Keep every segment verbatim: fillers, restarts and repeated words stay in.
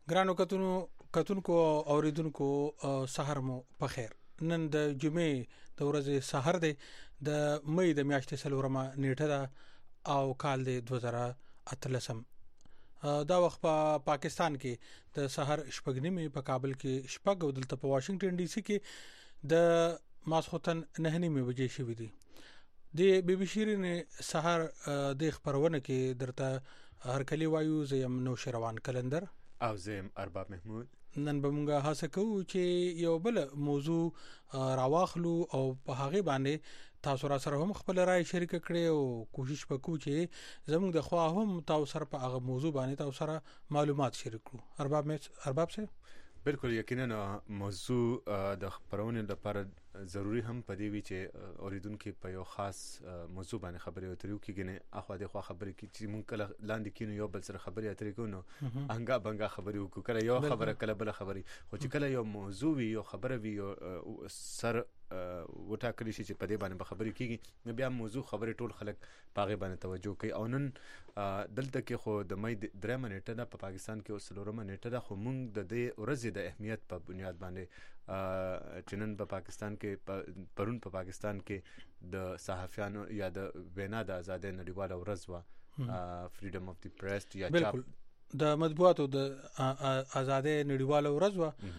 ګرانو کتونو کتونکو اوریدونکو سحر مو په خیر. نن د جمعې د ورځې سحر دی د مې د میاشتې څلورمه نیټه ده او کال دی دوه زره اتلسم. دا وخت په پاکستان کې د سحر شپږ نیمې، په کابل کې شپږ او دلته په واشنگټن ډي سي کې د ماسخوتن نه نیمې بجې شوې دي. د بي بي شيرین سحر د خبرونه کې درته هر کلی وایو زم نو شروان کلندر او زم ارباب محمود. نن به مونږه هڅه کوو چې یو بل موضوع راواخلو او په هغه باندې تاسو را سره هم خپل رائے شریک کړئ او کوشش وکړو چې زموږ د خوا هم تاسو سره په هغه موضوع باندې تاسو سره معلومات شریک کړو. ارباب ارباب سره بالکل یقینا موضوع د خبرونې لپاره ضروری هم پدې وی چې اوریدونکو په یو خاص موضوع باندې خبرې اترې وکړي. اخو د خو خبرې کې چې مونږ کله لاندې کینو یو بل سره خبرې اترې کوو انګا بنګا خبرې وکړو، کله یو خبره کله بل خبرې، خو چې کله یو موضوع وي یو خبره وي یو سر وټاکلی شي چې په دې باندې خبرې کیږي، بیا موضوع خبرې ټول خلک پاغه باندې توجه کوي. او نن دلته کې خو د مې درې منټه ده په پاکستان کې او څلورمه نیټه ده، خو مونږ د دې ورځې د اهمیت په بنیاد باندې چې نن په پاکستان کې پرون په پاکستان کې د صحافیانو یا د وینا د ازادۍ نړیواله ورځ وا، فریډم اف دی پریس یا بالکل د مطبوعاتو د ازادۍ نړیواله ورځ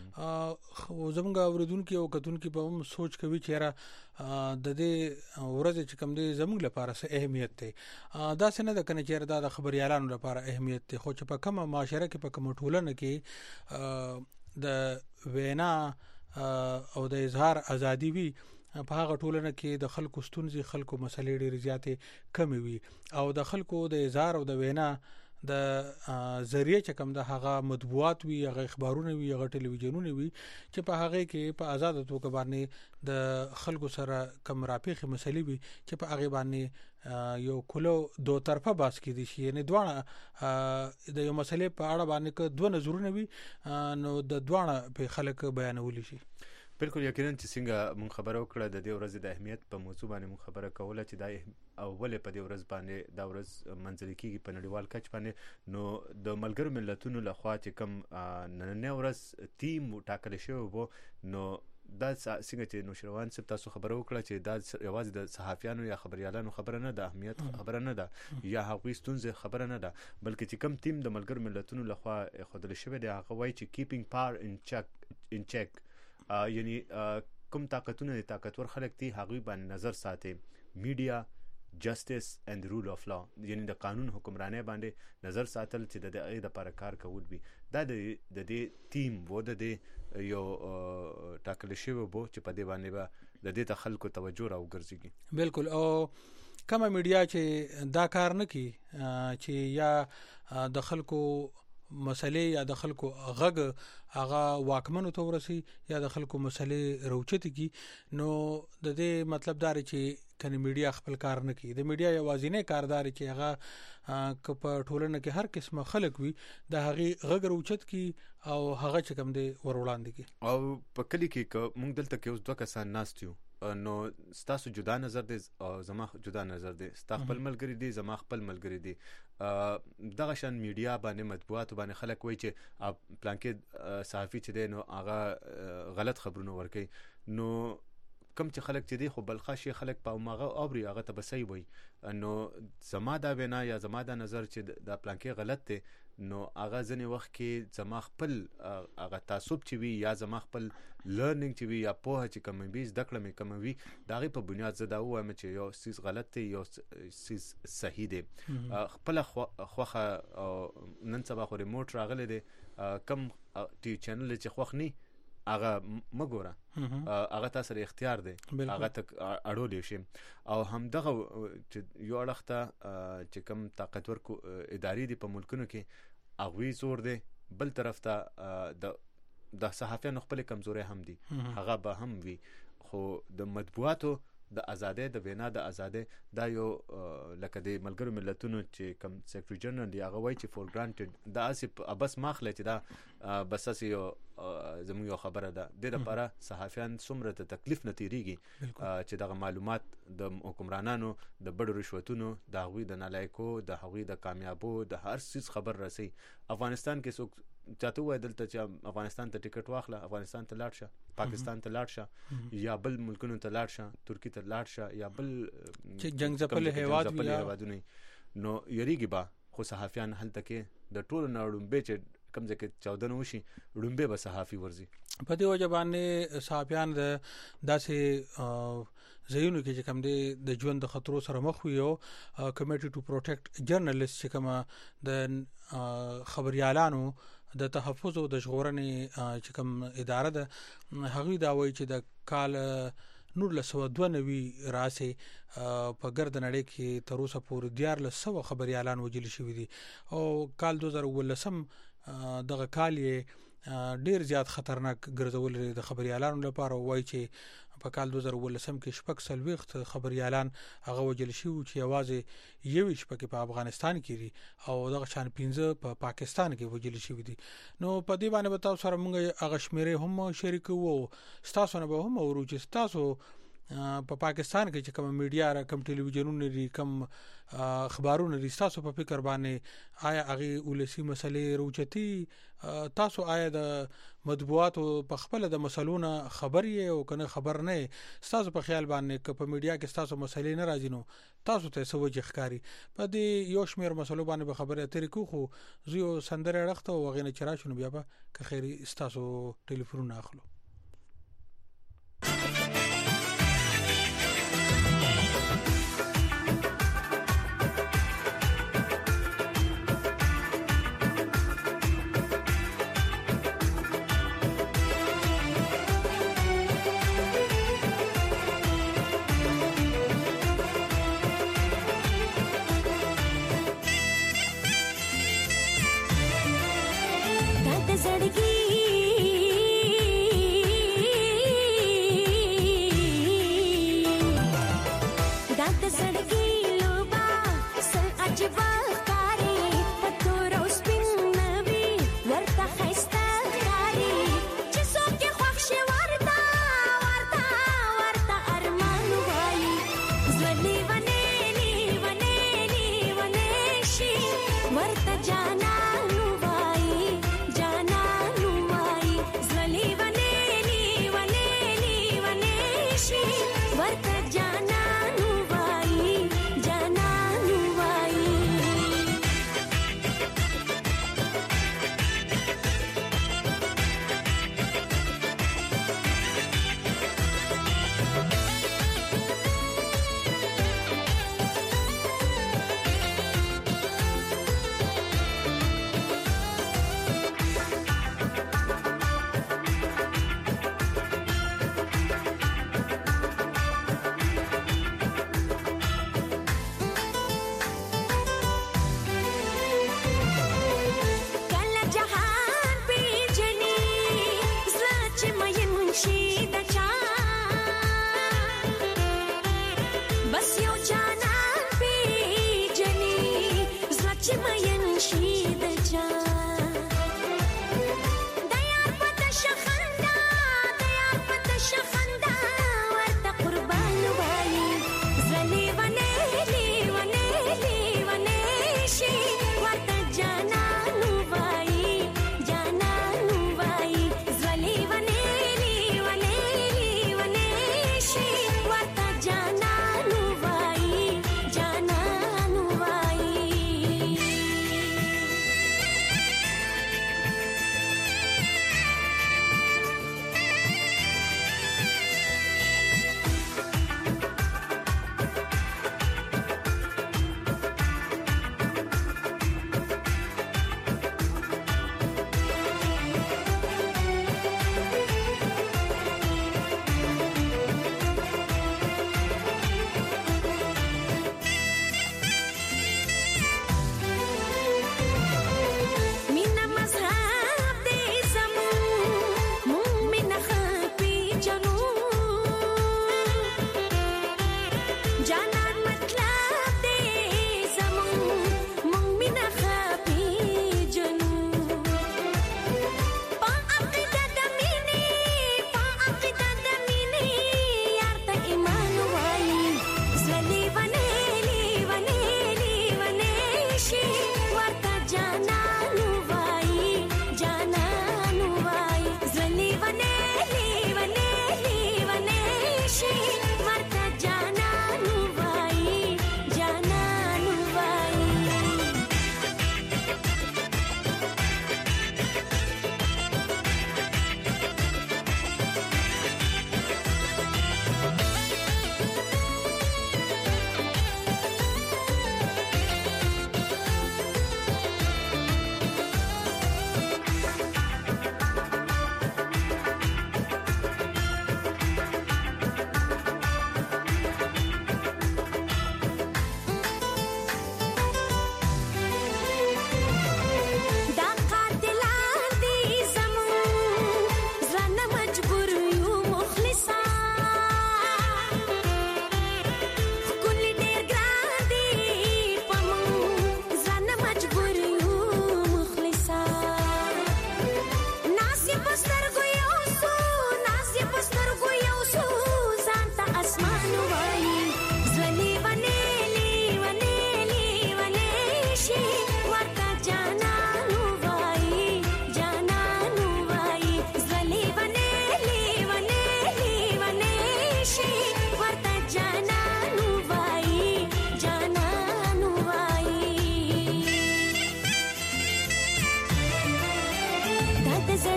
وا. زمونږ اوریدونکو او کتونکو په هم سوچ کوي چې را د دې ورځ چې کوم دی زموږ لپاره څه اهمیت دی. دا څنګه د کنه چې دا د خبريالانو لپاره اهمیت دی، خو چې په کومه معاشره کې په کومه ټولنه کې د وینا او د اظهار ازادي وي، په هغه ټولنه کې د خلکو ستونزې خلکو مسلې ډېرې زیاتې کم وي او د خلکو د اظهار او د وینا د ذریعہ چې کوم د هغه مطبوعات وي، هغه اخبارونه وي، هغه ټلویزیونونه وي چې په هغه کې په آزاد توګه باندې د خلکو سره کوم راپېخي مسلې وي چې په هغه باندې یو کلو دوه طرفه باس کې دي شي، یعنی دوه د یو مسلې په اړه باندې ک دوه نظرونه وي نو د دوه په خلک بیانول شي. بالکل یقینا چې څنګه مون خبرو کړه د دې ورځې د اهمیت په موضوع باندې مون خبره کوله چې دا اوله په دې ورځ باندې دا ورځ منځل کیږي په نړیوال کچ باندې. نو د ملګرو ملتونو لخوا چې کوم نننې ورځ تیم ټاکل شوی وو، نو دا څنګه چې نوشروان صاحب تاسو خبرو کړه چې دا یوازې د صحافیانو یا خبريالانو خبره نه ده، اهمیت خبره نه ده یا هغوی ستونزې خبره نه ده، بلکې چې کوم تیم د ملګرو ملتونو لخوا خودل شوی دی هغه وایي چې کیپینګ پاور ان چک ان چک یعنی کوم طاقتونه دي طاقتور خلک دي هغوی باندې نظر ساتي، میډیا جسټس اند رول اف لا، یعنی د قانون حکمرانۍ باندې نظر ساتل چې د دې لپاره کار کول وي. دا د دې ټیم وو د دې یو ټاکل شوی وو چې په دې باندې به د دې خلکو توجه راوګرځي. بالکل. او کومه میډیا چې دا کار نه کوي چې یا د خلکو مسلې یا د خلکو غږ هغه واکمنو ته ورسي یا د خلکو مسلې روچت کی، نو د دې مطلب دا چې کنه میډیا خپل کار نه کوي. د میډیا یوازینی کاردار چې هغه ک په ټولنه کې هر قسمه خلک وي د هغه غږ روچت کی او هغه چې کوم دی ور وړاندې کی. او په کلی کې موږ دلته کې اوس دوه کسان ناستیو، نو ستاسو جدا نظر دی او زما جدا نظر دی، ستاسو خپل ملګری دی زما خپل ملګری دی. دغه شان میډیا باندې مطبوعات باندې خلک وایي چې پلانکې صحافي چې دی نو هغه غلط خبرونه ورکوي، نو کم چې خلک چې دی خو بلخاشي خلک په ماغه اوري هغه ته بسې وي. نو زما دا وینا یا زما دا نظر چې دا پلانکې غلط دی، نو هغه ځنې وخت کې زما خپل هغه تعصب چې وي یا زما خپل لرنینګ چې وي یا پوهه چې کوم وي زده کړه مې کوم وي د هغې په بنیاد زه دا ووایم چې یو څیز غلط دی یو څیز صحیح دی. خپله خوښه نن سبا خو ریموټ راغلی دی، کم ټي وي چینل چې خوښ نه هغه مګوره، هغه تاسو سره اختیار دی، هغه تک اړولې شي. او همدغه چې یو اړخ ته چې کوم طاقتور ادارې دي په ملکونو کې هغوی زور دی، بل طرف ته د د صحافیانو خپل کمزوري هم دي هغه به هم وي. خو د مطبوعاتو د ازادۍ د وینا د ازادۍ دا یو لکه د ملګرو ملتونو چې کوم سیکرټری جنرال دی هغه وایي چې فور ګرانټډ دا اسی بس ماخله چې دا بس اسی یو زموږ یو خبره ده د لپاره صحافیان څومره ته تکلیف نه تیریږي چې دغه معلومات د حکمرانانو د بډو رشوتونو د هغوی د نالایکو د هغوی د کامیابو د هر څیز خبر رسي. افغانستان کې څوک چاته وای دلته چې افغانستان ته ټیکټ واخله، افغانستان ته لاړ شه، پاکستان ته لاړ شه، یا بل ملکونو ته لاړ شه، ترکی ته لاړ شه، یا بل چې جنگ ځپلي هیواد وي هیوادونه، نو یریږي به. خو صحافیان هلته کې د ټولو نه ړومبې چې کوم ځای کې چاودنه وشي ړومبې به صحافي ورځي. په دې وجه باندې صحافیان د داسې ځایونو کې چې کوم دی د ژوند د خطرو سره مخ وي، او کمیټي ټو پروټیکټ جرنالیست چې کومه د خبريالانو د تحفظ او د ژغورنې چې کوم اداره ده، هغوی دا وایي چې د کال نولس سوه دوه نوي راسې په ګرد نړۍ کې تر اوسه پورې دیارلس سوه خبريالان وژل شوي دي، او کال دوه زره اوولسم دغه کال یې ډیر زیات خطرناک ګرځول د خبريالانو لپاره. وایي چې په کال دوه زره اوولسم کې شپږ څلوېښت خبريالان هغه وژل شوي چې یوازې یوې شپه کې په افغانستان کې دي، او دغه شان پنځه په پا پاکستان کې وژل شوي دي. نو په دې باندې به تاسو سره موږ هغه شمیرې هم شریکو، او ستاسو نه به هم اورو چې ستاسو په پاکستان کې چې کوم میډیا را کوم ټلویزیونونه لري، کوم خبرونه لري، تاسو په فکر باندې آیا هغه ولسی مسلې روچتي، تاسو آیا د مطبوعاتو په خپل د مسلونو خبر یې او کنه خبر نه، تاسو په خیال باندې ک په میډیا کې تاسو مسلې نه راځي نو تاسو ته سوجي ښکاری په دې یو شمیر مسلو باندې به خبره اترې کو. خو زیو سندره رخته او غینه چراشونو بیا به که خیری تاسو ټلیفون اخلو.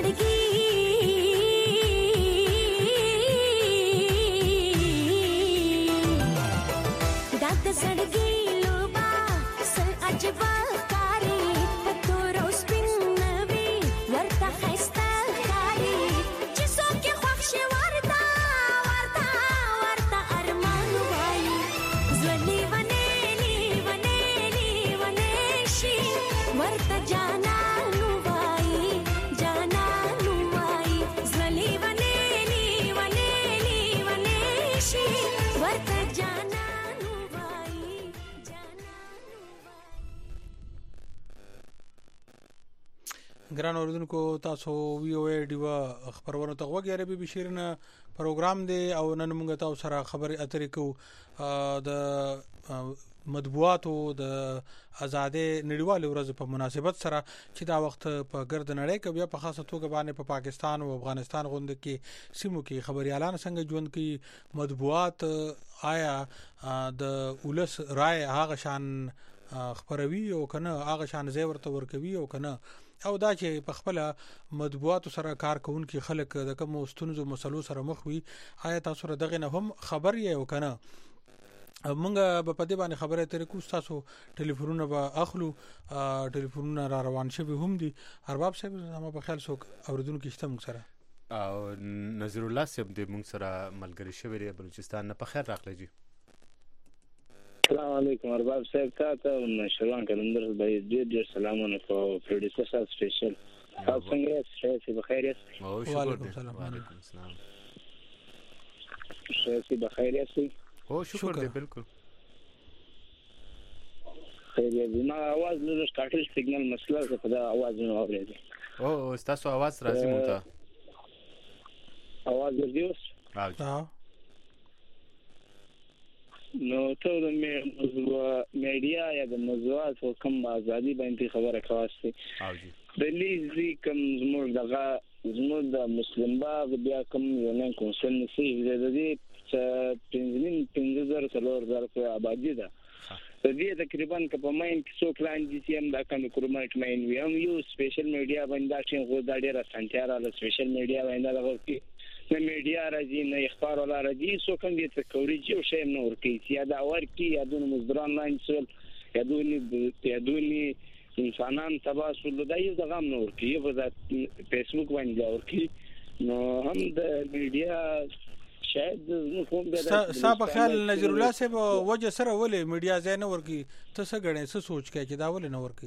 सड़गी दाद सड़गी लोबा सर अजबा कारी तो रोज पिन नवी वर्ता खस्ता कारी जिसो के ख्वाहिश वर्ता वर्ता वर्ता अरमान वाई ज़ली वनेली वनेली वनेशी वर्ता जाना नुवाई जाना नुवाई ज़ली वनेली वनेली वनेशी वर्ता जाना ګران اوریدونکو تاسو وی او ای ډیوا خبرونه ته وګورئ به بشیرنه پروګرام دی او نن موږ تاسو سره خبرې اترې کو د مطبوعاتو د آزادې نړیوال ورځ په مناسبت سره چې دا وخت په ګرد نړۍ کې بیا په خاصه توګه باندې په پاکستان او افغانستان غوند کې سیمو کې خبريالان څنګه ژوند کوي مطبوعات آیا د ولس رائے هغه شان خبروي او کنه هغه شان زی ورته ورکوي او کنه او دا چې په خپل مطبوعات سره کار کوونکي خلک د کوم ستونزو مسلو سره مخ وي آیا تاسو سره دغه نه هم خبر یې او کنه مونږ په پدې باندې خبره ترې کو تاسو ټلیفونونه به اخلو ټلیفونونه را روان شوي هم دي ارباب صاحب زما په خیال څوک اوریدونکو شته مونږ سره او نظیر الله صاحب دې مونږ سره ملګری شوی دی بلوچستان نه په خیر راغلی جی السلام علیکم ارباب صاحب تاسو نشروان کلندر د دې ډېر سلامونه په پروډوسر سپیشل تاسو څنګه یاست بخیر یاست او شکر دې وعلیکم السلام شې بخیر یاست او شکر دې بالکل خیر یې ما आवाज له سکاټل سیګنل مسله څه په आवाज نه اورېږي او تاسو आवाज راځي مو ته आवाज ورځي راځي نو ته د میډیا یا د موضوعات او کوم ازادي باندې خبره کواسته او جی د لیزي کوم زموږ دغه زموږ د مسلم باغ بیا کوم یو نه کونسل نشي د دې چې پنځمین پنځه زره څلور زره په آبادی ده د دې تقریبا په ماین کې څو پلان دي چې هم دا کوم کورمایټ ماین وي هم یو سپیشل میډیا باندې چې غو دا ډیره سنټیار له سپیشل میډیا باندې دغه کې نه میډیا راځي نه اخبار ولا راځي څو کوم دي چې کوریج یو شی نه ورکی یا دا ورکی یا د مزدوران لاندې یا دونی یا دونی انسانان تباسل دا یو دغه نه ورکی یو د فیسبوک باندې ورکی نو هم د میډیا شاید نو کوم د صاحب خیال نظیر الله صاحب وجه سره ولې میډیا ځای نه ورکی ته څه غړې څه سوچ کې چې دا ولې نه ورکی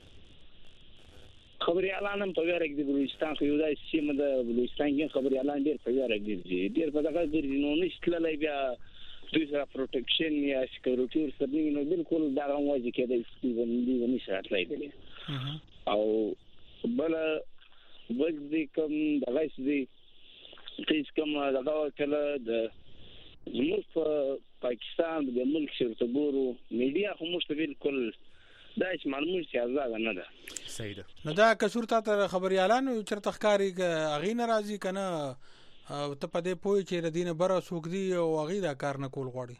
خبري اعلان په ویره کې د بلوچستان خو یو دای سیمه د بلوچستان کې خبري اعلان ډیر په ویره کې دي ډیر په دغه ځای نو نشټلای بیا دوی سره پروټیکشن یا سکیورټي ورسره نو بالکل دا راوځي کې د استیزندي ونی شاتلای دي او بل وځي کوم دغه دي هیڅ کوم دغه کله د زموږ پاکستان د ملک شرطه ګورو میډیا خو مشته بالکل دا چې معلومه چې آزاد نه ده صحیح ده نو دا کسور ته خبري اعلان چرته ښکاری اغي ناراضي کنه ته په دې پوي چې ردینه بره سوق دی او اغي دا کار نه کول غواړي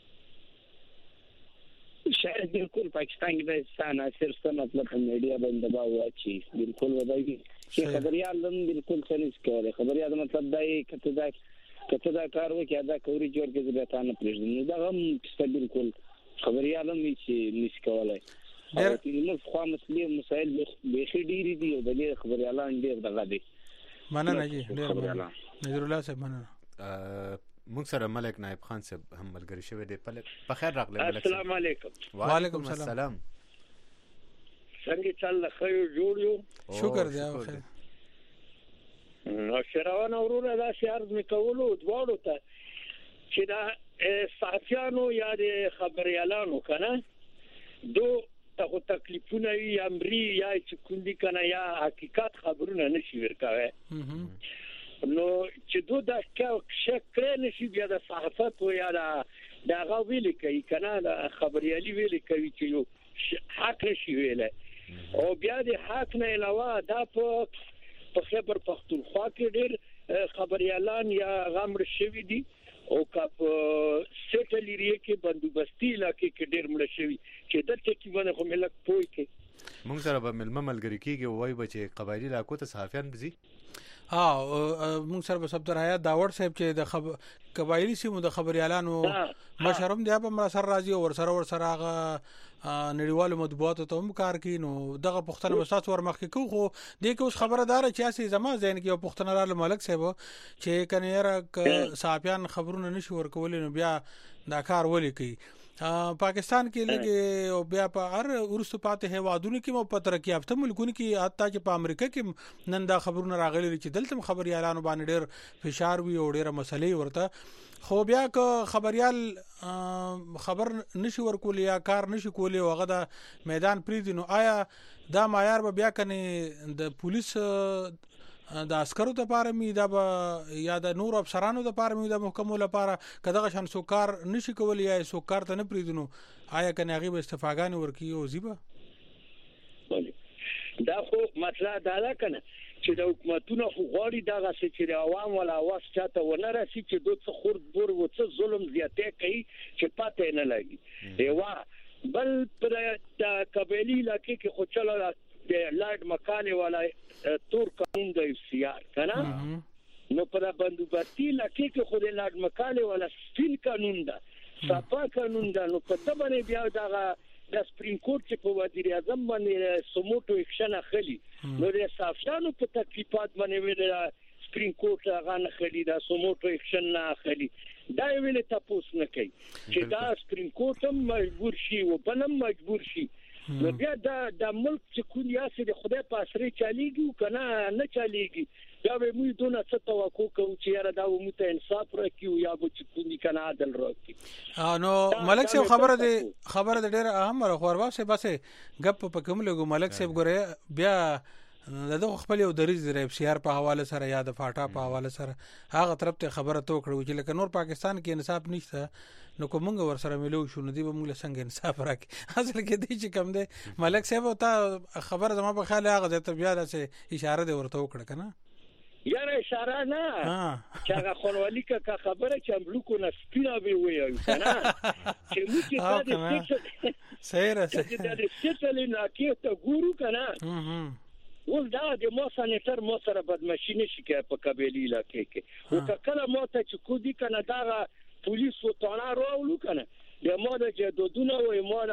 شاید بالکل پاکستان کې د ستانه صرف مطلب میډیا باندې دباو واچي بالکل ودایي چې خبريال هم بالکل څنګه کوي خبريال مطلب دای کته دا کته دا کار وکړي دا کوي جوړ کې زبېتا نه پرېږدي نو دا هم بالکل خبريال هم چې نس کولای ډېر نو خو مسلې مسائل به ډېری دي او د خبريالان ډېر دغه دي مننه جی ډېر مننه نظیر الله صاحب مننه موږ سره ملک نائب خان صاحب هم ملګری شوی دی په خیر راغلی ملک السلام علیکم وعلیکم السلام څنګه چل خیر جوړ یو شکر دی خیر نو شروان اورونه دا شعر میکولو دواړو ته چې دا صحافیانو یا د خبريالانو کنه دو ته تکلیفونه یا امري یا چې کوندي کنه یا حقیقت خبرونه نشي ورکوي نو چې دوی دا شکر نشي بیا د صحافت او یا د غویل کوي کنه د خبريالي ویل کوي چې یو حق نشي ویل او بیا د حق نه علاوه دا په خبر پښتونخوا کې ډېر خبريالان یا غمر شوی دي او کپ سټلری کې بندوبستي علاقې کې ډېر مړ شوی چې دلته کې باندې خو ملک پوي کې مونږ سره به ملمه ملګری کیږي وای به چې قبایلی علاقو ته صحافیان بزي ها مونږ سره به سب درایات داوړ صاحب چې د خب قبایلی سیمو د خبريالانو مشرم دی په مر سره راځي او سره ور سره هغه نړیوالو مطبوعاتو ته هم کار کوي نو دغه پښتنه وسات ورمخکې کو خو د کې اوس خبردار چې اسي زما ذهن کې یو پښتنه را ملک صاحب چې کنه را صحافیان خبرونه نشي ورکول نو بیا دا کار ولي کوي پاکستان کې لګي او بیا په هر ورستو پاتې هوادونو کې مو پتر کې هفته ملکونو کې حتی چې په امریکا کې نن دا خبرونه راغلي چې دلته خبريالانو باندې ډېر فشار وي او ډېر مسلې ورته خو بیا که خبريال خبر نشي ورکول یا کار نشي کولی وغه د میدان پریدي نو آیا دا معیار به بیا کني د پولیس د عسکرو ته پاره می دا یا د نور افسرانو ته پاره می د محکمو لپاره کداغه شان سوکار نشي کول یا سوکار ته نه پریدنو آیا کنه غیب استفاګان ورکی او زیبا دا خو مطلب دا ده کنه چې د حکومتونو غوړي دغه چې د عوام ولا واس چاته ونه راسي چې دوی څه خورد بور و څه ظلم زیاته کوي چې پاتې نه لګي ایوا بل پر د قبایلی علاقې کې خو چلو د لارډ مکالي ولا تور قانون د سیار کنه نو پر بندوبستي علاقې کې خو د لارډ مکالي ولا سپین قانون ده صفا قانون ده نو په تبنه بیا دغه د سپریم کورټ چې په وزیر اعظم باندې سموټو اکشن اخلي نو د صافانو په تکلیفات باندې ویل سپریم کورټ هغه نه خلي دا سموټو اکشن نه اخلي دا ویل تاسو نه کوي چې دا سپریم کورټ هم مجبور شي او بلم مجبور شي نو بیا دا د ملک چې کول یاسې د خدای په اسره چاليږي کنه نه چاليږي دا به موږ دونه څه توقع کوو چې یاره دا مو ته انصاف راکړي یا به چې کوم کنه عدل راکړي نو ملک صاحب خبره ده خبره ده ډېر اهم را خور واسه باسه غپ په کوم لګو ملک صاحب ګره بیا دغه خپل یو دریز دی سیار په حواله سره یا د فاټا په حواله سره هغه طرف ته خبره تو کړو چې لکه نور پاکستان کې انصاف نشته نو کومه ور سره ملو شو نو دی به موږ څنګه انصاف راکړي اصل کې دی چې کم دی ملک صاحب ته خبره زما په خیال هغه ته بیا د اشاره دی ورته وکړه کنه یاره اشاره نه چې هغه خپلوالی کا خبره چې املوکو نه سپینا به وایي کنه چې موږ ته د صحیح راځي چې د سټلین کې ته ګورو کنه ول دا د مو سانیټر مو سره بدمعشي نشي کوي په قبایلی علاقې کې او کله مو ته چې کو دي کنه دا پولیس و تانا راولو کنه د مو د جدودونه او مو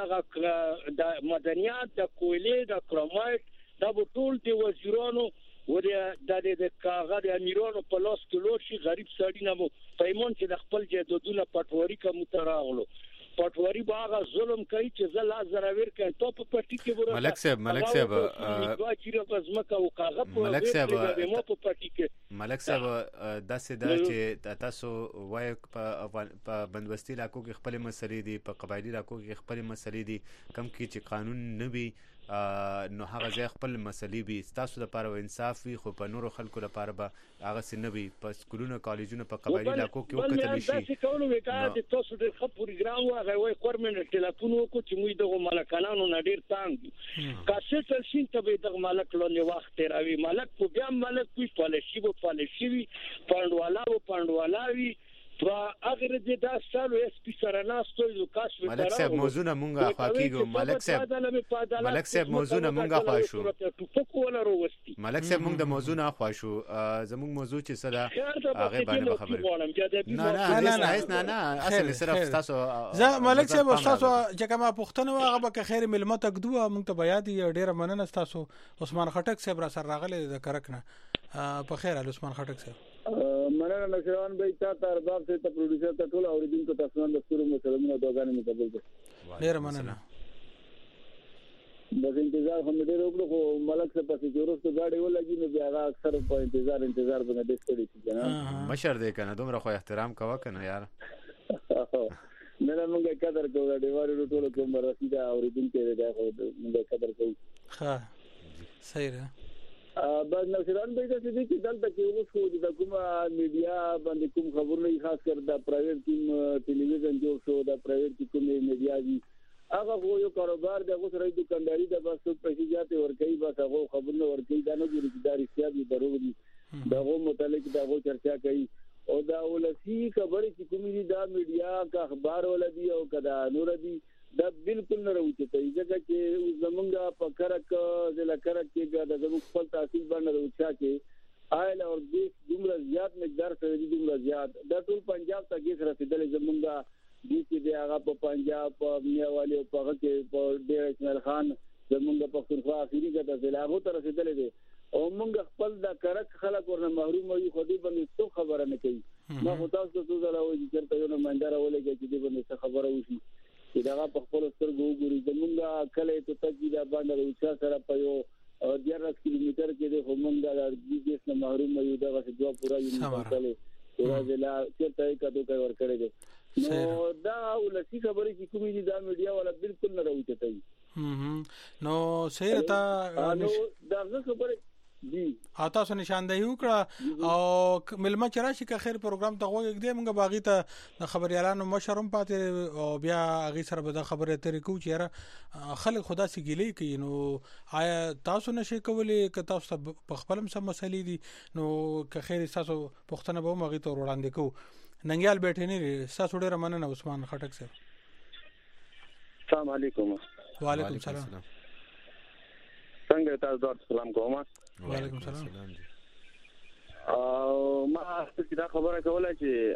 د مدنیات د کویلې د کرامایت دا ټول د وزیرانو و د د کاغذ امیرانو په لاس کې لور شي غریب سړی نه مو پیمون چې د خپل جدودونه پټوري کوم تراغلو پټوري باغ ظلم کوي چې زلا زراویر کوي ته په پټي کې ورته ملک صاحب ملک صاحب دا چې په ځمکه او کاغذ په ملک صاحب مو په پټي کې ملک صاحب دا سدا چې تاسو وای په بندوبستي علاقو کې خپل مسلې دي په قبایلی علاقو کې خپل مسلې دي کم کې چې قانون نه وي نو هغه ځای خپل مسلې به تاسو لپاره انصاف وي خو په نورو خلکو لپاره به هغه سنوي په سکولونو کالجونو په قبایلی علاقو کې وکړل شي دا څه کولو وکړه چې تاسو د خپل پروګرام واغې وای خورمن ټلیفون وکړو چې موږ دغه ملکانو نډیر تانګ کاسه تل شین ته به دغه ملک لونی وخت راوي ملک په بیا ملک په پالیشي په پالیشي پاندوالا او پاندوالاوي و اگر دې دا سالو اس پی سره ناستو یو کاش وکړو ملک صاحب موضوع مونږه خاکیګو ملک صاحب ملک صاحب موضوع مونږه خواشو ملک صاحب مونږ د موضوع نه خواشو زموږ موضوع چې صدا هغه باندې خبره نه نه نه نه نه اصل صرف تاسو زه ملک صاحب تاسو چې کومه پښتنه هغه به خیر ملمت تکدو مونږ ته بیا دي ډیره مننه تاسو عثمان خټک صاحب را سره راغله د کرکنه په خیر عثمان خټک صاحب مننه نشران به تا تر باب ته ته پروډوسر ته ټول اوریدونکو تاسو نن د ستورو مسلمانانو دوغانې متقبل دي ډیر مننه د انتظار هم ډیر وکړو خو ملک څه پسې جوړوسته گاډي ولګي نو بیا هغه اکثر په انتظار انتظار باندې ډېر ستړي کیږي مشر دې کنه دومره خو احترام کوه کنه یار نه نه موږ قدر کوو د دیوارو ټول کوم رسیدا اوریدونکو دې خو موږ قدر کوو ها صحیح ده بعد نشران به د دې چې دلته کې اوس خو د کومه میډیا باندې کوم خبرونه خاص کر د پرایویټ کوم ټلویزیون جوړ شو د پرایویټ کوم میډیا دي هغه خو یو کاروبار د غوسه ری دکانداري د بس پیسې جاته ورکوي بس هغه خبرونه ورکوي دا نه ګوري چې داري سیادي ضرور دي دغه متعلق دغه چرچا کوي او دا ولسی خبرې چې کوم دي دا میډیا کا اخبار ولدي او کدا نور دي دا بالکل نه راوځي ته ځکه چې زمونږه په کرک زمونږ ضلع کرک کې بیا د زمونږ خپل تحصیل باندې روچا کې آیل او دیس دومره زیات مقدار سره دي دومره زیات دا ټول پنجاب ته ګیس رسېدلې زمونږ دي چې دی هغه په پنجاب په میاوالی او په هغه کې په ډېر اسماعیل خان زمونږ پښتونخوا اخیری ګټه ضلع هغو ته رسېدلې دی او موږ خپل د کرک خلک ورنه محروم وي خو دې باندې څه خبره نه کوي ما خو تاسو ته څه ځله وایي چې چېرته یو نماینده راولېږي چې دې باندې څه خبره وشي چې دغه په خپلو سترګو وګوري زمونږ کلی توتکي دا باندې روچا سره په یو دیارلس کیلومیټر کې دی خو موږ د ارګیس نه محروم یو دغسې دوه پوره یونیټ کلی پوره ضلع چېرته یې کدوکی ورکړی دی نو دا ولسي خبرې چې کومې دي دا میډیا والا بالکل نه راوچتوي نو صحیح راته نو دا خبرې جی اته سو نشاندهي وکړه او ملما چې راشي که خیر پروګرام ته وګورئ دې موږ باغی ته د خبريالانو مشرم پاتې او بیا هغه سره به د خبره طریقو چې خلک خدا سي ګیلې کوي نو آیا تاسو نشئ کولای که تاسو په خپلم سم مسلې دي نو که خیر تاسو پښتنه به موږ ته وړاندې کوو ننګیال بیٹھے نه تاسو ډیره مننه عثمان خټک صاحب السلام علیکم وعلیکم السلام څنګه تاسو د سلام کوم وعلیکم السلام او ما څه دا خبره کوله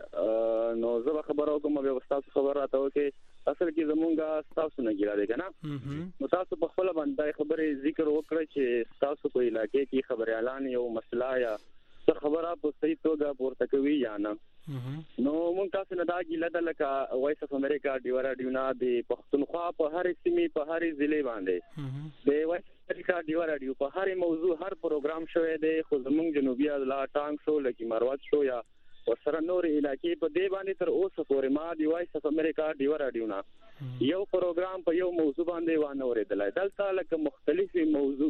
چې نو زه خبره کوم به تاسو خبره راته وکي اصل کې زمونږه تاسو نه ګیرا دي کنه نو تاسو په خپل باندې خبره ذکر وکړئ چې تاسو په علاقې کې خبري اعلان یو مسله یا څه خبره په صحیح توګه پورته کوي یا نه نو مونږ تاسو نه دا ګیله ده لکه وایس اف امریکا ډیورا ډیونا د پښتونخوا په هر سیمې په هر ضلع باندې د وایس امریکا ډیورا ډیو په هر موضوع هر پروګرام شوی دی خو زمونږ جنوبي لا ټانګ شو لکه مروت شو یا ورسره نور علاقې په دې باندې تر اوسه پورې ما د وایس اف امریکا ډیورا ډیونا یو پروګرام په یو موضوع باندې وانه ورېدل دلته لکه مختلفي موضوع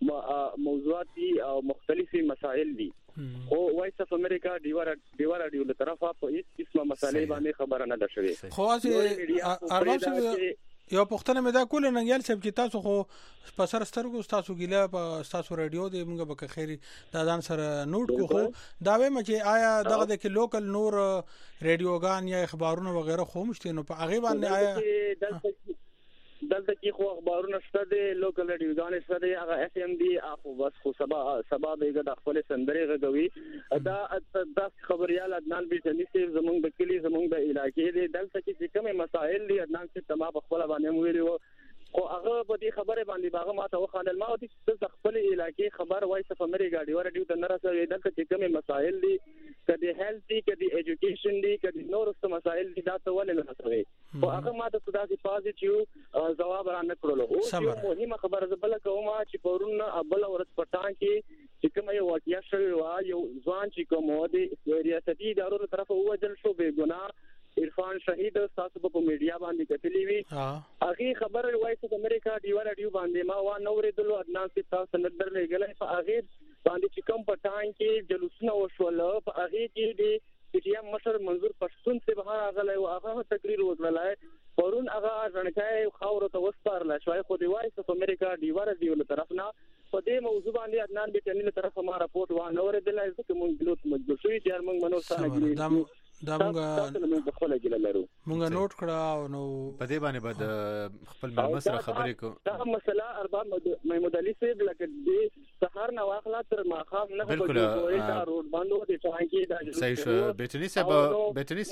موضوعات او مختلفي مسائل دي او وایس اف امریکا ډیورا ډیورا ډیو له طرفه په هیڅ قسمه مسالې باندې خبره نه ده شوې خو چې ارمان یو پښتنه مې دا کول ننګیال صاحب چې تاسو خو په سر سترګو تاسو ګیله په تاسو رادیو دی موږ به خیری دا ځان سره نوٹ کو خو دا وایم چې آیا دغه د کې لوکل نور رادیوګان یا اخبارونه وغیرہ خو مشته نو په هغه باندې آیا دلته کې خو اخبارونه شته دي لوکل رادیوګان شته دي هغه اس ام دي اخو بس خو سبا سبا به د خپل سندري غوي دا د خبريال عدنان بیٹنی سي زمونږ د کلی زمونږ د علاقې دي دلته کې کومه مسائل دي عدنان چې تمام خپل باندې ویلو خو هغه په دې خبره باندې باغه ماته وخاندل ما او د خپل علاقې خبر وایس اف امریکا ډیور ډیو ته نه رسوي دلته چې کومه مسائل دي کدي هیلث دي کدي ایجوکیشن دي کدي نور څه مسائل دي دا ته ولې نه رسوي خو هغه ماته صدا سي پازیټیو جواب را نه کړلو او یو مهمه خبره زبل کوم چې پرون ابل ورځ پټان کې چې کومه یو واقعیا شوی و یو ځوان چې کوم دی ریاستي ادارو طرف وجل شو به ګناه عرفان شهید تاسو په میډیا باندې کتلی وی هغه خبر وایس اف امریکا ډیور ډیو باندې ما و نو ورېدلو عدنان سي تاسو نه درلېګلې په هغه باندې چې کوم پټان کې جلوسونه وشول په هغه کې دی چې مشر منظور پښتون سے بهر اغله او هغه تقریر وکړلای پرون هغه ځنکای خاور ته وسپارل شوی خو دی وایس اف امریکا ډیور ډیو له طرف نه په دې موضوع باندې عدنان بیٹنی له طرف ما راپورټ و نو ورېدلای چې موږ ګلوت مجبور شوی چې موږ منو سره دا مونږه خپل ګل لرو مونږه نوٹ کړه نو په دې باندې بعد خپل ملمس سره خبرې کو دا مسله ارباب محمود علي صاحب لکه دې سحر نه واخلا تر ماخام نه بالکل دا روډ باندې د ټانګي دا صحیح شو بیٹنی صاحب بیٹنی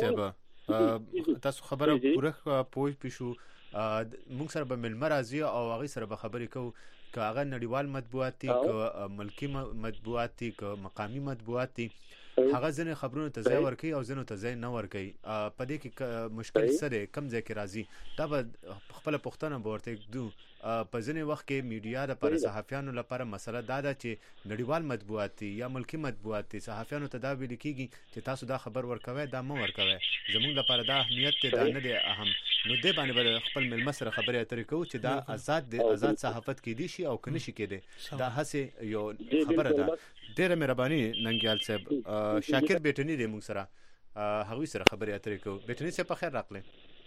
صاحب تاسو خبره پوره پوه پښو موږ سره به ملمر راځي او هغه سره به خبرې کو که هغه نړیوال مطبوعاتي که ملکی مطبوعاتي که مقامی مطبوعاتي هغه ځنه خبرونه ته ځای ورکي او ځنه ته ځای نه ورکي په دې کې مشکل سره کم ځای کې راځي دا به خپل پښتنه ورته دو په ځنه وخت کې میډیا د پر صحافیانو لپاره مسله دا ده چې نړیوال مطبوعاتي یا ملکی مطبوعاتي صحافیانو ته دا ویل کیږي چې تاسو دا خبر ورکوي دا مو ورکوي زموږ لپاره دا اهمیت ته نه دی اهم نو دې باندې خپل مل مسره خبرې اترې کوو چې دا آزاد دی آزاد صحافت کې دي شي او کني شي کې دي دا هڅه یو خبره ده ډېر مهرباني ننګیال صاحب شاکر بیٹنی دې موږ سره هغوی سره خبرې اترې کوو بیٹنی صاحب په خیر راغله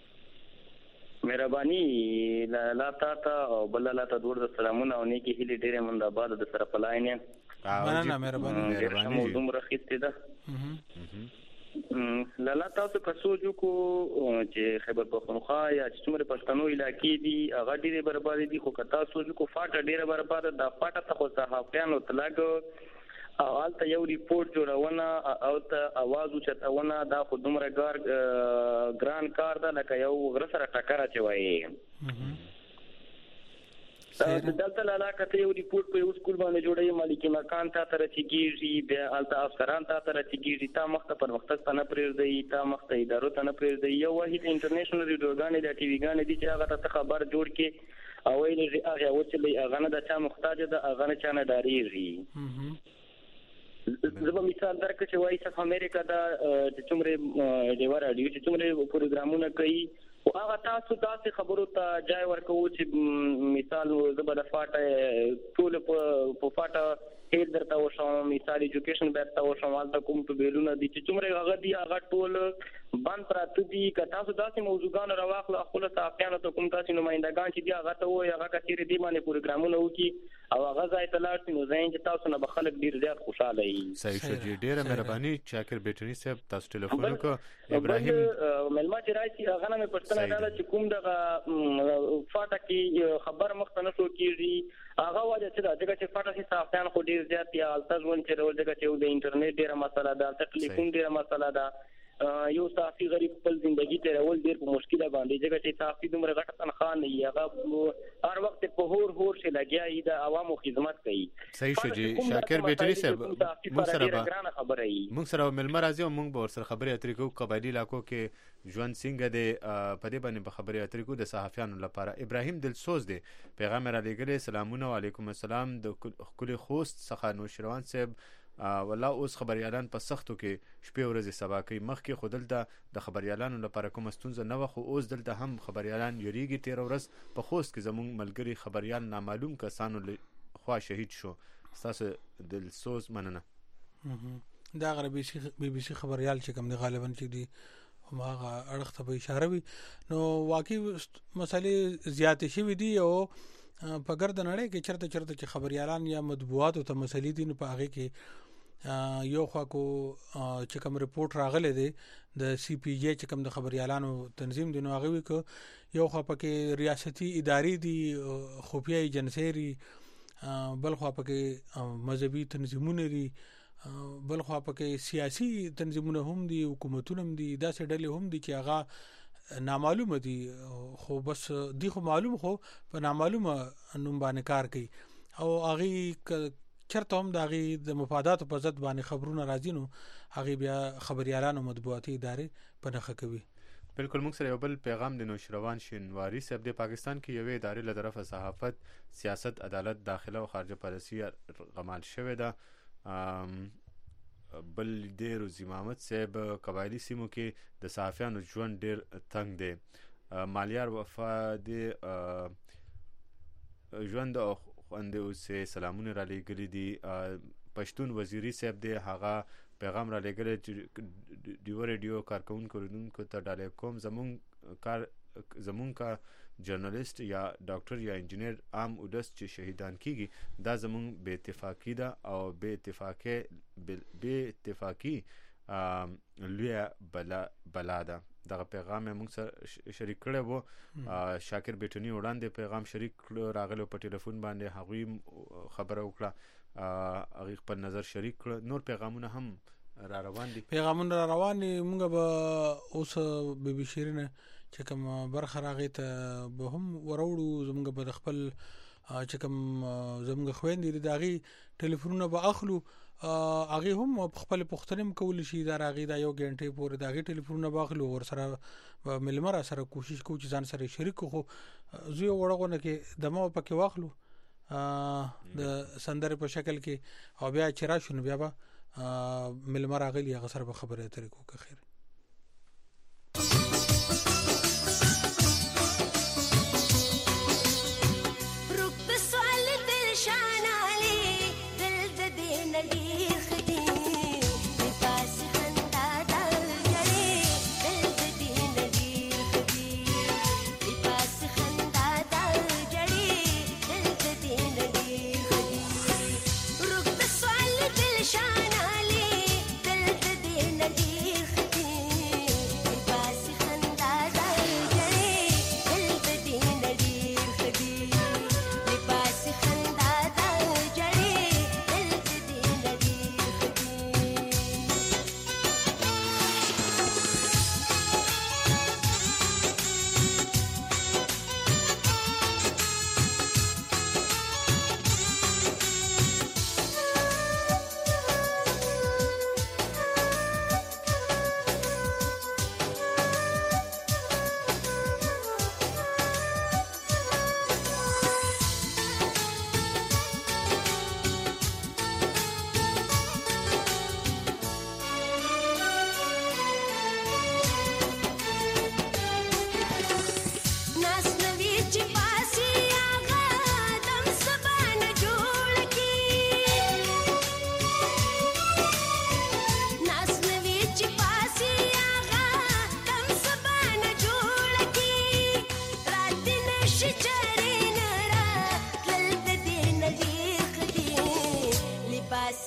مهرباني لا تا تا او بل لا تا ډور د سلامونه او نیکی هلي ډېر مند آباد د سره پلاینه نه نه مهرباني مهرباني موضوع مرخص ده لاله تاسو که سوچ وکړو چې خیبر پختونخوا یا چې څومره پښتنو علاقې دي هغه ډېرې بربادي دي، خو که تاسو سوچ وکړو فاټه ډېره برباده ده. فاټه ته خو صحافیانو تلګ او هلته یو ریپورټ جوړونه او ته اواز اوچتونه دا خو دومره ګران کار ده لکه یو غره سره ټکر اچوي. دلته لاله کته یو ریپورټ په یو سکول باندې جوړي مالکی مکان ته تر چیږي بیا الته افسران ته تر چیږي تا مخته پر وخت ته نه پرېږدي، تا مخته ادارو ته نه پرېږدي. یو واحد انټرنیشنل ریډیوګان د ټي وی ګان دي چې هغه ته خبر جوړ کې او ویل هغه وڅلې هغه نه د چا محتاج ده، هغه نه چا نه ډاریږي. زه مثال درکړم چې وایي صف امریکا دا چې څومره ډیوا راډیو چې څومره پروګرامونه کوي او هغه تاسو داسې خبرو ته ځای ورکوو چې مثال زه به د فاټه ټول په فاټه هیل درته وشم، مثال ایجوکیشن بیرته وشم، هلته کوم ټوبیلونه دي چې څومره هغه دي هغه ټول بند پراته دي. که تاسو داسې موضوعګان راواخلو خپلو صحافیانو ته کوم تاسې نمایندګان چې دي هغه ته ووایي هغه که چېرې دې باندې پروګرامونه وکړي او هغه ځای ته لاړ شي نو زه چې تاسو نه به خلک ډېر زیات خوشحاله وي. صحیح شو جي، ډېره مهرباني. شاکر بیټني صاحب تاسو ټلیفون وکړو. ابراهیم مېلمه چې راشي هغه نه مې پوښتنه کړله چې کوم دغه فاټه کې خبر مخته نه شو کېږي هغه وجه څه ده؟ ځکه چې فاټه کې صحافیان خو ډېر زیات یا هلته ژوند تېرول، ځکه چې یو د انټرنیټ ډېره مسله ده، هلته ټلیفون ډېره مسله ده. یو صحافي غریب خپل زندگی تېرول ډېر په مشکله باندې، ځکه چې صحافي دومره غټه تنخواه نه وي، هغه هر وخت په هور هور شي لګیا وي، د عوامو خدمت کوي. صحیح شو جي. شاکر بیټني صاحب موږ سره ګرانه خبره وي، موږ سره مېلمه راځي او موږ به ورسره خبرې اترې کوو قبایلي علاقو کې ژوند څنګه دی په دې باندې به خبرې اترې کوو د صحافیانو لپاره. ابراهیم دلسوز دی پیغام را لېږلی. سلامونه وعلیکم السلام. د ښکلي خوست څخه نوشروان صاحب والله اوس خبريالان په سختو کې شپې ورځې سبا کوي. مخکې خو دلته د خبريالانو لپاره کومه ستونزه نه وه، خو اوس دلته هم خبريالان یریږي. تېره ورځ په خوست کې زموږ ملګري خبريال نامعلوم کسانو خوا شهید شو. ستاسو دلسوز مننه. دا غره بي بي سي خبريال چې کوم دی غالبا چې دی هماغه اړخ ته به اشاره وي. نو واقعي مسلې زیاتې شوي دي او په ګرد نړۍ کې چرته چرته چې خبريالان یا مطبوعات او ته مسلې دي نو په هغه کې یو خوا کو چې کوم رپورت راغلی دی د سی پی جی چې کوم د خبريالانو تنظیم دی نو هغه وی کو یو خوا پکې ریاستي ادارې دي، خفیه ایجنسی دي، بل خوا پکې مذهبي تنظیمونه دي، بل خوا پکې سیاسي تنظیمونه هم دي، حکومتونه هم دي، داسې ډلې هم دي چې هغه نامعلومه دي خو بس دی خو معلوم خو په نامعلومه نوم باندې کار کوي او هغه چرته هم د هغه د مفادات په ضد باندې خبرونه راځي نو هغه بیا خبريالانو مطبوعاتي ادارې په نخښه کوي. بالکل. موږ سره یو بل پیغام د نوشروان شینواری صاحب د پاکستان کې یوې ادارې له طرفه صحافت، سیاست، عدالت، داخله او خارجه پالیسي غمال شوې ده. بل د روزي محمد صاحب قبایلی سیمو کې د صحافیانو ژوند ډیر تنگ دی. مالیار وفا د ژوند او خوند اوسه سلامونه را لېږلي دي. پښتون وزیری صاحب دی هغه پیغام را لېږلی چې ډیو ریډیو کارکونکو اوریدونکو ته ډالۍ کوم زمونږ کار زمونږ کا جرنالست یا ډاکټر یا انجینیر عام ولس چې شهیدان کیږي دا زمونږ بې اتفاقي ده او بې اتفاقي بې اتفاقي لویه بلا بلا ده. دغه پیغام موږ سره شریک کړی وو. شاکر بیټني وړاندې پیغام شریک کړ راغلو په ټلیفون باندې هغوی خبره وکړه هغوی خپل نظر شریک کړ. نور پیغامونه هم را روان دي پیغامونه را روان دي. موږ به اوس بي بي شیرینه چې کوم برخه راغی ته به هم وروړو. زموږ به خپل چې کوم زموږ خويندې دي داغي ټلیفونونه به اخلو هغه هم خپل پښتنم کول شي دا راغی دا یو غنټه پورې داغي ټلیفونونه باخلو ور سره ملمر سره کوشش کوو چې ځان سره شریک کو زه وړغونه کې دمو پکې واخلو د سندره په شکل کې او بیا چې را شنو بیا به ملمر غلی هغه سره خبره اترې کو که خیر. Look, the soil, the shine, Ali, the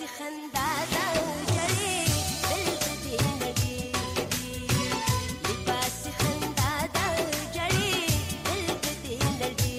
لباسي خندا دا جړې دل دې نړۍ لباسي خندا دا جړې دل دې نړۍ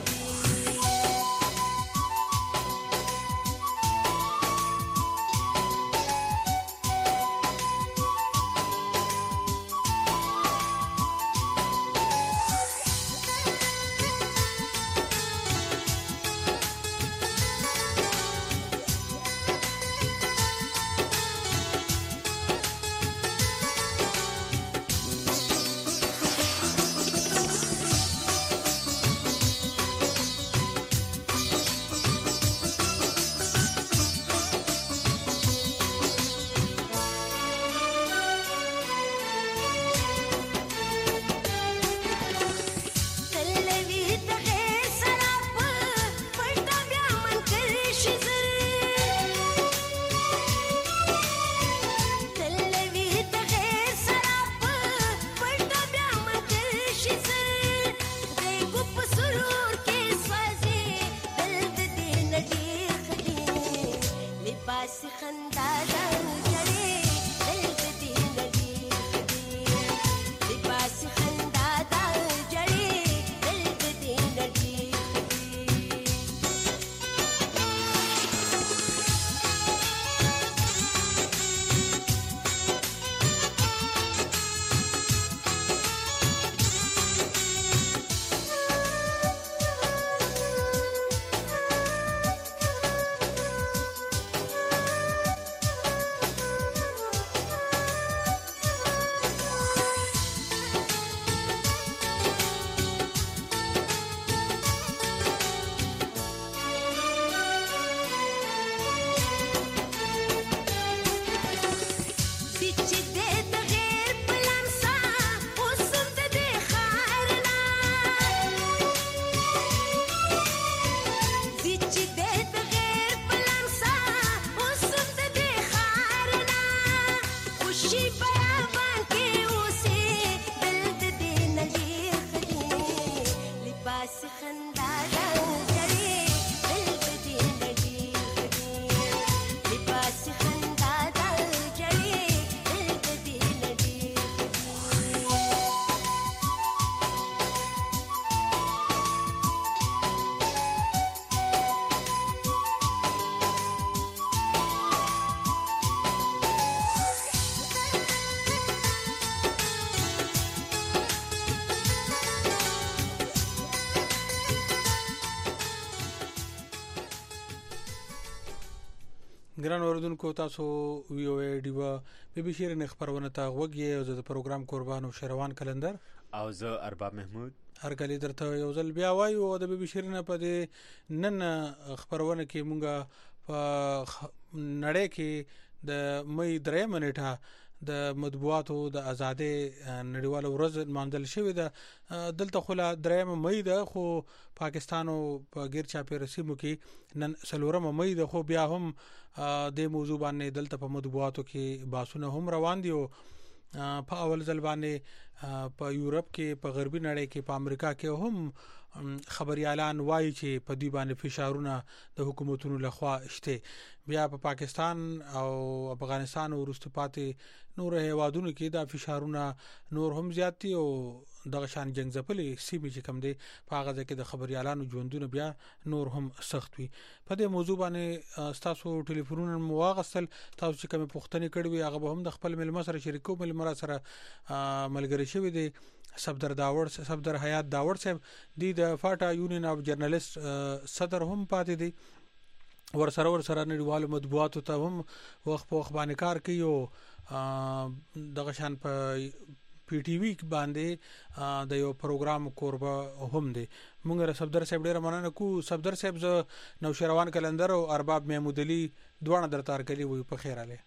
ګران اوردونکو تاسو وی او ای ډیوا بي بي شيرین خبرونه تا غوږی او د پروګرام قربان او شروان کلندر او زه ارباب محمود هر کله درته یو ځل بیا وایو او د بي بي شيرین په دې نن خبرونه کې مونږه په نړۍ کې د مې درې منټه د مطبوعاتو د آزادۍ نړیواله ورځ مانځل شوې ده دلته خو لا درېم مې ده خو پاکستان او په غیر چاپی رسمو کې نن سلورم مې ده خو بیا هم د موضوع باندې دلته په مطبوعاتو کې باسونه هم روان دي او په اول ځل باندې په یورپ کې په غربي نړۍ کې په امریکا کې هم خبريالان وایي چې په دې باندې فشارونه د حکومتونو لخوا شته بیا په پا پاکستان او افغانستان او روس پاتې نور هیوادونو کې دا فشارونه نور هم زیاتی او دغه شان جنگ ځپلې سیمه چې کم دي په هغه ځکه د خبريالانو ژوندونه بیا نور هم سخت وي په دې موضوع باندې تاسو ټلیفونونه مواغسل تاسو چې کوم پوښتنه کړې وي هغه به هم د خپل ملمه سره شریکو ملمه سره ملګری شوی دي صفدر داور صفدر حیات داور صاحب دی د فاټا یونین اف جرنالست صدر هم پاتې دي ور سره ور سره نړیوال مطبوعاتو ته هم وخت په وخت باندې کار کوي او دغه شان په پی ټی وی باندې د یو پروګرام کوربه هم دی مونږ را صفدر صاحب ډیر مننه کو صفدر صاحب ز نو شروان کلندر او ارباب محمود علي دوه درتار کلی وي په خیر علي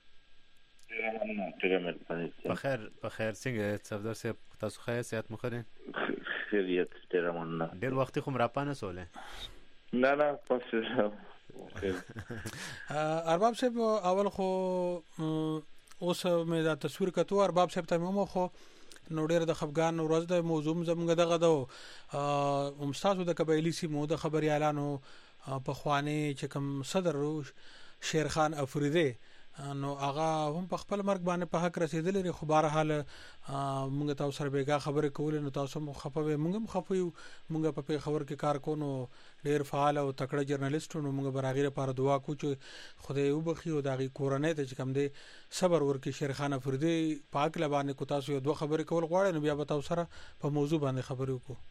په خیر په خیر څنګه صفدر صاحب تاسو خیر صحت مخره خیریت ډیر مننه ډیر وخت خو مراپانه سولې نه نه پس ارباب صاحب اول خو اوس مې دا تصویر کتو ارباب صاحب ته مو خو نو ډېر د خفغان ورځ د موضوع زمونږ دغه دو هم تاسو د قبایلی سیمو د خبري اعلانو په خواني چې کوم صدر شیرخان افریدی نو هغه هم په خپل مرګ باندې په حق رسیدل لري خو بهر حال مونږ تاسو سره بیګا خبرې کول نو تاسو مو خپوي مونږ هم خپوي مونږ په خبر کې کار کوو ډیر فعال او تکړه جرنالست نو مونږ برابر لپاره دعا کوو چې خدای وبخي او دغه کورنۍ ته چې کم دی صبر ورکړي شیرخان افریدی پاک لبانه کو تاسو یو دوه خبرې کول غواړئ نو بیا به تاسو سره په موضوع باندې خبرې وکړو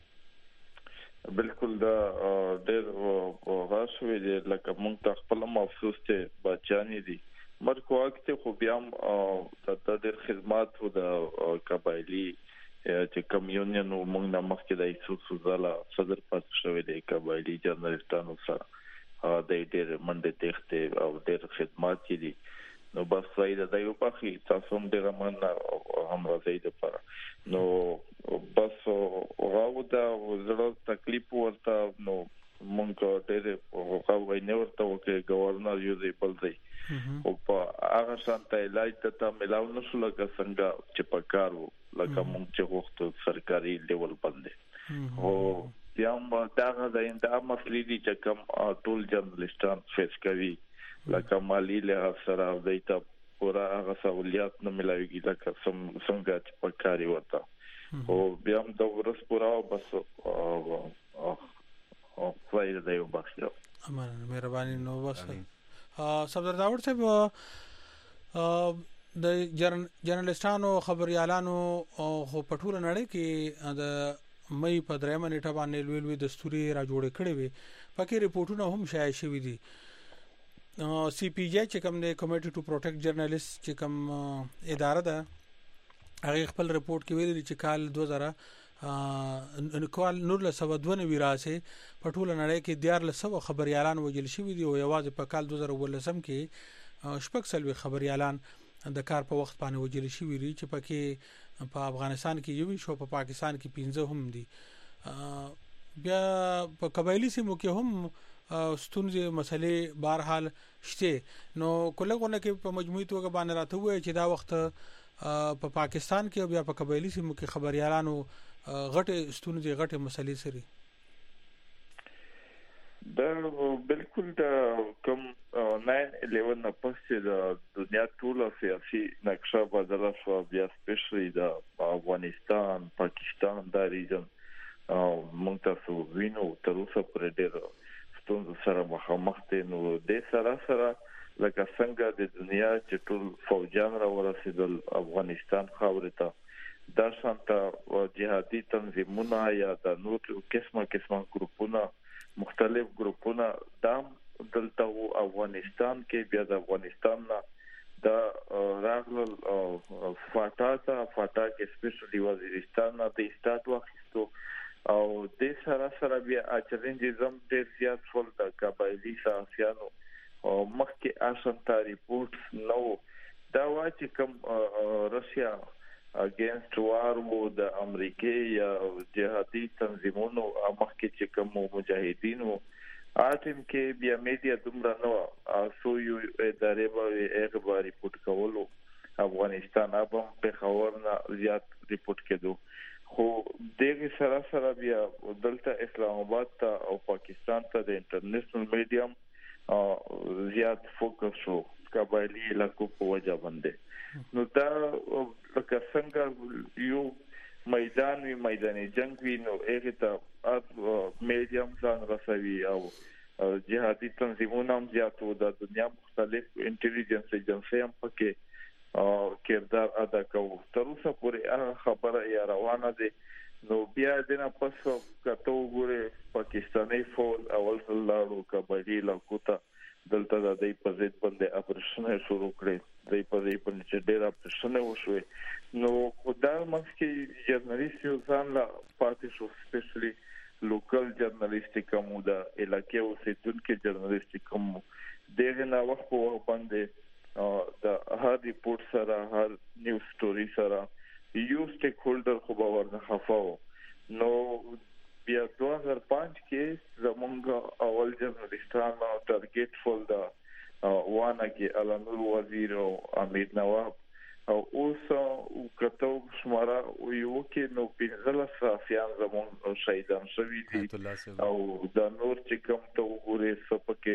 بالکل دا ډېر غاښوي دي لکه موږ ته خپل افسوس ته بچانی دي مرکو وخت خو بیا د ډېر خدمات او د قبایلی چې کمیونین موږ نه مخکې د ایسوسو زالا صدر پات شوی دی قبایلی جرنالستانو سره د ډېر منډه تخته او ډېر خدمات دي نو بس سايده د یو پخې تاسو هم ډېر مننه هم راځي د لپاره نو بس راو دا زړه تکلیف ورته نو مونږ ډېر هغه نه ورته وکړي گورنر یو دی بل دی او په هغه شانته علاج ته ملاو نشو لکه څنګه چې پکارو لکه مونږ چې وخت سرکاري لیول باندې او بیا هم دا غځای دا مسلې دي چې کوم ټول جرنالستان فیس کوي لکه مالی له سره دیتا پورا هغه سہولیات نه ملایږي لکه سم څنګه چې پکاري وته او بیا هم د ورس پورا بس او او خیر دی او بخیر امان مهرباني نو بس صدر داوود صاحب د جرنالستانو خبريالانو خو پټول نړۍ کې د مې په درېمه نیټه باندې لوی لوی دستوري را جوړ کړي وي پکې ریپورتونه هم شایع شوي دي سی پی جی چې کوم د کمیټي ټو پروټیکټ جرنالست چې کوم اداره ده هغه خپل ریپورت کې ویلي چې کال دوه هزار ان کال نور له سو دوه نوي راسه په ټول نړۍ کې دیار له سو خبريالان وجل شوی دي او یوازې په کال دوه هزار ولسم کې شپږ سلوي خبريالان د کار په وخت باندې وجل شوی دي چې پکې په افغانستان کې یو شو په پاکستان کې پنځه هم دي بیا په قبایلی سیمو کې هم ستونزې مسلې بهرحال شته نو کله کې په مجموعي توګه باندې راته وای چې دا وخت په پا پاکستان کې بیا په قبایلی سیمو کې خبريالانو غټه ستونزې غټه مسلې سری دا بالکل دا کوم ناین الیون نه پسې د دنیا ټول سیاسي نقشه بدله شو بیا سپیشلی د افغانستان پاکستان دا ریجن موږ تاسو وینو تر اوسه پر ډېر ستونزو سره مخامخ دي نو د سره سره لکه څنګه د دنیا چې ټول فوجان را ورسېدل افغانستان خاورې ته دا شانته جهادي تنظیمونه یا د نور قسمه قسمه ګروپونه مختلف ګروپونه دا دلته افغانستان کې بیا د افغانستان نه دا راغلل فاټا ته فاټا کې سپیشلی وزیرستان نه د استاد واخیستو او د سره سره بیا اچرنجزم ډیر زیات فل د قبایلی ساسيانو او مخکې آشنتا ریپورت نو دا وايي چې کوم روسیا اگینست وار وو د امریکای یا جهادي تنظیمونو مخکې چې کوم مجاهدینو اټم کې بیا میډیا دومره نو سو یو ادارې به هغه ریپورت کولو افغانستان ابم په خبرنا زیات ریپورت کړو خو دغه سره سره بیا دلته اسلام آباد ته او پاکستان ته د انټرنیشنل میډیا زیات فوکس شو قبایلی علاقو په وجه باندې نو دا لکه څنګه یو میدان وی میداني جنگ وی نو هغه ته میډیم ځان رسوي او جهادي تنظیمونه هم زیات و د دنیا مختلف انټيليجنس ایجنسي هم پکې او کردار ادا کوي تر اوسه پورې هغه خبره یا روانه دي نو بیا دنه پس کته وګوره پاکستاني فوج اول سلارو قبایلی لکوتا دلته د دې په ضد باندې اپریشن شروع کړي د په دې په چې ډېر اپریشن وشوي نو خدای مخکې جرنالست یو ځان لا پاتې شو سپیشلی لوکل جرنالست کوم دا علاقې او سیدونکو جرنالست کوم دغه نو وخت په باندې د هر ریپورت سره هر نیوز سټوري سره یو سټیک هولډر خو باور نه خفاو نو بیا دوه هزار پنځه کې زمونږ اول جرنالستانو ټارګټ فول دا وانه کې علامه وزیر او امیر نواب او اوس کته شماره یو کې نو پنځله صحافیان زمونږ شهیدان شوي دي او د نور چې کوم ته وګوري سپکه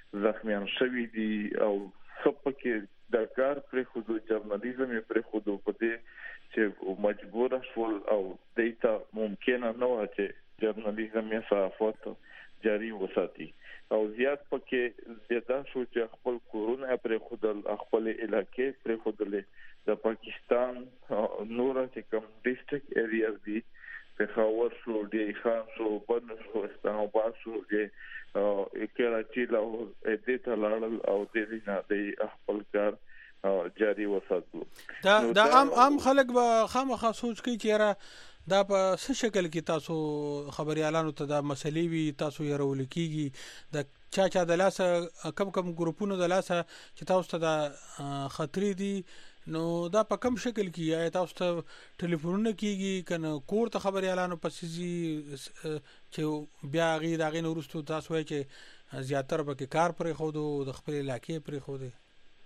زخمیان شوي دي او سپکه د کار پر خود جرنالیزم پر خود په دې چې مجبور شول او دیتا ممکنه نه و چې جرنالیزم یا صحافت جاری وساتي او زیات پکې زیاده شو چې خپل کورونه پر خود خپل علاقې پر خود د پاکستان نور چې کوم ډیسټریکټ ایریاز دي پېښور شو ډي خان شو بن شو اسلام آباد شو چې کراچي له دې ته لاړل او د دې نه د خپل کار جاری وساتلو دا دا عام عام خلک به خامخا سوچ کوي چې را دا په څه شکل کې تاسو خبريالانو ته دا مسلې وي تاسو یې رول کیږي د چا چا د لاسه کم کم ګروپونو د لاسه چې تاسو ته دا خطرې دي نو دا په کم شکل کې یا تاسو ته ټلیفونونه کیږي کنه کور ته خبريالانو پسې چې بیا غي دا غي نورستو تاسو وایي چې زیاتره به کار پرې خو د خپل علاقې پرې خو دي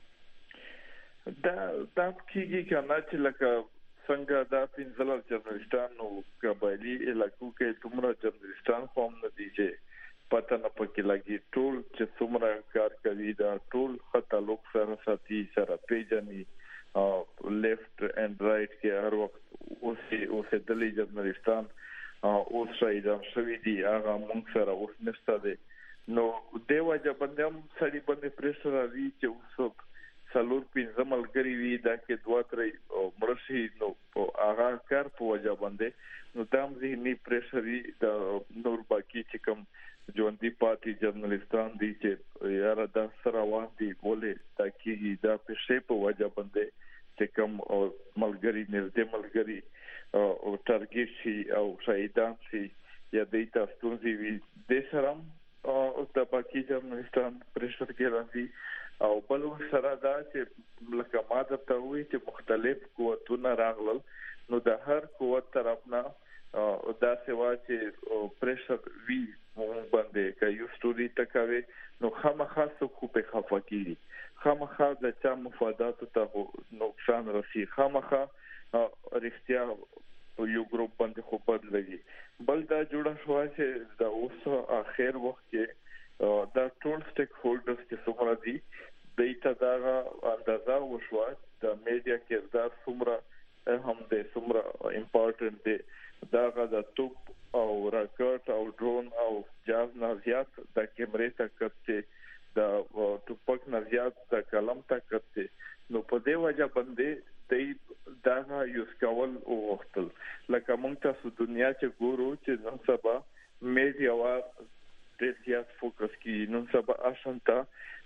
دا دا کیږي کنه چې لکه څنګه دا پنځلر جرنالستان او قبایلی علاقو کې تمره جرنالستان قوم نه دي چې پته نه پکې لګي ټول چې څومره کار کوي دا ټول تعلق سره ساتي سره پیژني لیفت اینڈ رائټ کې هر وخت اوسې اوسې دلی جرنالستان او شهیدان شوي دي هغه موږ سره اوس نشته دي نو دیو جبندم سړي باندې پریشر راځي چې اوس څلور پنځه ملګري وي دا کې دوه ترې مرشي نو هغه کار په وجه باندې نو دام ذهني پریشر د نور باقي چې کوم ژوندۍ پاتې جرنالستان دي چې یار دا سره وان دي ولې دا کې دا په شی په وجه باندې چې کوم ملګري نږدې ملګري او ټارګټ شي او شهیدان شي یا د تاسو وی د سرم او د باقي جرنالستان پریشر کې راځي او بل سره دا چې لکه ما درته وی چې مختلف قوتونه راغلل نو د هر قوت طرفنا دا سوا چې پریشر وی مونږ باندې که یو ستوري تکوي نو خامخا څوک په خفه کیږي خامخا د چا مفادات ته نقصان رسي خامخا رښتیا یو ګروپ باندې خو بدلږي بل دا جوړه شو چې د اوس اخر وخت کې دا ټول سټیک هولډرز چې څومره دي دیتا دا اندازه وشو د میډیا کردار څومره هم د څومره امپورټنت دی دا غا توپ او راکټ او ډرون او جاز نه زیات د کیمرې طاقت د ټوپک نه زیات د کلم طاقت نو په دې وجه باندې د دا یو سکول او وختل لکه مونږ تاسو دنیا چې ګورو چې نن سبا میډیا وا د سیاست فوکس کی نن سبا آشنتا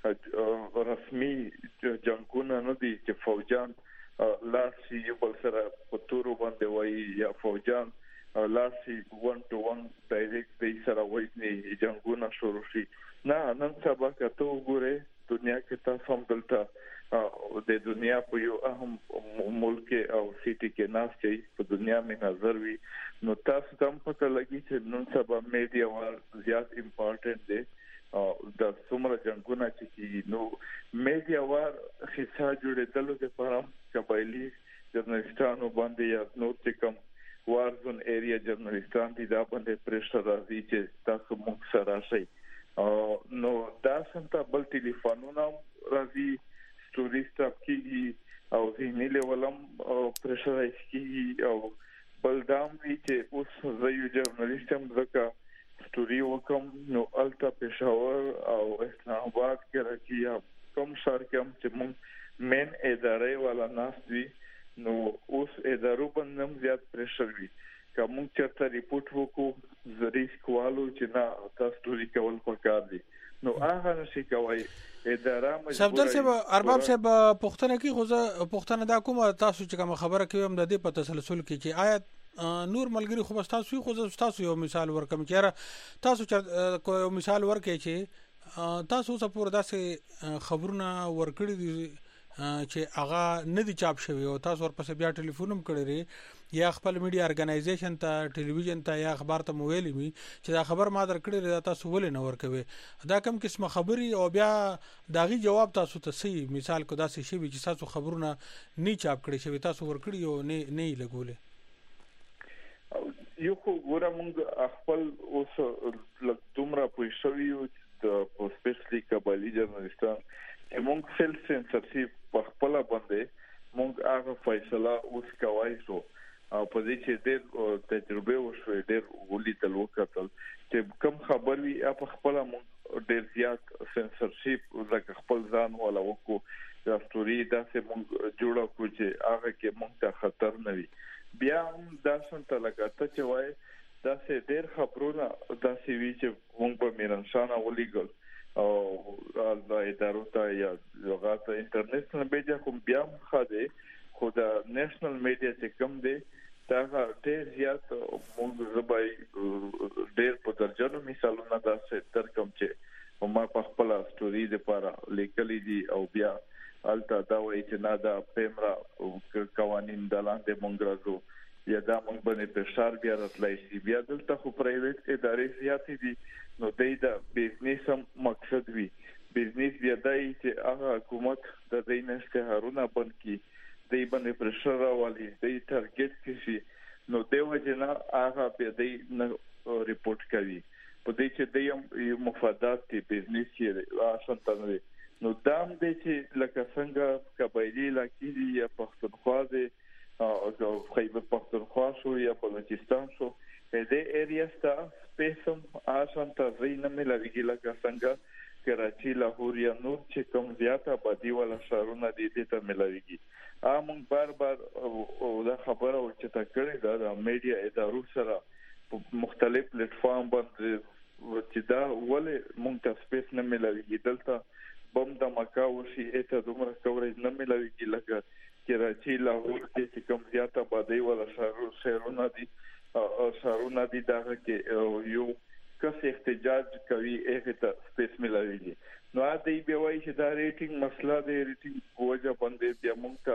رسمي جنگونه نه دي چې فوجان لاسي یو بل سره په تورو باندې وایي یا فوجان لاسي ون ټو ون ډایرکټ دی سره وایي جنگونه شروع شي نه نن سبا کته وګوره دنیا کې تاسو هم دلته د دنیا په یو اهم ملک او سیټي کې ناس چې په دنیا میں نظر وي نو تاسو هم پته لګي چې نن سبا میډیا ور زیات امپورټنت دی د څومره جنگونه چې نو میډیا ور حصہ جوړېدل د پرم قبایلی جرنالستانو باندې یا نو چې کوم وارزون ایریا جرنالستان دي دا باندې پریشر راځي چې تاسو موږ سره شي نو دا څنګه بل ټلیفونونه راځي ستوري سټاپ کیږي او ذهني لیولم پریشرایز کیږي او بل دام وی چې اوس زه یو جرنالست هم ځکه ستوري وکم نو الته پېښور او اسلام آباد کراچي کوم ښار کې هم چې موږ مین ادارې والا ناس وي نو اوس ادارو باندې زیات پریشر وي کوم چرته ریپورت وکړو زریس کوالو چې نه تاسو ستوري کول پکار دي نو هغه نشي کوي اداره مجبور صفدر صاحب ارباب صاحب پښتنه کې خو پښتنه دا کومه تاسو چې کوم خبره کوي هم د دې په تسلسل کې چې آیت نور ملګری خو تاسو خو تاسو یو مثال ورکم چې تاسو یو مثال ورکې چې تاسو سپور داسې خبرونه ورکړي دي چې هغه نه دي چاپ شوی او تاسو ورپسې بیا ټلیفون هم کړی یا خپل میډیا ارګنایزیشن ته ټلویزیون ته یا اخبار ته مویل می چې دا خبر ما درکړی دا تاسو ولې نه ورکوي دا کوم قسمه خبري او بیا داغي جواب تاسو ته صحیح مثال کو داسې شی چې تاسو خبرونه نه چاپ کړی شوی تاسو ورکړی او نه نه لګولې یو خو ګوره موږ خپل اوس دومره پوه شوی په سپیشلی قبایلی جرنالستان چې موږ فل سنسرشپ په خپل باندې موږ هغه فیصله اوس کوي شو او په دې چې ډېر تجربه وشوه ډېر ولیدل وکړل چې کوم خبر وي په خپل موږ ډېر زیات سنسرشپ لکه خپل ځان ولا وکړو دا ستوري دا چې موږ جوړه کو چې هغه کې موږ ته خطر نه وي بیا هم دا څنګه لګاته چې وای دا چې ډېر خبرونه دا چې وی چې موږ په میرانشانه ولېګل او دا ادارو ته یا لغات انټرنیشنل میډیا کوم بیا خاده خو دا نېشنل میډیا چې کوم دی دا ډېر زیات موږ زبای ډېر په درجنو مثالونه دا چې تر کوم چې ما په خپل ستوري لپاره لیکلي دي او بیا الته دا وایي چې نه دا پیمرا قوانین د لاندې مونږ راځو یا دا مونږ باندې فشار بیا راتلای شي بیا دلته خو پرایویټ ادارې زیاتې دي نو دوی دا بزنس هم مقصد وي بزنس بیا دای چې هغه حکومت د دې نشهارونه بند کی دوی باندې فشار راولي دوی ټارګټ کړي نو دیو جنا هغه په دې نه ریپورت کوي په دې چې دوی مفادات دي بزنس یې آسان نه نو دام دې چې لکه څنګه قبایلی علاقې دي یا پښتونخوا دي او خیبر پښتونخوا شو یا بلوچستان شو دې ایریاز ته سپیسم آسان ته نه ملایږي لکه څنګه کراچي لاهور یا نور چې کوم زیات آبادی ولا شهرونه دي دې ته ملایږي ا موږ بار بار او دا خبره او چې تا کړی دا د میډیا ادارو سره مختلف پلیټ فارم باندې چې دا ولې موږ ته سپیس نه ملایږي دلته بم د مکاو شي اته دومره کوریج نه ملوي لکه کراچي لاهور کې چې کوم زیاته آبادی ولا شهرونه دي او شهرونه دي دا کې یو کس احتجاج کوي هغه ته سپیس ملوي نو دا به وایي چې دا ریټینګ مسله دی ریټینګ وجه باندې بیا موږ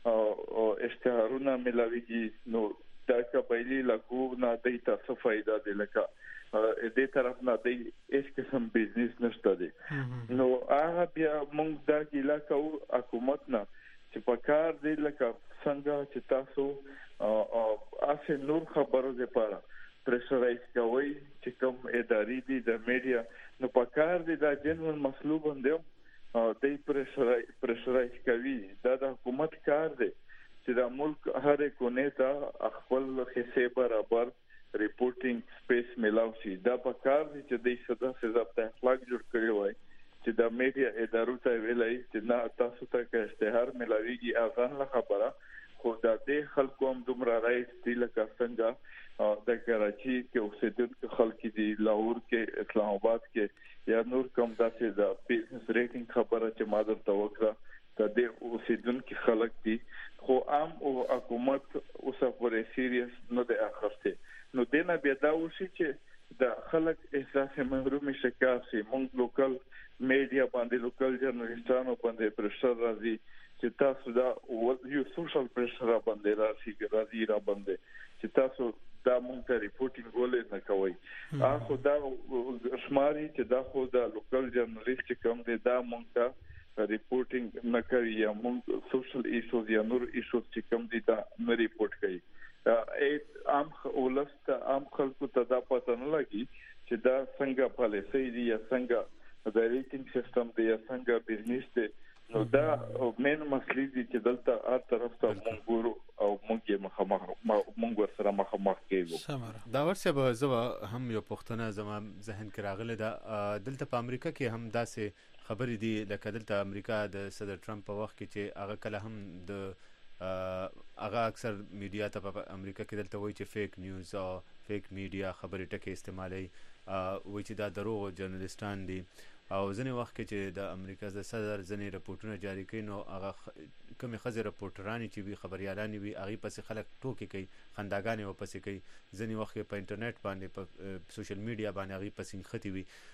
ته اشتهارونه ملوي نو دا قبایلی لکو نه د تاسو فائدہ دی لکه دې طرف نه دی هیڅ قسم بزنس نشته دی نو هغه بیا موږ دا ګیلا کوو حکومت نه چې په کار دی لکه څنګه چې تاسو او اسه نور خبرو لپاره پریشرایز کوي چې کوم ادارې دي د میډیا نو په کار دی دا جنرال مسلوب اندم دې پریشرایز پریشرایز کوي دا د حکومت کار دی چې د ملک هر کونه ته خپل حصے برابر ریپورټینګ سپیس ملاو شي دا په کار دي چې د صدا ضابطه اخلاق جوړ کړی وای چې د میډیا ادارو ته ویلای چې نه تاسو ته کې اشتهار ملاويږي اغان له خبره خو دا د خلکو هم دومره راځي چې لکه څنګه د کراچي کې اوسېدونکو خلک دي لاهور کې اسلام آباد کې یا نور کوم داسې د بزنس ریټینګ خبره چې ما درته وکړه د دې اوسېدونکو خلک دي خو عام او حکومت اوسه پرې سیریس نه دی اخرته نو دنه بیا دا وشي چې د خلک احساس محرومي شکار شي مونږ لوکل میډیا باندې لوکل جرنالستانو باندې پرشر راځي چې تاسو دا یو سوشل پرشر باندې راځي راځي را باندې چې تاسو دا مونږ ته ریپورټینګ ولې نه کوي اخو دا شماري چې دا خو دا لوکل جرنالست کوم دی دا مونږ ته ریپورټینګ نه کوي یا مونږ سوشل ایشوز یا نور ایشوز چې کوم دي دا نه ریپورټ کوي عام ولست عام خلکو ته دا پته نه لګي چې دا څنګه پالیسي دي یا څنګه د ریټینګ سیستم دی یا څنګه بزنس دی نو دا مین مسلې دي چې دلته هر طرف ته مونږ او مونږ یې مخامخ مونږ سره مخامخ کېږو دا ورسه به زه هم یو پښتنه زما ذهن کې راغله دا دلته په امریکا کې هم داسې خبرې دي لکه دلته امریکا د صدر ټرمپ په وخت کې چې هغه کله هم د هغه اکثر میډیا ته په امریکا کې دلته وایي چې فیک نیوز او فیک میډیا خبرې ټکي استعمالي وایي چې دا دروغ جرنالستان دي او ځنې وخت کې چې د امریکا د صدر ځنې رپورټونه جاری کوي نو هغه کومې ښځې رپورټرانې چې وي خبریالانې وي هغې پسې خلک ټوکې کوي خنداګانې ورپسې کوي ځینې وخت کې په انټرنیټ باندې په سوشل میډیا باندې هغې پسې نښتې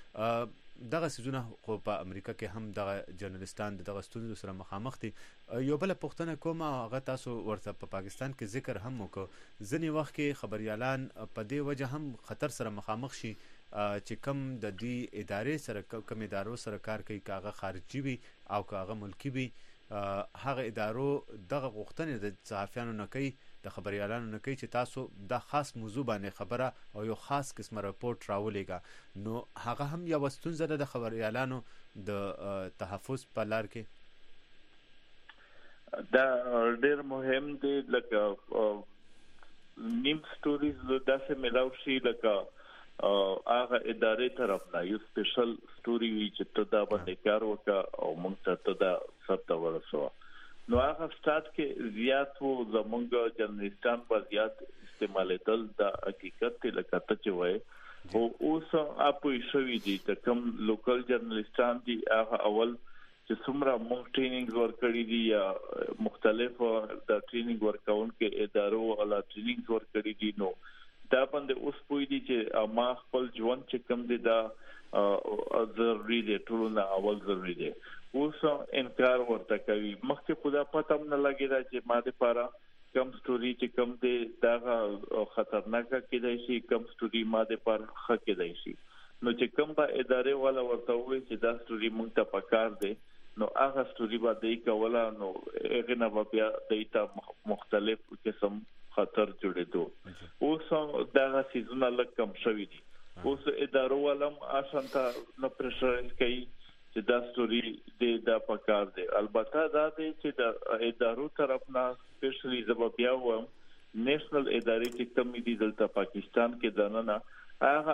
وي دغه څیزونه خو په امریکا کې هم دغه جرنالستان د دغه ستونزو سره مخامخ دي یو بله پوښتنه کوم هغه تاسو ورته په پاکستان کې ذکر هم وکړو ځینې وخت کې خبریالان په دې وجه هم خطر سره مخامخ شي چې کم د دې ادارې سره کم ادارو سره کار کوي که هغه خارجي وي او که هغه ملکي وي هغه ادارو دغه غوښتنې د صحافیانو نه کوي د خبريالانو نه کوي چې تاسو د خاص موضوع باندې خبره او یو خاص قسمه راپورټ راولېګا، نو هغه هم یو ستونزه ده د خبريالانو د تحفظ په لار کې. دا ډېر مهم دی، لکه نیم سټوریز داسې ملاو شي لکه هغه ادارې طرف نه یو سپیشل سټوري وي چې ته دا باندې کار وکړه او موږ ته دا سرته ورسوه. نو هغه سٹارټ کې زیات وو زمونږ جرنالستان په زیات استعمالېدل د حقیقت ته لکه ته چې وایي، او اوس اپوي شوي دي ته کوم لوکل جرنالستان دي هغه اول چې څومره موږ ټریننګ ورکړي دي یا مختلف د ټریننګ ورکونکو ادارو ولا ټریننګ ورکړي دي، نو دا باندې اوس پوي دي چې ما خپل ژوند چې کوم دي دا ضروري دی، ټول نه اول ضروري دی. اوس انکار ورته کوي، مخکې خدا پته هم نه لګېده چې ما دپاره کم سټوري چې کم دی دا خطرناکه کېدای شي، کم سټوري ما دپاره ښه کېدای شي. نو چې کوم به ادارې والا ورته ووایي چې دا سټوري موږ ته پکار دی، نو هغه سټوري به دی کوله، نو هغې نه به بیا دی ته مختلف قسم خطر جوړېدو. اوس دغه څیزونه لږ کم شوي دي. اوس ادارو والا هم آسانته نه پرېشرایز کوي چې دا سټوري دی دا پکار دی. البته دا دی چې د ادارو طرف نه سپیشلی زه به بیا وایم نیشنل ادارې چې کومې دي دلته پاکستان کې دننه هغه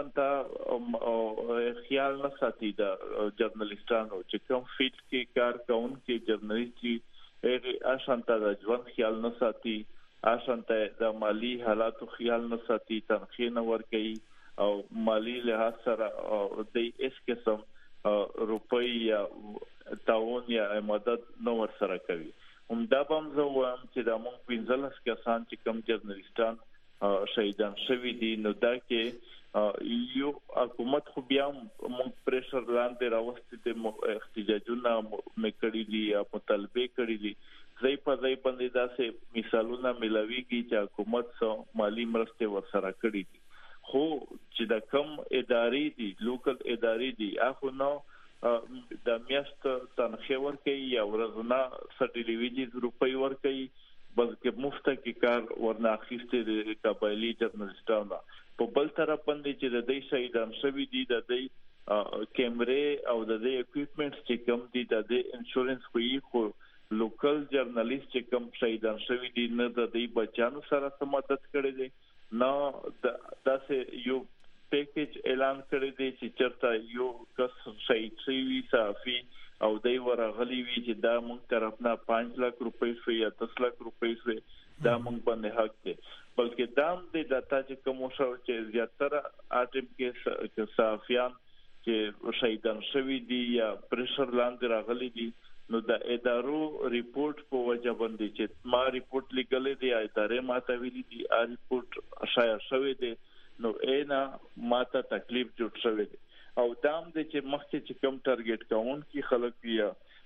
آسانته خیال نه ساتي د جرنالستانو چې کوم فیلډ کې کار کوونکي جرنالست دي، هغې آسانته د ژوند خیال نه ساتي، آسانته د مالی حالاتو خیال نه ساتي، تنخیه نه ورکوي او مالی لحاظ سره د هیڅ قسم روپۍ یا تعاون یا مدد نه ورسره کوي. همدا به هم زه وایم چې دا موږ پنځلس کسان چې کوم جرنالستان شهیدان شوي دي، نو دا کې یو حکومت خو بیا موږ پریشر لاندې راوستي دي، احتجاجونه مې کړي دي یا مطالبې کړي دي. ځای په ځای باندې داسې مثالونه ملاویږي چې حکومت څه مالي مرستې ورسره کړي دي، خو چې د کم ادارې دي لوکل ادارې دي هغه نو د میاشت تنخیه ورکوي یا ورځنه څه ټلویزیون روپۍ ورکوي، بلکې مفته کې کار ورنه اخیستې د قبایلي جرنالستانو. په بل طرف باندې چې د دې شهیدان شوي دي د دې کیمرې او د دې اکوپمنټس چې کوم دي د دې انشورنس کوي، خو لوکل جرنالست چې کوم شهیدان شوي دي نه د دې بچانو سره څه مدد کړی دی، نه داسې یو پیکیج اعلان کړی دی چې چېرته یو کس شهید شوي صحافي او دی ورغلی وي چې دا موږ طرف نه پانچ لک روپۍ شوي یا دس لک روپۍ شوي دا موږ باندې حق دی، بلکې دا هم دی دا چې کوم شو چې زیاتره اټم کې صحافیان چې شهیدان شوي دي یا پریشر لاندې راغلي دي، نو د ادارو ریپورت په وجه باندې چې ما ریپورت لیکلی دی، ادارې ماته ویلي دي ا ریپورت شایع شوی دی، نو اینا ماته تکلیف جوړ شوی دی. او دام د چې مخکې چې کم ټارګټ کوونکي خلک یا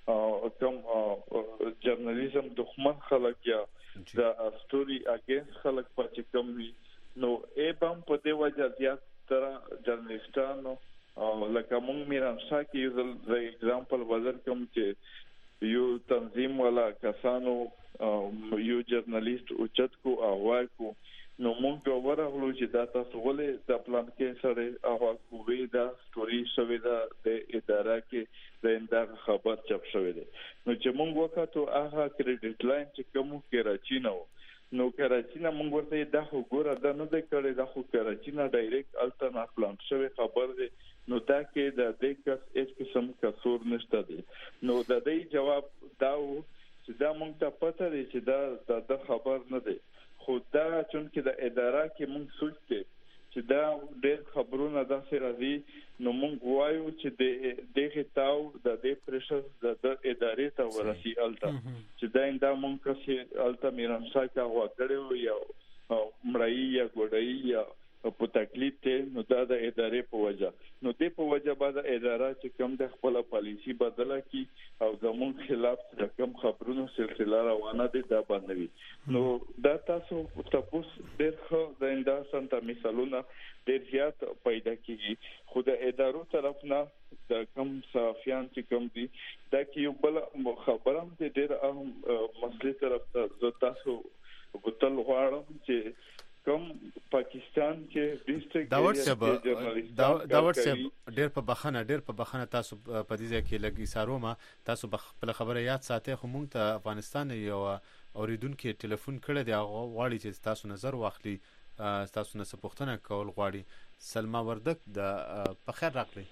کم جرنالیزم دښمن خلک یا د سټوري اگینست خلک په چې کم وي، نو ای بم په دې وجه زیات تر جرنالستانو لکه مونږ میرانشاه کې یو ځل اگزامپل وزر کوم چې یو تنظیم والا کسانو یو جرنالیست اوچت کو اغوا کو، نو مونږ ورغلو چې دا تاسو ولې د پلان کې سره اغوا کوی دا سټوري شوی دا د اداره کې د انده خبر چاپ شوی دی. نو چې مونږ وکړو هغه کریډټ لاین چې کوم کراچي نو نو کراچي نه مونږ ورته دا خو ګوره دا نه د کړي دا خو کراچي نه ډایرکټ الټرنا پلان شوی خبر دی، نو دا کې د دې کس هیڅ قسم قصور نشته دی. نو د دې جواب دا و چې دا مونږ ته پته دی چې دا د خبر نه دی، خو دا چونکې د اداره کې مونږ سوچ دی چې دا ډېر خبرونه داسې راځي، نو مونږ وایو چې د دغه تاو د دې پریشر د ادارې ته ورسي الته چې دا انده مونږ کسي الته میرانشاه کې هوا کړو یا مړی یا ګوډی یا په تکلیف ته، نو دا د ادارې په وجه، نو دې په وجه بعد اداره چې کوم د خپل پالیسی بدله کی او زمون خلاف د کوم خبرونو سلسله روانه دي دا باندې، نو دا تاسو تاسو ډېر ښه د انده سنت مثالونه ډېر زیات پیدا کیږي، خو د ادارو طرف نه د کوم صحافیان چې کوم دي دا کې یو بل خبره هم ډېر اهم مسلې طرف ته تاسو بوتل غواړم چې کوم پاکستان کې ډیسټریکټ دا ورڅ دا ورڅ ډېر په بخنه ډېر په بخنه تاسو په دې ځای کې لګي سارومه تاسو په خبره یاد ساتي خو مونږ ته افغانستان یو اوریدونکو ټلیفون کړی دی غواړي چې تاسو نظر واخلي تاسو نه سپوښتنه کول غواړي سلما وردک د په خیر راغلی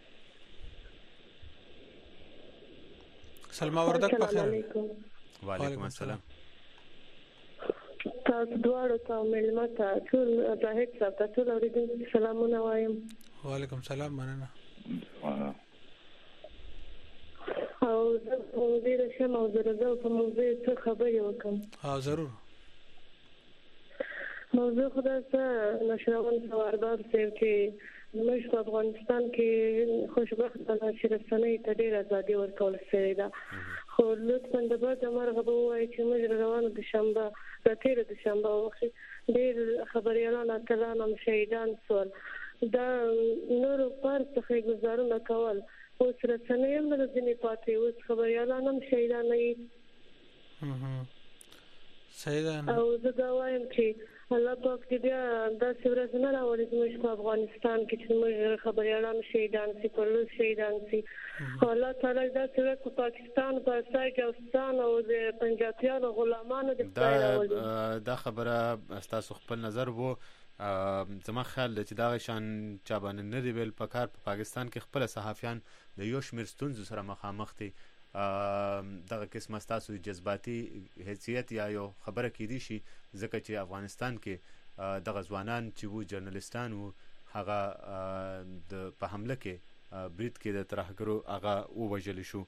سلما وردک په خیر وعلیکم السلام تاسو دواړو ته مېلمه ته ټول زاهد صاحب ته ټول اوریدونکو سلامونه وایم. وعلیکم السلام مننه. او زه موضوع راشم او زه راځم په موضوع څه خبرې وکړم. ها ضرور. موضوع خدا څه نشروان سواردار صاحب چې زموږ په افغانستان کې خوشبخته ده چې رسنۍ ته ډېره ازادي ورکول شوې ده خو لطفا د بعد مرغه به ووایي چې موږ روانه دوشنبه د تېره دوشنبه وخت ډېر خبریالان اتلان هم شهیدان شول دا نورو پر څخه ګزارونه کول اوس رسنۍ هم نه ځینې پاتې اوس خبریالان هم شهیدانوي شهیدان او زه دا وایم چې الله پاک دې بیا داسې ورځ نه راولي زموږ په افغانستان کې چې زموږ خبریالان شهیدان شي پولیس شهیدان شي الله تعالی داسې ورځ په پاکستان په ساجستان او د پنجابیانو غلامانو د خدای راولي. دا خبره تاسو خپل نظر وو زما خیال چې دا شان چا باندې نه دی ویل په کار په پاکستان کې خپل صحافیان د یو شمېر ستونزو سره مخامخ دي دغه قسمه تاسو جذباتي حیثیت یا یو خبره کیدی شي ځکه چې افغانستان کې دغه ځوانان چې وو جرنالستان وو هغه د په حمله کې برید کې د ترهګرو هغه ووژل شو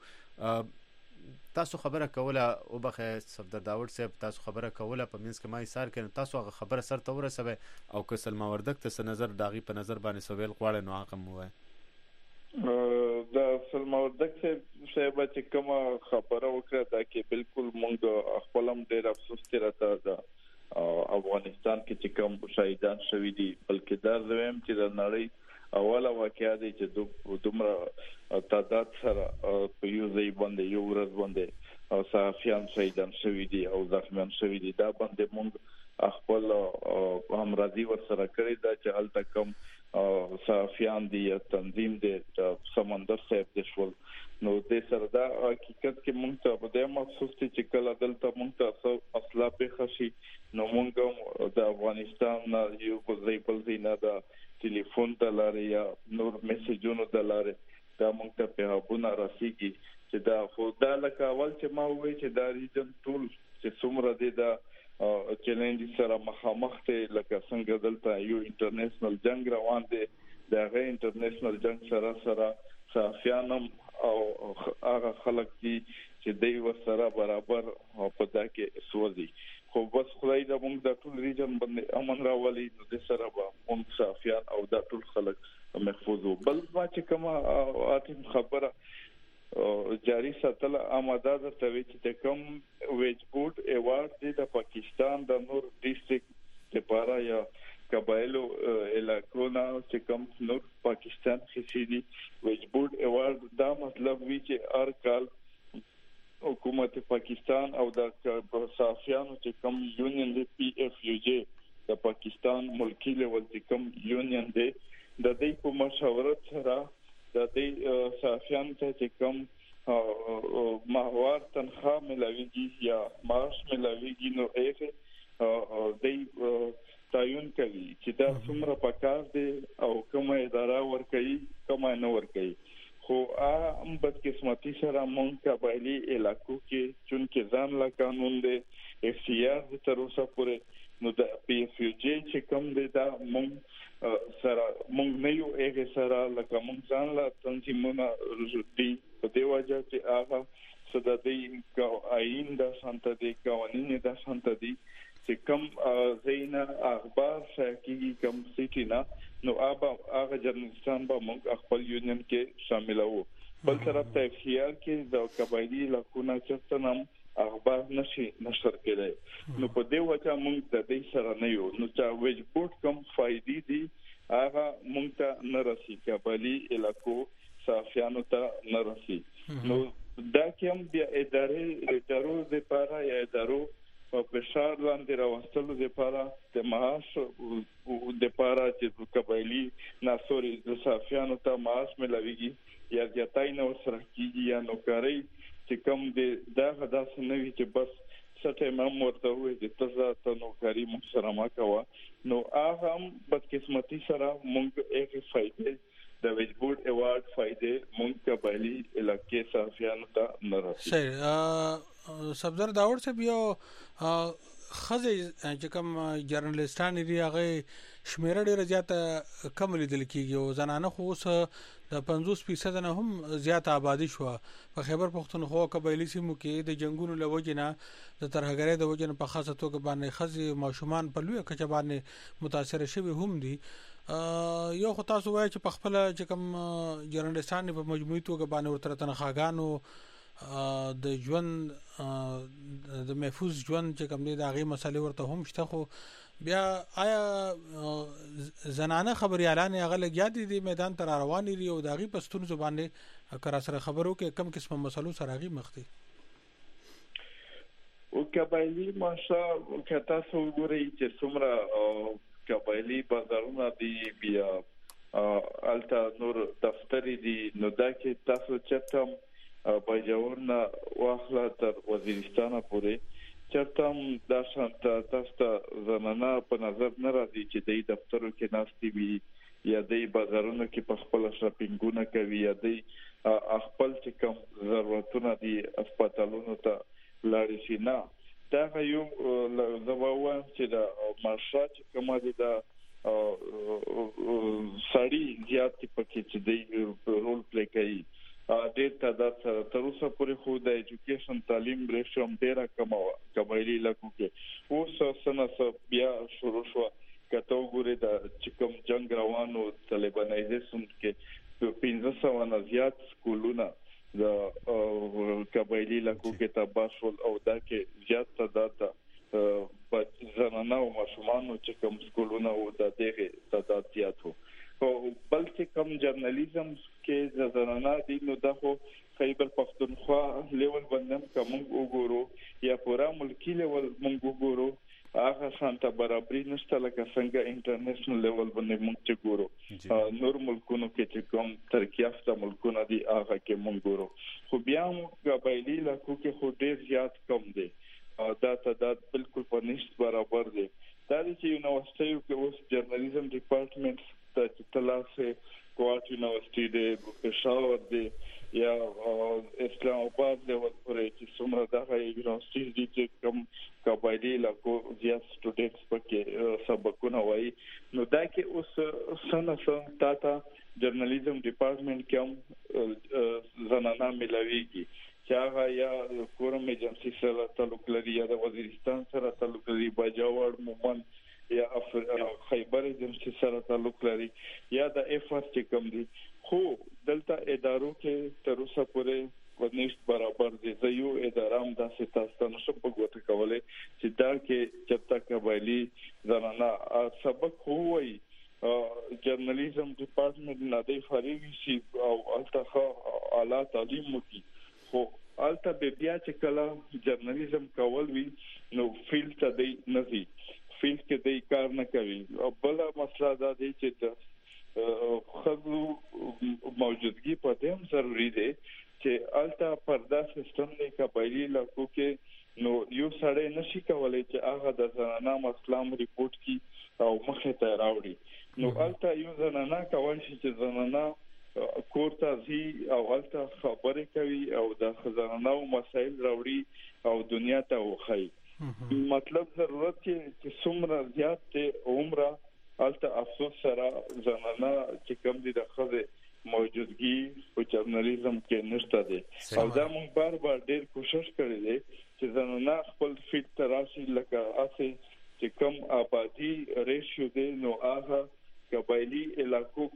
تاسو خبره کوله او بخه صفدر داوود صاحب تاسو خبره کوله په منځ کې ما ایثار کړ تاسو هغه خبره سره تورسوي او که سلما وردک ته نظر داغي په نظر باندې سویل غواړي نو هغه مو وای دا سلما وردک صاحب چې کوم خبره وکړه دا کې بالکل مونږ خپلم ډېر افسوس کړه دا افغانستان کې چې کوم شهیدان شوي دي بلکې دا زویم چې د نړۍ اوله واقعیا دي چې دومره تعداد سره په یو ځای باندې یو ورځ باندې صحافیان شهیدان شوي دي او زخمیان شوي دي دا باندې مونږ خپل همراضي ورسره کړې ده چې هلته کوم صحافیان دي یا تنظیم دي سمندر صاحب د شول نو د سره دا حقیقت کې مونږ ته په دې مخصوص چې کله دلته مونږ ته اصله په خشي نو مونږ د افغانستان یو ځای بل ځای نه دا ټلیفون د لارې یا نور میسجونو د لارې دا مونږ ته پیغامونه رسیږي چې دا خو دا لکه اول چې ما وایي چې دا ریجن ټول چې څومره دي دا چیلنج سره مخامخ ته لکه څنګه دلته یو انټرنیشنل جنگ روان دی دا غي انټرنیشنل جنگ سره سره صحافیانم او هغه خلک دي چې دوی ورسره برابر په دا کې سوځي خو بس خدای دا موږ د ټول ریجن باندې امن راولي نو د سره به موږ صحافیان او د ټول خلک محفوظ وو بل ما چې کومه اتم خبره جاری ساتل آماده ده ته چې کوم ویج بورډ ایوارډ دی د پاکستان د نور ډیسټریکټ لپاره یا قبایلو علاقونو چې کوم نور پاکستان کې دي ویج بورډ ایوارډ دا مطلب وی چې هر کال حکومت پاکستان او د صحافیانو چې کوم یونین دی پی اف یو جی د پاکستان ملکی لیول چې کوم یونین دی د دې په مشورت سره د دې صحافیانو ته چې کوم ماهوار تنخواه ملاویږي یا معاش ملاویږي نو هغه د تعین کوي چې دا څومره پکار دي او کومه اداره ورکوي کومه نه ورکوي خو ام بد قسمتي سره مونږ قبایلی علاقو کې چونکه ځان لا قانون دی اف سی آر تر اوسه پورې نو د پی اف یو جی چې کوم دی دا مونږ سره مونږ نه یو هغه سره لکه مونږ ځان لا تنظیمونه دي په دی وجه چې هغه صدا دی آئین د سانته دی قوانین د سانته دی چې کوم زینا اخبار شاکی کوم سیټینا نو آبا هغه جرنالستان به مونږ خپل یونین کې شامل وو بل طرف ته اف سی آر کې د قبایلی علاقونو چې نام اخبار نشي نشر کړي نو په دې وجه مونږ د دې سره نه یو نو چې ویج بورډ کوم فائدې دي هغه مونږ ته نه رسي قبایلی علاقو صحافیانو ته نه رسي نو دا کوم بیا ادارې ادارو د لپاره یا ادارو په فشار لاندې راوستلو لپاره د معاش لپاره چې قبایلی ناسوري د صافیانو ته معاش ملويږي یا زیاتای نو سره کیږي یا نوکری چې کوم د دغه داسې نوي چې بس سټه مم ورته وي چې تاسو ته نوکری مو سره ما کوه نو هغه هم بدقسمتي سره مونږ یې فائدې د ویجبورډ ایوارډ فائدې مونږ قبایلی علاقې صافیانو ته نه رسي. صحیح صفدر داور صاحب یو خزه چې کوم جرنالستان دی هغه شمیره ډیره زیاته کم لیدل کیږي او زنانه خو اوس د پنځوس فیصد نه هم زیاته آبادی شو په خیبر پختونخوا قبایلی سیمو کې د جنگونو لوجنه د ترهګرۍ د وجنه په خاصه توګه باندې خزه ماشومان په لوی کچه باندې متاثر شوی هم دي. یو خو تاسو وایي چې په خپل چې کوم جرنالستان په مجموعي توګه باندې ورته تنخواګانو د ژوند د محفوظ ژوند چې کوم دي د هغه مسلې ورته هم شته خو بیا آیا زنانه خبريالان هغه لګیا دي د میدان تر روان دي او داغي پستون زبانه کر سره خبرو کې کم قسمه مسلو سره غي مخ دي او قبایلی ماشا کتا سو ګوري چې څومره قبایلی بازارونه دي بیا التا نور دفتر دي نو دا کې تاسو چتم باجورنا واخلا تر وزیرستان پورې چرتم دا شانت تاسو زمانہ په نظر نه راځي چې د دفترو کې ناستي وي یا د بازارونو کې په خپل شاپینګونه کوي یا د خپل چې کوم ضرورتونه دي هسپتالونو ته لاړ شي نه دا یو زموږ چې دا مارشا چې کومه دي دا سړی زیات پکې چې د رول پلی کوي ډېر تعداد سره تر اوسه پورې خو د ایجوکیشن تعلیم ریشو هم ډېره کمه وه قبایلي علاقو کې اوس څه بیا شروع شوه که ته وګورې د چې کوم جنګ روان و طالبانایزیشن کې پنځه سوه نه زیات سکولونه د قبایلي علاقو کې تباه شول او دا کې زیات تعداد د زنانه او ماشومانو چې کوم سکولونه و د دغه تعداد زیات و او بل چې کوم جرنالیزم کې د زنانه دي نو دا خو خیبر پختونخوا لیول باندې کوم وګورو یا پورا ملکی لیول موږ وګورو هغه شانته برابرۍ نشته لکه څنګه انټرنیشنل لیول باندې موږ چې ګورو نور ملکونو کې چې کوم ترقی یافته ملکونه دي هغه کې موږ ګورو خو بیا موږ قبایلی علاقو کې خو ډېر زیات کم دي دا تعداد بالکل په نشت برابر دي دا چې یونیورسيټیو کې اوس جرنالیزم ډپارټمنټ ته تلاسه کوټ یونیورسيټي د پېښور دی یا اسلام آباد لیول پورې چې څومره دغه یونیورسيټي دي چې کوم قبایلی علاقو زیات سټوډنټس پکې سبقونه وایي نو دا کې اوس سنه سن تاته جرنالیزم ډپارټمنټ کې هم زنانه ملويږي چې هغه یا کورم ایجنسی سره تعلق لري یا د وزیرستان سره تعلق لري باجوړ مومن یا خیبر ایجنسی سره تعلق لري یا د اف اس چې کوم دي خو دلته ادارو کې تر اوسه پورې ونیشت برابر دي زه یو اداره هم داسې تاسو ته نشم په ګوته کولی چې دا کې چپتا قبایلی زنانه سبق هووي جرنالیزم ډپارټمنټ نه دی فارغ شي او الته اعلی تعلیم وکړي خو الته بیا چې کله جرنالیزم کول وي نو فیلډ ته دی نه ځي فیلډ کې دی کار نه کوي او بل مسله دا دی چې د خزو موجودګي په دې هم ضروری دی چې الته پردا سیستم نه قبایلی علاقو کې نو یو سړی نشي کولای چې هغه د زنانه مسلم ریپورت کی او مخه ته راوړي نو الته یو زنانه کوي چې زنانه کورته زی او الته خبرې کوي او د زنانه مسایل راوړي او دنیا ته وخی مطلب ضرورت چې څومره زیات ته عمره الته افسوس سره زنانه چې کوم دي د خزه موجودګي په جرنالیزم کې نشته دي او دا موږ بار بار ډېر کوشش کړی دی چې زنانه خپل فیټ تراشي لکه اسې چې کوم آبادی ریشیو دی نو هغه قبایلی علاقو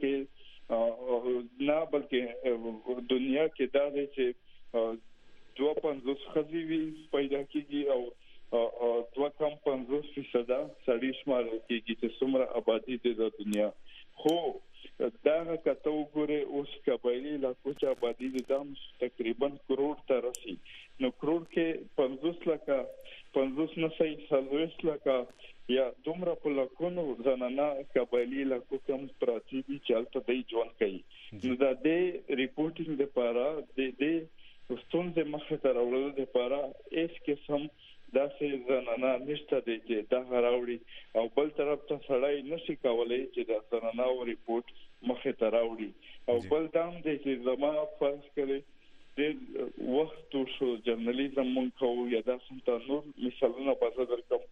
کې نه بلکې دنیا کې دا دی چې دوه پنځوس خزي وي پیدا کیږي او دوه کم پنځوس فیصد سړي شمار کیږي چې څومره آبادی دی د دنیا خو دا کته وګوره اوس قبایلی علاقو چې آبادی د تقریبا کروڑ ته رسي نو کروڑ کې پنځوس لکه پنځوس پنځوس نه سي څلوېښت لکه یا دومره په لکونو زنانه قبایلي لکو کم پراتی دي چې هلته دوی ژوند کوي. نو د دې ریپورټینګ دپاره د دې ستونزې مخې ته راوړلو دپاره هېڅ قسم داسې زنانه نشته دی چې دغه راوړي او بل طرف ته سړی نشي کولی چې د زنانهو ریپورټ مخې ته راوړي. او بل دا هم دی چې زما فرض کړئ ډېر وخت شو جرنالیزم مونږ کوو یا داسې ته نور مثالونه به زه درکړم.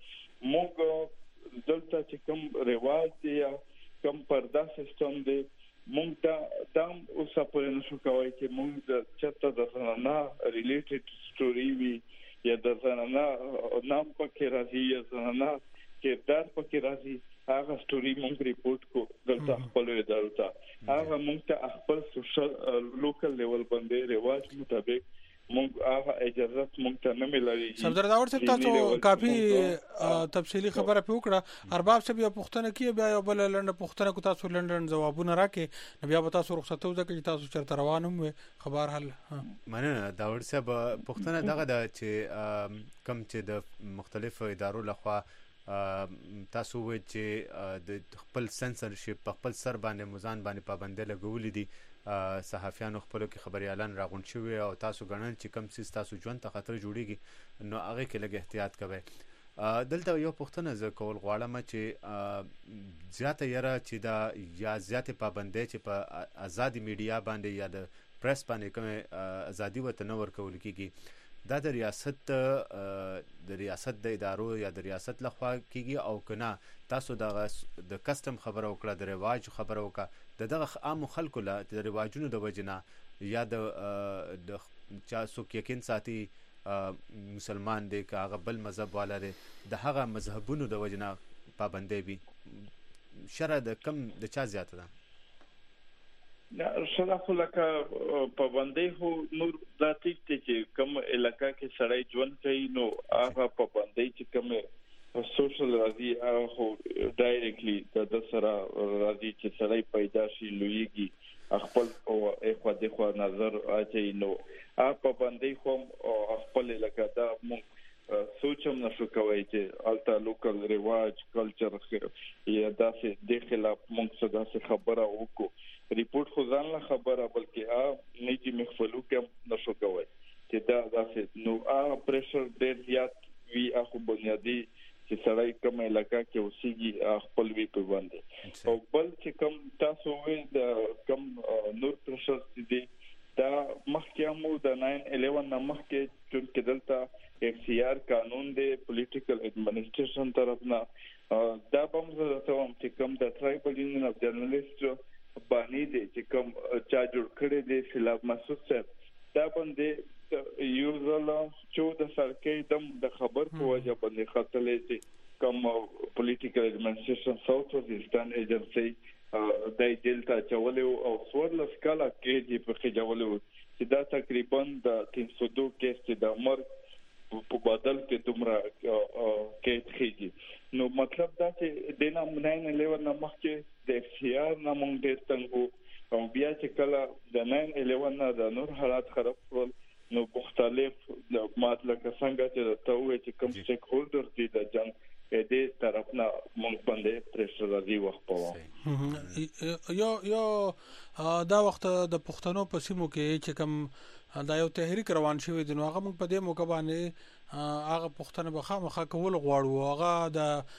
مونږ دلته چې کوم رواج دی یا کوم پرده سیستم دی مونږ ته دا هم اوسه پورې نشو کولی چې مونږ چېرته د زنانه ریلیټډ سټوري وي یا د زنانه نام پکې راځي یا زنانه کردار پکې راځي هغه سټوري مونږ ریپورټ کو دلته خپل ادارو ته هغه مونږ ته خپل سوشل لوکل لیول باندې رواج مطابق مونږ هغه اجازه مونږ ته نه ملایي. صفدر داور صاحب تاسو کافي تفصیلی خبره په وکړه. ارباب صاحب یو پوښتنه کوي بیا یو بل لنډه پوښتنه کو تاسو لنډن جوابونه راکې نو بیا به تاسو رخصتو ځکه چې تاسو چرته روان هم خبر حل. مننه داور صاحب. پوښتنه دغه ده چې کم چې د مختلفو ادارو لخوا تاسو وایي چې د خپل سنسرشپ په خپل سر باندې مزان باندې پابندۍ لګولې دي صحافیانو خپلو کې خبريالان راغونډ شوي او تاسو ګڼل چې کم څیز تاسو ژوند ته خطر جوړیږي نو هغه کې لږ احتیاط کوئ. دلته یو پوښتنه زه کول غواړم چې زیاته یره چې دا یا زیاتې پابندۍ چې په ازادي میډیا باندې یا د پریس باندې کومه ازادي ورته نه ورکول کېږي دا د ریاست د ریاست د ادارو یا د ریاست لخوا کېږي او که نه تاسو دغه د کسټم خبره وکړه د رواج خبره وکړه د دغه عامو خلکو له د رواجونو د وجې نه یا د چا څوک یقین ساتي مسلمان دی که هغه بل مذهب والا دی د هغه مذهبونو د وجې نه پابندۍ وي شرع د کم د چا زیاته ده؟ شرع خو لکه پابندۍ خو نور دا ټیک دی چې کوم علاقه کې سړی ژوند کوي نو هغه پابندۍ چې کومې سوشل راځي هغه خو ډایرکټلی د سره راځي چې سړی پیدا شي لویږي خپل او اخوا دغه نظر اچي نو هغه پابندۍ خو خپل علاقه دا مونږ سوچم نشو کوي چې الټا لوکل رواج کلچر یا داسې د خلاف مونږ څه داسې خبره وکړو ریپورټ خو ځان له خبره بلکې ا نجی مخفلو کې نشو کوي چې دا داسې نو ا پریشر ډېر زیات وی اخو بنیادی چې سړی کوم علاقه کې اوسېږي خپل وی په باندې او بل چې کوم تاسو وې د کوم نور پریشر دي دا مخکې مو د ناین الیون مخکې چې دلته اف سی آر قانون دی پولیټیکل ایڈمنسټریشن طرفنا دا بم زه ته هم چې کوم د ټرایبل یونین اف جرنالیست باندې دي چې کوم چا جوړ کړی دی سیلاب مسعود صاحب دا باندې یو ځل چودہ سال کې دم د خبر په وجه باندې خطلې چې کوم پولیټیکل ایڈمنسټریشن ساوث وزیرستان ایجنسی د دلتا چولې او څوارلس کاله کې دی په خجولې چې دا تقریبا د تین سو دو کیس چې د مرګ په بدل کې دومره کې خېږي نو مطلب دا چې د نام ناین الیون مخکې د اف سی آر نامون ډېر څنګه او بیا چې کله د ناین الیون د نور حالات خراب کړل نو مختلف د مطلب څنګه چې ته وې چې کوم سټیک هولډر دي د جنگ دې طرف نه مونږ باندې پریشر راځي وخت په یو یو دا وخت د پښتنو په سیمو کې چې کوم دا یو تحریک روان شوی دی نو هغه موږ په دې موقع باندې هغه پښتنه به خامخا کول غواړو هغه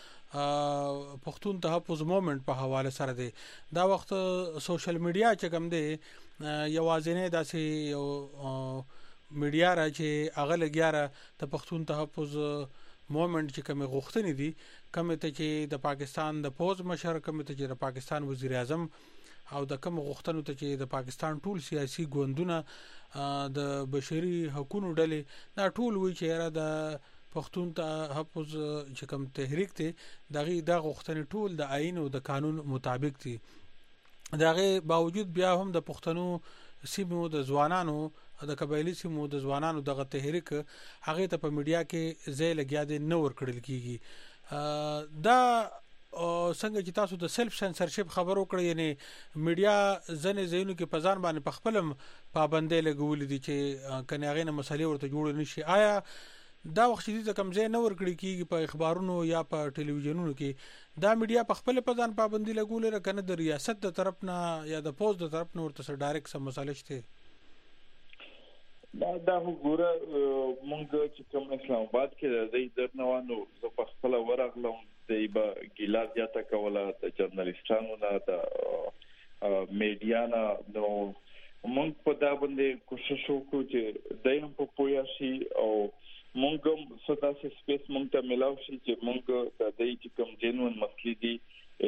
د پښتون تحفظ موومېنټ په حواله سره دی دا وخت سوشل میډیا چې کوم دی یوازینه داسې یو میډیا را چې هغه لګیاره د پښتون تحفظ موومېنټ چې کوم غوښتنې دي کوم ته چې د پاکستان د پوز مشر کوم ته چې د پاکستان وزیر اعظم او د کوم غوښتنو ته چې د پاکستان ټول سیاسي ګوندونه د بشري حقوقو ډلې دا ټول وی چې را د پښتون تحفظ چې کوم تحریک ته دغه د غوښتنې ټول د آئین او د قانون مطابق دي دغه باوجود بیا هم د پښتنو سیمو د ځوانانو د قبایلی سیمو د ځوانانو دغه تحریک هغه ته په میډیا کې ځای لګیا دي نو ور کړل کیږي دا څنګه چې تاسو د سلف سنسرشپ خبرو کړی یعنی میډیا ځنې ځینو کې په ځان باندې په خپلم پابندۍ لګولې دي چې کنه هغه نه مسلې ورته جوړ نشي آیا دا وخت چې کم ځای نه ورکړي کیږي په اخبارونو یا په ټلویزیونونو کې دا میډیا په خپل په ځان پابندي لګولې را کنه د ریاست د طرف نه یا د پوز د طرف نه ورته سره ډایرکټ سم مسله شته دا دا وګوره مونږ چې کوم اسلام آباد کې د درنوانو زه په خپل ورغلم د با ګیلا زیاته کوله د جرنالستانو نه د میډیا نه نو مونږ په دا باندې کوشش وکړو چې دایم په پویا شي او مونږ هم صدا سي سپیس مونږ ته ملاو شي چې مونږ د دې چې کوم جنون مسلې دي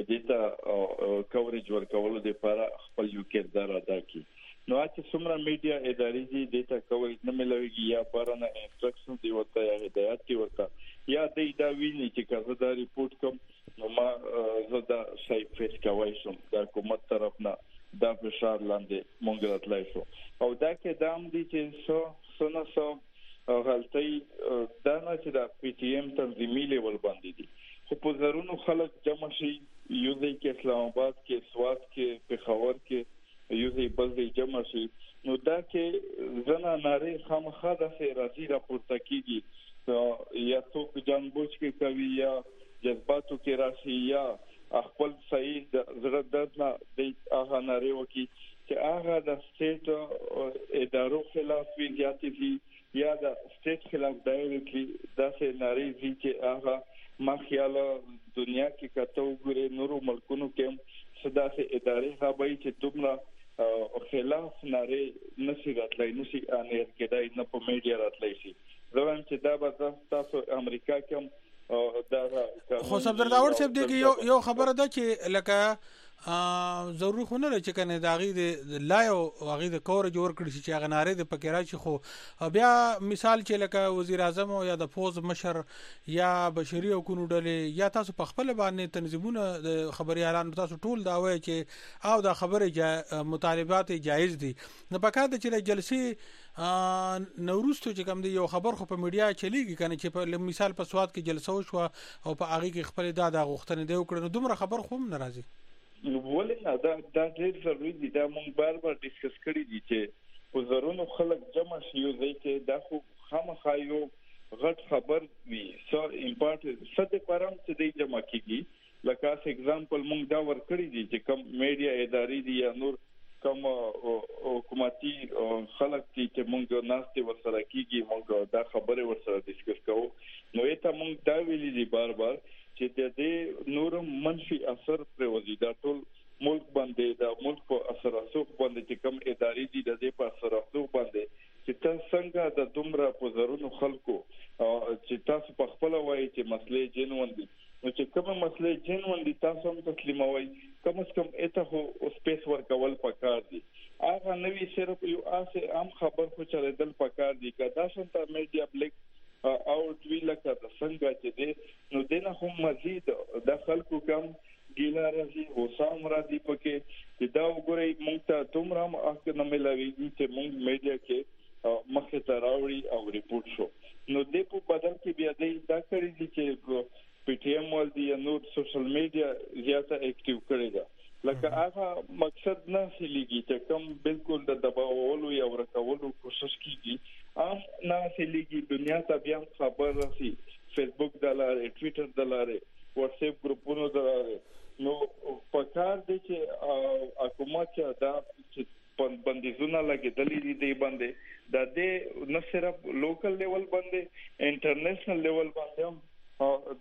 دې ته کورېج ورکولو لپاره خپل یو کردار ادا کړي نو چې څومره میډیا ادارې دي دې ته کورېج نه ملويږي یا بارنه انسټرکشن دی ورته یا هدایت دی ورته یا دې دا ویني چې کله دا ریپورت کوم نو ما زه دا شي فیس کوي شم د حکومت طرف نه دا فشار لاندې مونږ راتلای شو او دا کې دام دي چې سو سونه سو غلطي دا نه چې د پی ټی ایم تنظیمي لیول باندې دي خو په زرونو خلک جمع شي یو ځای کې اسلام آباد کې سوات کې پېښور کې یو ځای بل ځای جمع شي نو دا کې زنا ناره خامخا د راځي راپورته کیږي یا څوک جانبوج کې کوي یا جذباتو کې راشي یا خپل صحیح د زړه درد نه د هغه ناره وکي چې هغه د سټیټ ادارو خلاف وی زیاتې دي یا د سټیټ خلاف ډایرکټلی دا سه ناره دي چې هغه ما خیال دنیا کې کته وګوري نورو ملکونو کې صدا سه ادارې هغه چې دومره خلاف ناره نشي راتلای نشي ان کېدای نه په میډیا راتلای شي زموږ چې دا به تاسو امریکا کې دا خو صدر داور صاحب دغه یو یو خبره ده چې لکه ضروري خو نه لري چې کنه دا غي د لایو غي د کور جوړ کړی چې هغه ناره د پکې راشي خو بیا مثال چې لکه وزیر اعظم او یا د فوز مشر یا بشري حقوقو ډلې یا تاسو په خپل باندې تنظیمونه د خبري اعلان تاسو ټول دا وایي چې او دا خبره مطالبات جایز دي نه پکاره چې جلسې نوروستو چې کوم دی یو خبر خو په میډیا چلیږي کنه چې په مثال په سواد کې جلسه وشو او په هغه کې خپل دا د غوښتنې دی وکړو نو دومره خبر خو هم ناراضي ولې دا دا ډېر ضروري دي دا مونږ بار بار ډیسکس کړی دي چې په زرونو خلک جمع شي یو ځای کې دا خو خامخا یو غټ خبر وي سو امپورټنت څه د پرم چې دی جمع کیږي لکه اس ایگزامپل مونږ دا ور کړی دي چې کوم میډیا ادارې دي یا نور کوم حکومتي خلک چې مونږ ناشته ورسره کیږي مونږ دا خبره ورسره ډیسکس کوو نو ایته مونږ دا ویلي دي بار بار چې د دې نور منفي اثر پر وزي دا ټول ملک باندې دا ملک په اثر رسوخ باندې چې کوم ادارې دي د دې په اثر رسوخ باندې چې تاسو څنګه د دومره په زرونو خلکو چې تاسو په خپل وایي چې مسلې جنون دي نو چې کومه مسلې جنون دي تاسو هم تسلیموي کم از کم اته خو سپیس ورکول پکار دي هغه نوې صرف یو اسه عام خبر خو چلېدل پکار دي کدا شنت میډیا بلیک او دوی لکه د څنګه چې دي نو دنه هم مزید د خلکو کم ګیلا راځي او سام راځي پکې چې دا وګورئ موږ ته دومره اخته نه ملويږي چې موږ میډیا کې مخه ته راوړي او ریپورت شو نو د په بدل کې بیا دا کړی دي چې پی ټی ایم ول دی نو سوشل میډیا زیاته اکټیو کړی دا لکه هغه مقصد نه سلیږي چې کوم بالکل د دباولو یا ورکولو کوشش کیږي عام نه سلیږي دنیا ته بیا خبر راسي فیسبوک دلاره ټوئیټر دلاره واتس اپ ګروپونو دلاره نو پکار دي چې حکومت دا چې بندیزونه لګیدلې دي دی باندې د دې نه صرف لوکل لیول باندې انټرنیشنل لیول باندې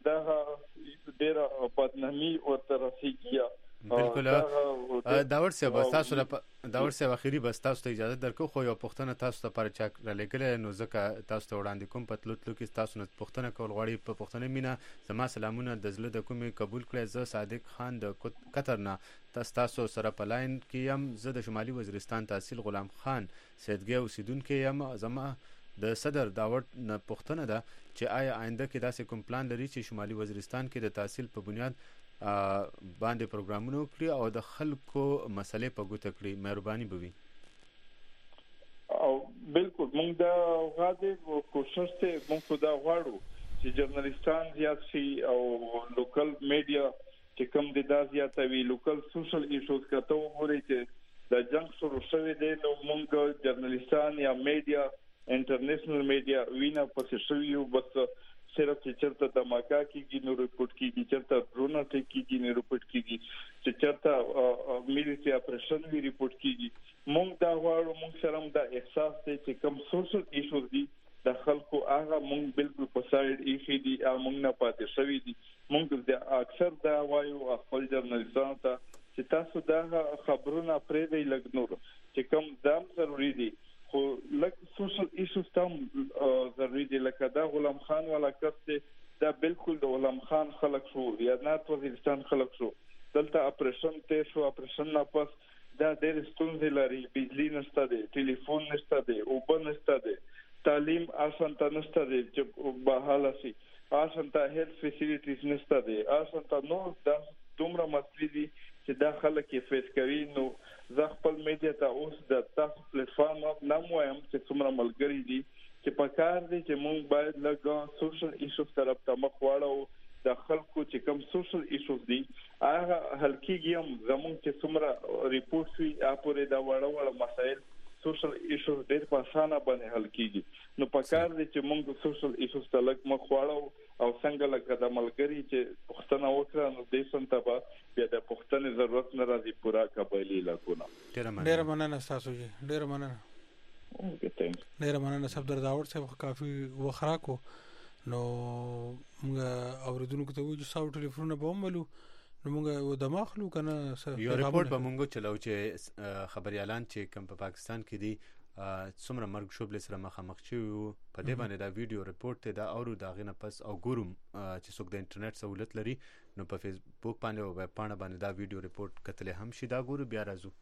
دا ډېر بدنامي او ترسیږي بالکل داور صاحب تاسو داور صاحب اخیری بس تاسو ته اجازه درکو خو یو پښتنه تاسو ته پر چاک را لګل نو ځکه تاسو ته وړاندې کوم پتلوتلو کې تاسو نه پښتنه کول غواړي په پښتنه مینا زما سلامونه د زړه د کومې قبول کړئ زه صادق خان د قطر نه تاسو تاسو سره په لاین کې يم زه د شمالي وزیرستان تحصیل غلام خان سیدګي اوسیدونکو يم زما د صدر داوت نه پښتنه ده چې آیا آینده کې داسې کوم پلان لري چې شمالي وزیرستان کې د تحصیل په بنیاد باندې پروګرامونه کړی او د خلکو مسلې په ګوته کړی مهرباني بوي او بالکل موږ دا غواړو کوشش ته موږ دا غواړو چې جرنالستان زیات شي او لوکل میډیا چې کوم د دا زیاتوي لوکل سوشل ایشوز کته وګورئ چې د جنگ شروع شوی دی نو موږ جرنالستان یا میډیا انټرنیشنل میډیا وینا پسې شوی یو بس صرف چې چرته دماکا کیږي نو ریپورت کیږي چرته ډرون اٹیک کیږي نو ریپورت کیږي چې چرته میلیټری اپریشن وی ریپورت کیږي مونږ دا غواړو مونږ سره دا احساس دی چې کوم سوشل ایشوز دي د خلکو هغه مونږ بالکل په ساید ایشي دي او مونږ نه پاتې شوی دي مونږ د اکثر دا وایو خپل جرنالستانو ته چې تاسو دا خبرونه پرې دی لګ نور چې کوم دام ضروری دي خو لک سوشل ایشوز تم ضروری دي لکه دا غلام خان والا کس دا بالکل د غلام خان خلک شو یا نات وزیرستان خلک شو دلته اپریشن ته شو اپریشن نه پس دا ډېر ستونزې لري بجلی نشته دی ټلیفون نشته دی اوبه نشته دی تعلیم آسانه نشته دی چې بحاله شي آسانه هیلث فیسیلیټیز نشته دی آسانه نو دا دومره مسلې دي چې دا خلک یې فیس کوي نو زه خپل میډیا ته اوس د تاسو پلیټ فارم نه وایم چې څومره ملګري دي چې په کار دي چې موږ باید لږ سوشل ایشوز طرف ته مخ واړو د خلکو چې کوم سوشل ایشوز دي هغه حل کیږي هم زموږ چې څومره ریپورټ وي اپورې دا وړه وړه مسایل سوشل ایشوز ډېر په اسانه باندې حل کیږي نو په کار دي چې موږ سوشل ایشوز ته لږ مخ واړو او څنګه لکه د ملګري چې پښتنه وکړه نو د سنت به بیا د پښتنې ضرورت نه راځي پورا قبایلی علاقونه ډېر مننه تاسو جی ډېر مننه اوکې ثانک ډېر مننه صفدر داوود صاحب کافي وخرا کو نو موږ اوریدونکو ته وایو چې ساو ټلیفون به وملو نو موږ د ماخلو کنه یو ریپورت به موږ چلو چې خبريالان چې کوم په پاکستان کې دي څومره مرګ شوبل سره مخامخ شي په دې باندې دا ویډیو ریپورت ته دا اورو دا غنه پس او ګورم چې څوک د انټرنیټ سہولت لري نو په فیسبوک باندې او په پاڼه باندې دا ویډیو ریپورت کتل هم شي دا ګورو بیا راځو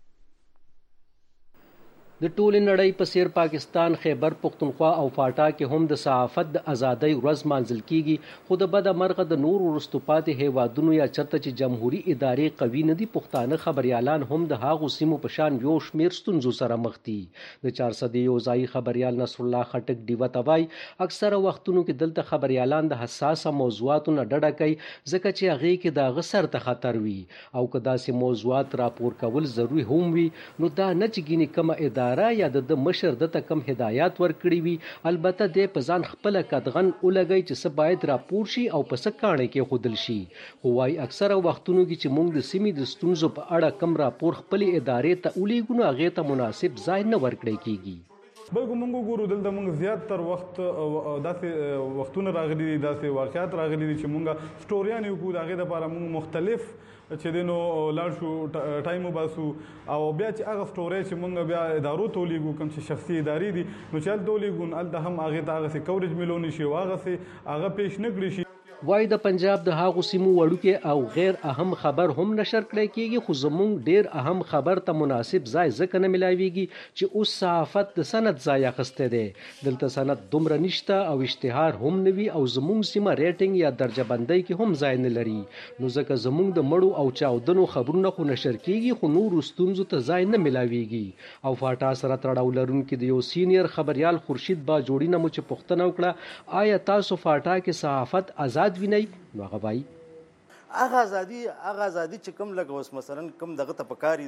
د ټولې نړۍ په سیر پاکستان خیبر پختونخوا او فاټا کې هم د صحافت د ازادۍ ورځ مانځل کیږي خو د بده مرغه د نور وروستو پاتې هیوادونو یا چرته چې جمهوریت ادارې قوي نه دي پښتانه خبريالان هم د هاغو سیمو په شان یو شمیر ستونزو سره مخ دي د چار سدې یو ځای خبريال نصر الله خټک دیوه توای اکثره وختونو کې دلته خبريالان د حساسه موضوعاتو نه ډډه کوي ځکه چې هغه کې دا غسر ته خطر وي او که داسې موضوعات راپور کول ضروری هم وي نو دا نه چې ګینه کومه اداره یا د مشر د تکم هدایات ورکړي وي البته د پزان خپل قدغن ولګي چې څه باید راپور شي او پس کانه کې خودل شي خو وايي اکثره وختونو کې چې موږ د سیمې د ستونزو په اړه کم راپور خپل ادارې ته ولېګو نو هغه ته مناسب ځای نه ورکړي کیږي بلکې موږ ګورو دلته موږ زیات تر وخت داسې وختونه راغلي دي داسې واقعیات راغلي دي چې موږ سټوریان یو کو دغه لپاره موږ مختلف چې دینو لاړ شو ټایم وباسو او بیا چې هغه سټوري چې موږ بیا ادارو ته لیږو کوم چې شخصي ادارې دي نو چې هلته ولیږو هلته هم هغې ته هغسې کوریج میلونی شي او هغسې هغه پیش نه کړي شي وای د پنجاب د هاغو سیمو وړوکې او غیر اهم خبر هم نشر کړی کیږي خو زمونږ ډیر اهم خبر ته مناسب ځای ځکه نه ملاویږي چې اوس صحافت د سند ځای اخیستی دی دلته سند دومره نشته او اشتهار هم نه وي او زمونږ سیمه ریټینګ یا درجه بندۍ کې هم ځای نه لري نو ځکه زمونږ د مړو او چاودنو خبرونه خو نشر کیږي خو نورو ستونزو ته ځای نه ملاویږي او فاټا سره تړاو لرونکي د یو سینیر خبريال خورشید با جوړی نه مو چې پوښتنه وکړه آیا تاسو فاټا کې صحافت آزاد ویني نو هغه وایي هغه ازادي هغه ازادي چې کوم لګ اوس مثلا کوم دغه ته پکاري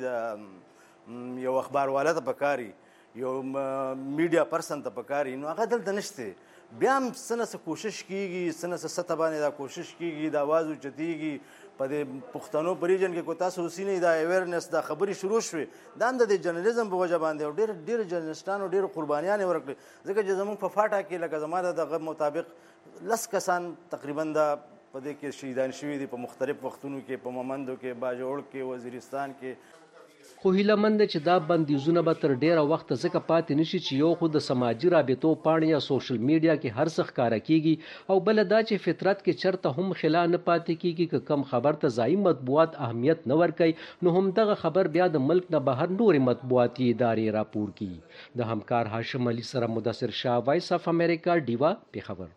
د یو اخبار والا ته پکاري یو میډیا پرسن ته پکاري نو هغه دلته نشته بیا هم څه نه څه کوشش کیږي څه نه څه سطح باندې دا کوشش کیږي د اواز اوچتیږي په دې پښتنو په ریجن کې کو تاسو اوسینې دا اویرنس دا خبرې شروع شوې دا هم د جرنالیزم په وجه باندې ډېر ډېر جرنالستانو ډېر قربانیانې ورکړې ځکه چې زموږ په فاټا کې لکه زما دغه مطابق لس کسان تقریبا دا په دې کې شهیدان شوي دي په مختلف وختونو کې په مومندو کې باجوړ کې وزیرستان کې خو هیله مند چې دا بندیزونه به تر ډیره وخت ځکه پاتې نشي چې یو خو د سماجي رابطو پاڼې یا سوشل میډیا کې هر څه ښکاره کیږي او بل دا چې فطرت کې چرته هم خلا نه پاتې کیږي که کم خبر ته ځایي مطبوعات اهمیت نه ورکوي نو هم دغه خبر بیا د ملک نه بهر نورې مطبوعاتي ادارې راپور کړي د همکار هاشم علي سره مدثر شاه وایس اف امریکا ډیوا پیښور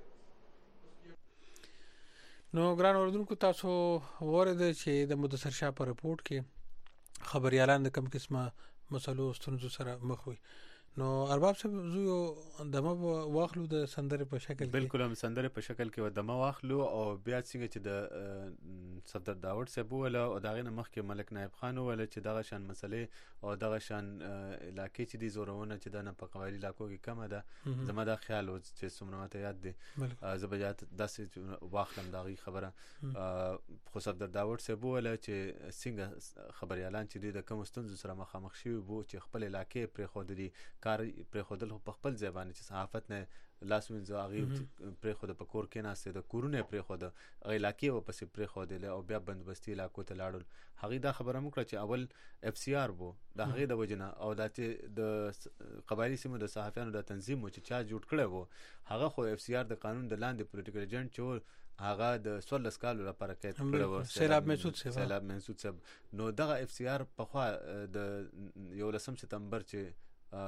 نو ګران اوردونکو تاسو ورته چې د مدثر شاه په رپورت کې خبريالان د کم قسمه مسلو ستونزو سره مخ وي نو ارباب صاحب زو یو دمه واخلو د سندره په شکل کې بالکل هم سندره په شکل کې و دمه واخلو او بیا څنګه چې د صفدر داوود صاحب ولا او دغه نه مخکې ملک نایب خان ولا چې دغه شان مسلې او دغه شان علاقې چې دي زورونه چې د نه په قبایلی علاقو کې کم ده زما دا خیال و چې څومره ماته یاد دي زبجات داسې واخلم دغه خبره خو صفدر داوود صاحب ولا چې څنګه خبريالان چې د کوم ستونزو سره مخامخ شوي وو چې خپل علاقې پرې خو دي کار پرې خودل په خپل ځای باندې چې صحافت نه لاس وینځو هغه پرې خود په کور کې ناسته د کورونه پرې خود هغه علاقې و پسې پرې خودل او بیا بندوبستي علاقو ته لاړل هغه دا خبره مکړه چې اول اف سی آر وو د هغه د وجنه او د د قبایلی سیمو د صحافیانو د تنظیم چې چا جوړ کړی وو هغه خو اف سی آر د قانون د لاندې پولیټیکل ایجنټ چې هغه د سولس کالو لپاره قید کړی وو سیلاب محسود صاحب سیلاب محسود صاحب نو دغه اف سی آر په خوا د یولسم سپتمبر چې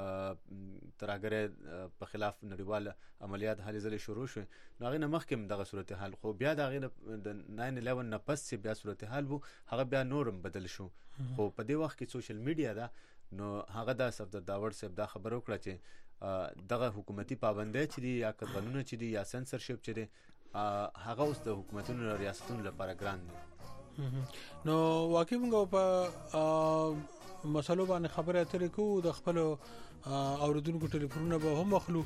ترهګر په خلاف نړیوال عملیات هلې ځلې شروع شو نو هغه نه مخکې دغه صورتحال خو بیا د هغه د ناین الیون نه پس چې بیا صورتحال وو هغه بیا نورم بدل شو خو په دې وخت کې سوشل میډیا دا نو هغه د صفدر داوود صاحب دا خبر وکړه چې دغه حکومتي پابندۍ چې دي یا قانونونه چې دي یا سنسرشپ چې دي هغه اوس د حکومتونو ریاستونو لپاره ګران دي نو واقعي موږ په مسلو باندې خبره اترې کوو د خپل اوریدونکو ټلیفونونه به هم اخلو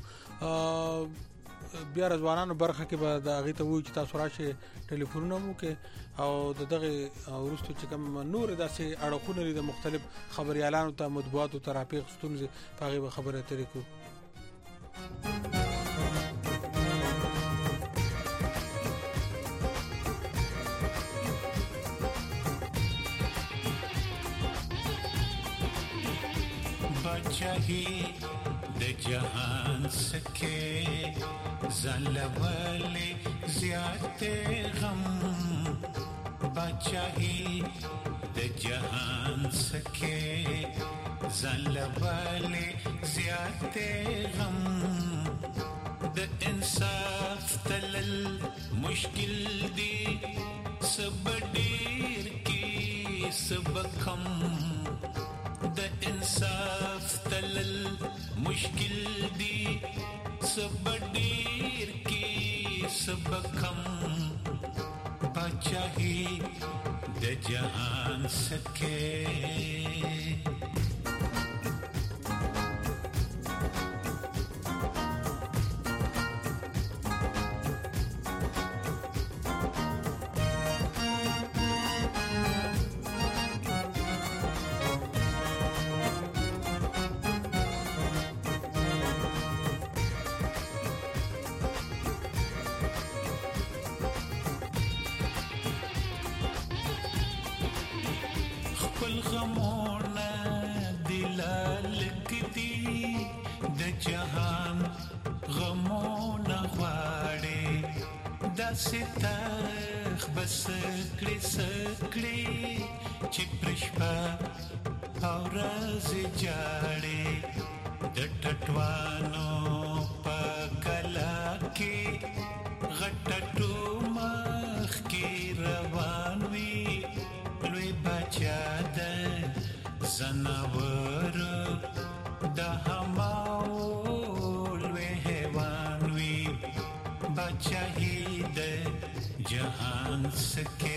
بیا ځوانانو برخه کې به د هغه ته وایي چې تاسو راشي ټلیفونونه مو کې او دغه ورستو چې کوم نور داسې اړخونه لري د مختلف خبريالانو ته مطبوعاتو ته راپیغ ستونزې په هغه خبره اترې کوو چاہی د جهان سکے زلوالے زیات غم بچاہی د جهان سکے زلوالے زیات غم د انصاف تلل مشکل دی سب ډیر کی سب کم د انصاف تلل مشکل دی سب ډیر کی سب کم بچاہی د جهان سکے ستاخ بس کړي سکړي چې پرشپا او راز جاړي د ټټوانو په کلا کې غټټو مخ کې روان وي لوی بچا د زناور د هماو لوی حیوان وي بچاهي जहान सके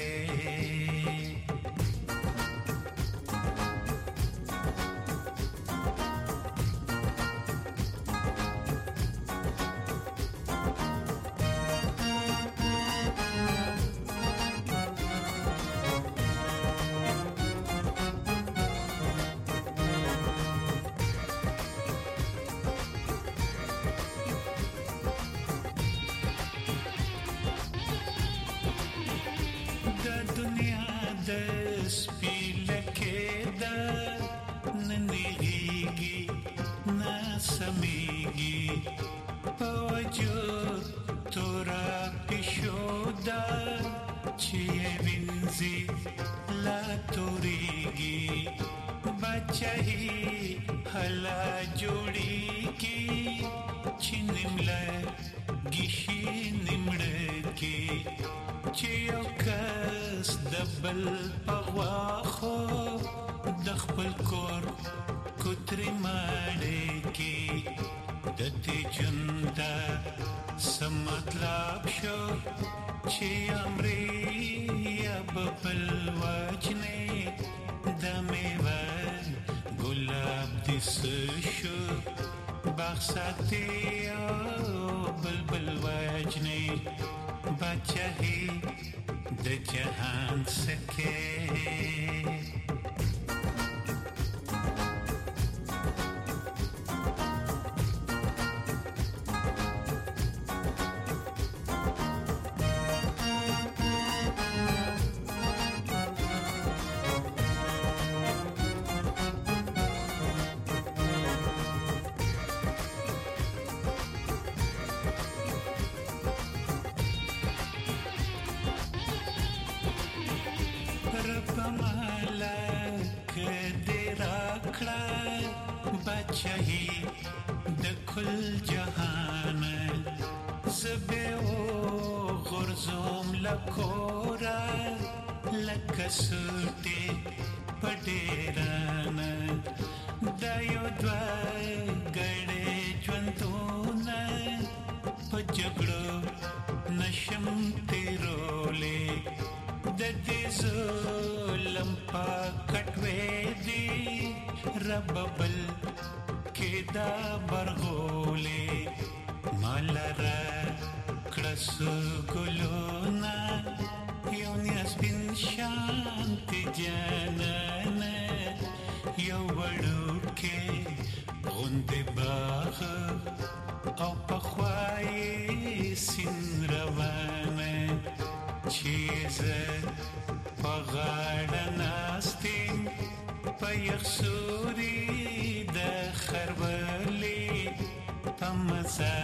कुतरी माड़े की दती जुंदा समतलाब शो ची अमरी अब पलवाजने दमेवा गुलाब दिस शो बाखसाते बलबल वाजने बच्चा ही द जहान सके कसुटे पडेरान दायो द्वा गडे ज्वंतोन पजगडो नशम तिरोले ददिजो लंपा कटवेदी रबबल केदा बरगोले मालरा क्रसु गुलोना Yonias bin shanti janana Yowaduke Runde baga Au pakhwaye sinravana Chiza pagada nastin Payaksuri da kharbali Pamaza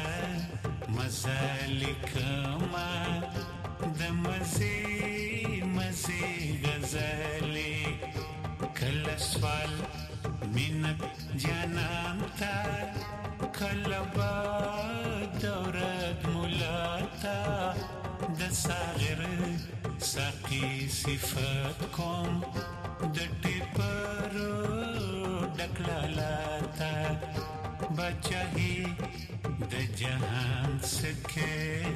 mazalikama د مزه مزه غزاله کله سوال منت جانان تا کله با دورت مولاتا د صغیر ساقي صفات کوم د ټپرو ډکلالاتا بچي د جهان سکه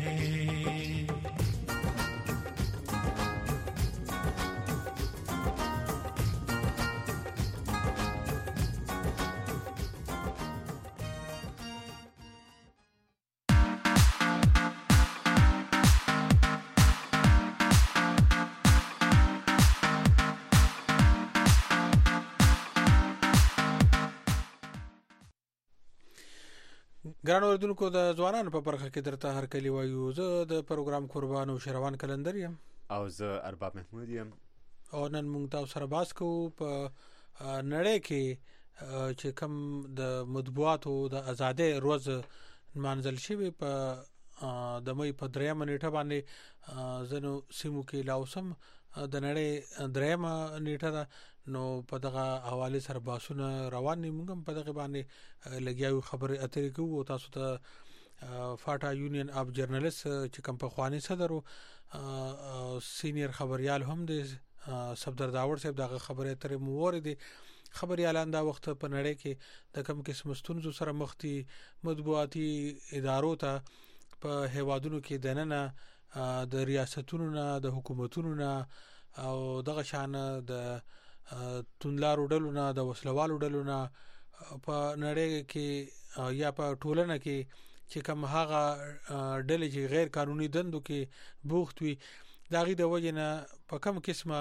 ګران اوردونکو د ځوانانو په برخه کې درته هر کلی وایو زه د پروګرام قربان او شروان کلندر یم او زه ارباب محمود یم او نن موږ تاسو سره باس کوو په نړۍ کې چې کوم د مطبوعاتو د ازادۍ ورځ منځل شوی په د مې په دریمه نیټه باندې زنو سیمو کې لاوسم د نړۍ دریمه نیټه ده نو په دغه حواله سره باسونه روان دي موږ په دغه باندې لګیاو خبره اترې کوو تاسو ته فاټا یونین اف جرنالست چې کوم په خواني صدر او سینیئر خبريال هم دي صفدر داور صاحب دغه خبره اترې مورد خبريالان دا وخت په نړۍ کې د کوم قسم ستونزو سره مخ دي مطبوعاتي ادارو ته په هوادونو کې دننه د ریاستونو نه د حکومتونو نه او دغه شان د تونلارو ډلو نه د وسلوالو ډلو نه په نړۍ کې یا په ټولنه کې چې کوم هغه ډلې چې غیر قانوني دندو کې بوخت وي داغي د وجنه په کوم قسمه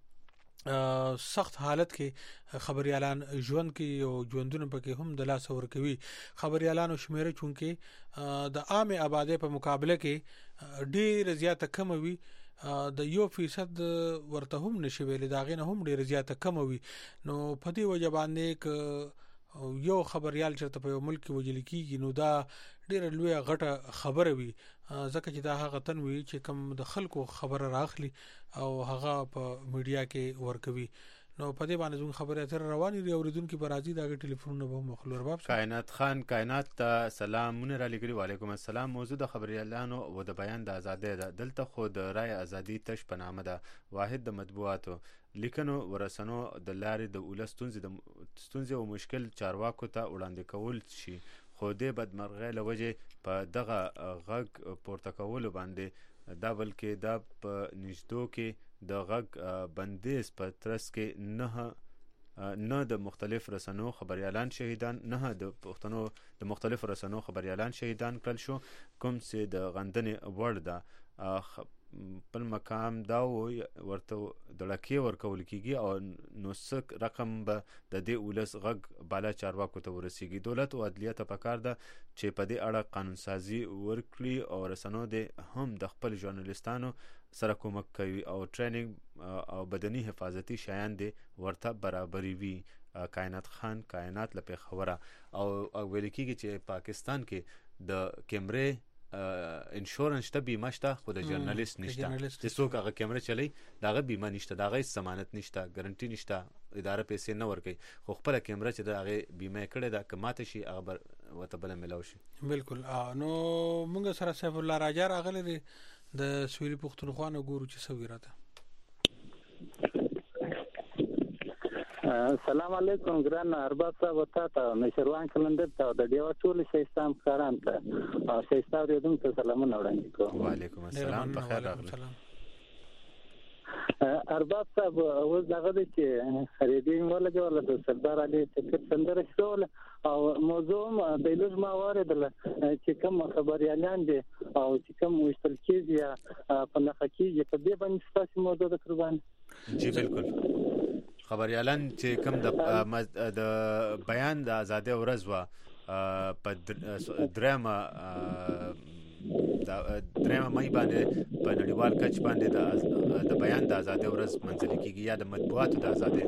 سخت حالت کې خبريالان ژوند کې او ژوندونه پکې هم د لاس ور کوي خبريالانو شمیره چونکه د عام آبادی په مقابله کې ډیر زیاته کم وي د یو فیصد ورته هم نشي ویل دا غینه هم ډیر زیاته کم وي نو په دې وجه باندې ک یو خبريال چې په یو ملک وجل کیږي نو دا ډیر لوی غټه خبره وي ځکه چې دا هغه تنوي چې کم د خلکو خبره راخلي او هغه په میډیا کې ورکوي نو په دې باندې زموږ خبرې اترې روانې دي اوریدونکي به راځي دغه ټلیفونونه به مخلو رباب کائنات خان کائنات ته سلامونه را لګري. وعلیکم السلام. موضوع د خبريالانو او د بیان د ازادۍ ده. دلته خو د رای ازادي تش په نامه ده. واحد د مطبوعاتو لیکنو ورسنو د لارې د ولس ستونزې د ستونزې او مشکل چارواکو ته وړاندې کول شي، خو د بدمرغۍ له وجې په دغه غږ پورته کولو باندې دا بلکې دا په نږدو کې د غږ بندیز په ترڅ کې نه نه د مختلف رسنو خبريالان شهیدان نه د پښتنو د مختلف رسنو خبريالان شهیدان کړل شو، کوم چې د غندنې وړ ده. بل مقام دا ورته د لکې ورکول کېږي او نو څه رقم به د دې ولس غږ بالا چارواکو ته ورسیږي. دولت او عدلیه ته پکار ده چې په دې اړه قانونسازي ورکړي او رسنو د هم د خپل ژورنالیستانو سره کومک کوي او ټریننګ او بدني حفاظتي شیان دې ورته برابري وي. کائنات خان کائنات له پیښوره او ویل کېږي چې پاکستان کې د کیمرې انشورنس ته بیمه شته خو د ژورنالیست نشته، چې څوک هغه کیمره چلی دغه بیمه نشته، دغه ضمانت نشته، ګارنټي نشته، اداره پیسې نه ورکوي، خو خپل کیمره چې د هغه بیمه کړې ده که ماته شي هغه ورته بله ملاو شي. بالکل. نو موږ سره سیف الله راجا راغلی دی د سویلي پښتونخوا نه، ګورو چې څه ویراته. السلام علیکم ګران ارباب صاحب ته نشروان کلندر ته د دیو ټول شیستان کاران ته او شیستا ورېدم ته سلامونه وړاندې کوم. وعلیکم السلام. په خیر راغلی ارباب صاحب. اوس دغه دی چې ریډینګ ولګوله د سردار علي ټکټ سندره شروع او موضوع د لږ ما واردله چې کوم خبريالان دي او چې کوم وشتل کېږي یا په نښه کېږي په دې باندې ستاسو موضوع د قربان. جی بالکل. خبريالان چې کوم د د بیان د ازادۍ ورځ وه په درېمه درېمه مۍ باندې په نړیوال کچ باندې د بیان د ازادۍ ورځ منځلې کېږي یا د مطبوعاتو د ازادۍ.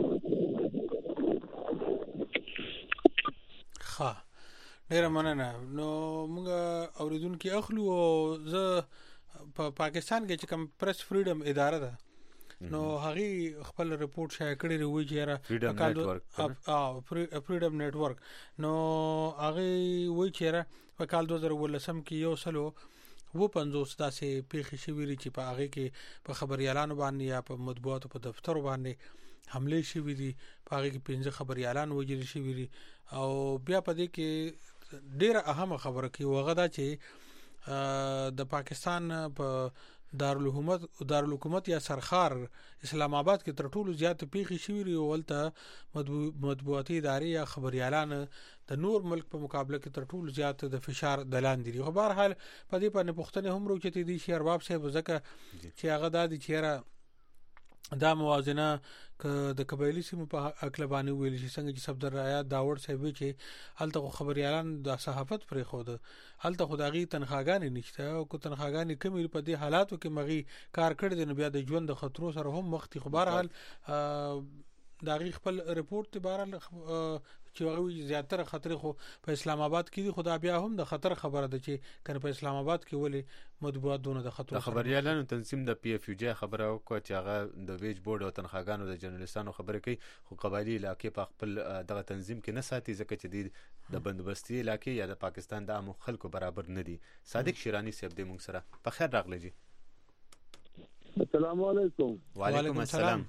ښه ډېره مننه. نو موږ اوریدونکي اخلو او زه په پاکستان کې چې کوم پریس فریډم اداره ده نو هغه خپل ریپورت شایع کړی دی وی چې را فریډم نتورک او فریډم نتورک نو هغه وی چې را په کال دوه زره ولسم کې یو سلو و پنځوس داسې پیښې شوې چې په هغه کې په خبريالانو باندې یا په مطبوعاتو په دفتر باندې حمله شوې دي، په هغه کې پنځه خبريالان وژل شوي دي او بیا په دې کې ډیره اهمه خبره کې وغه دا چې د پاکستان په دارالحکومت دارالحکومت یا سرخار اسلام آباد کې تر ټولو زیات پیښې شوې دي او ولته مطبوعاتي ادارې یا خبريالان د نور ملک په مقابله کې تر ټولو زیات د فشار دلان دي. خو بهر حال په دې باندې پښتنه هم روچتي دي چې ارباب صاحب زکه چې هغه د چیرې دا موازنه ک د قبایلی سیمو په اقلبانی ویل چې څنګه چې صفدر آیات داور صاحب چې هلته خبريالان د صحافت پرې خو ده هلته خدایي تنخواګانې نشته او کو تنخواګانې کمی په دې حالاتو کې مغي کار کړی دی نو بیا د ژوند د خطرو سره هم مخ تي. خو بهر حال دا غي خپل ریپورت بهر چې هغه زیاتره خطر خو په اسلام آباد کې دي، خدا بیا هم د خطر خبره ده چې کنه په اسلام آباد کې ولې مطبوعات دونه د خطر. د خبريالانو تنظیم د پی اف یو جی خبره وکړه چې هغه د ویج بورډ او تنخواګانو د جرنالستانو خبره کوي، خو قبایلی علاقې په خپل دغه تنظیم کې نه ساتي ځکه چې د بندوبستي علاقې یا د پاکستان د عام خلکو برابر نه دي. صادق شیرانی صاحب دې موږ سره په خیر راغلی جی. السلام علیکم. وعلیکم السلام.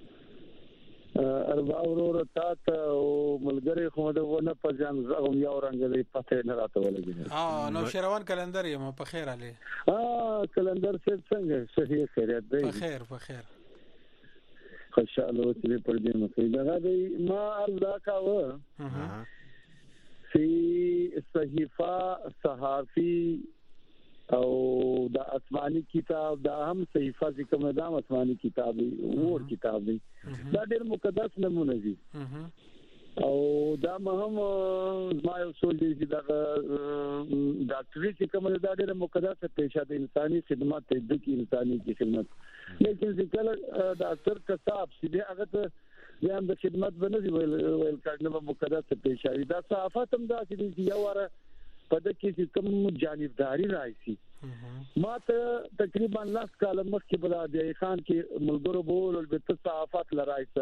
اربا اورور تات او ملګری خو دغه په ځان زغم یو رنګ دی پته نه راته ولګي. اه نو شروان کلندر یم په خیر علي. اه کلندر څنګه صحیح خیریت دی؟ په خیر په خیر. خوشاله اوسې پر دې مخې دغه دی ما الله کاوه سی صحیفه صحافي او د آسماني کتاب دا هم صحیفه چې کوم دا آسماني کتاب دی ور کتاب دی دا ډېر مقدس نمونه دي او دا مهم ما یو څول دي چې دا ډاکټري چې کوم دا ډېر مقدس پیشه د انساني خدمت د دې انساني کی خدمت لیکن ځکه ډاکټر کتاب چې هغه ته زم د خدمت باندې ویل ویل کړنه مقدس پیشه دا صحافت هم دا چې یو واره په دې کې کوم جانبداري راځي. ما ته تقریبا لاس کال مخکې بل د خان کې ملګرو بول او د صحافت لرايسه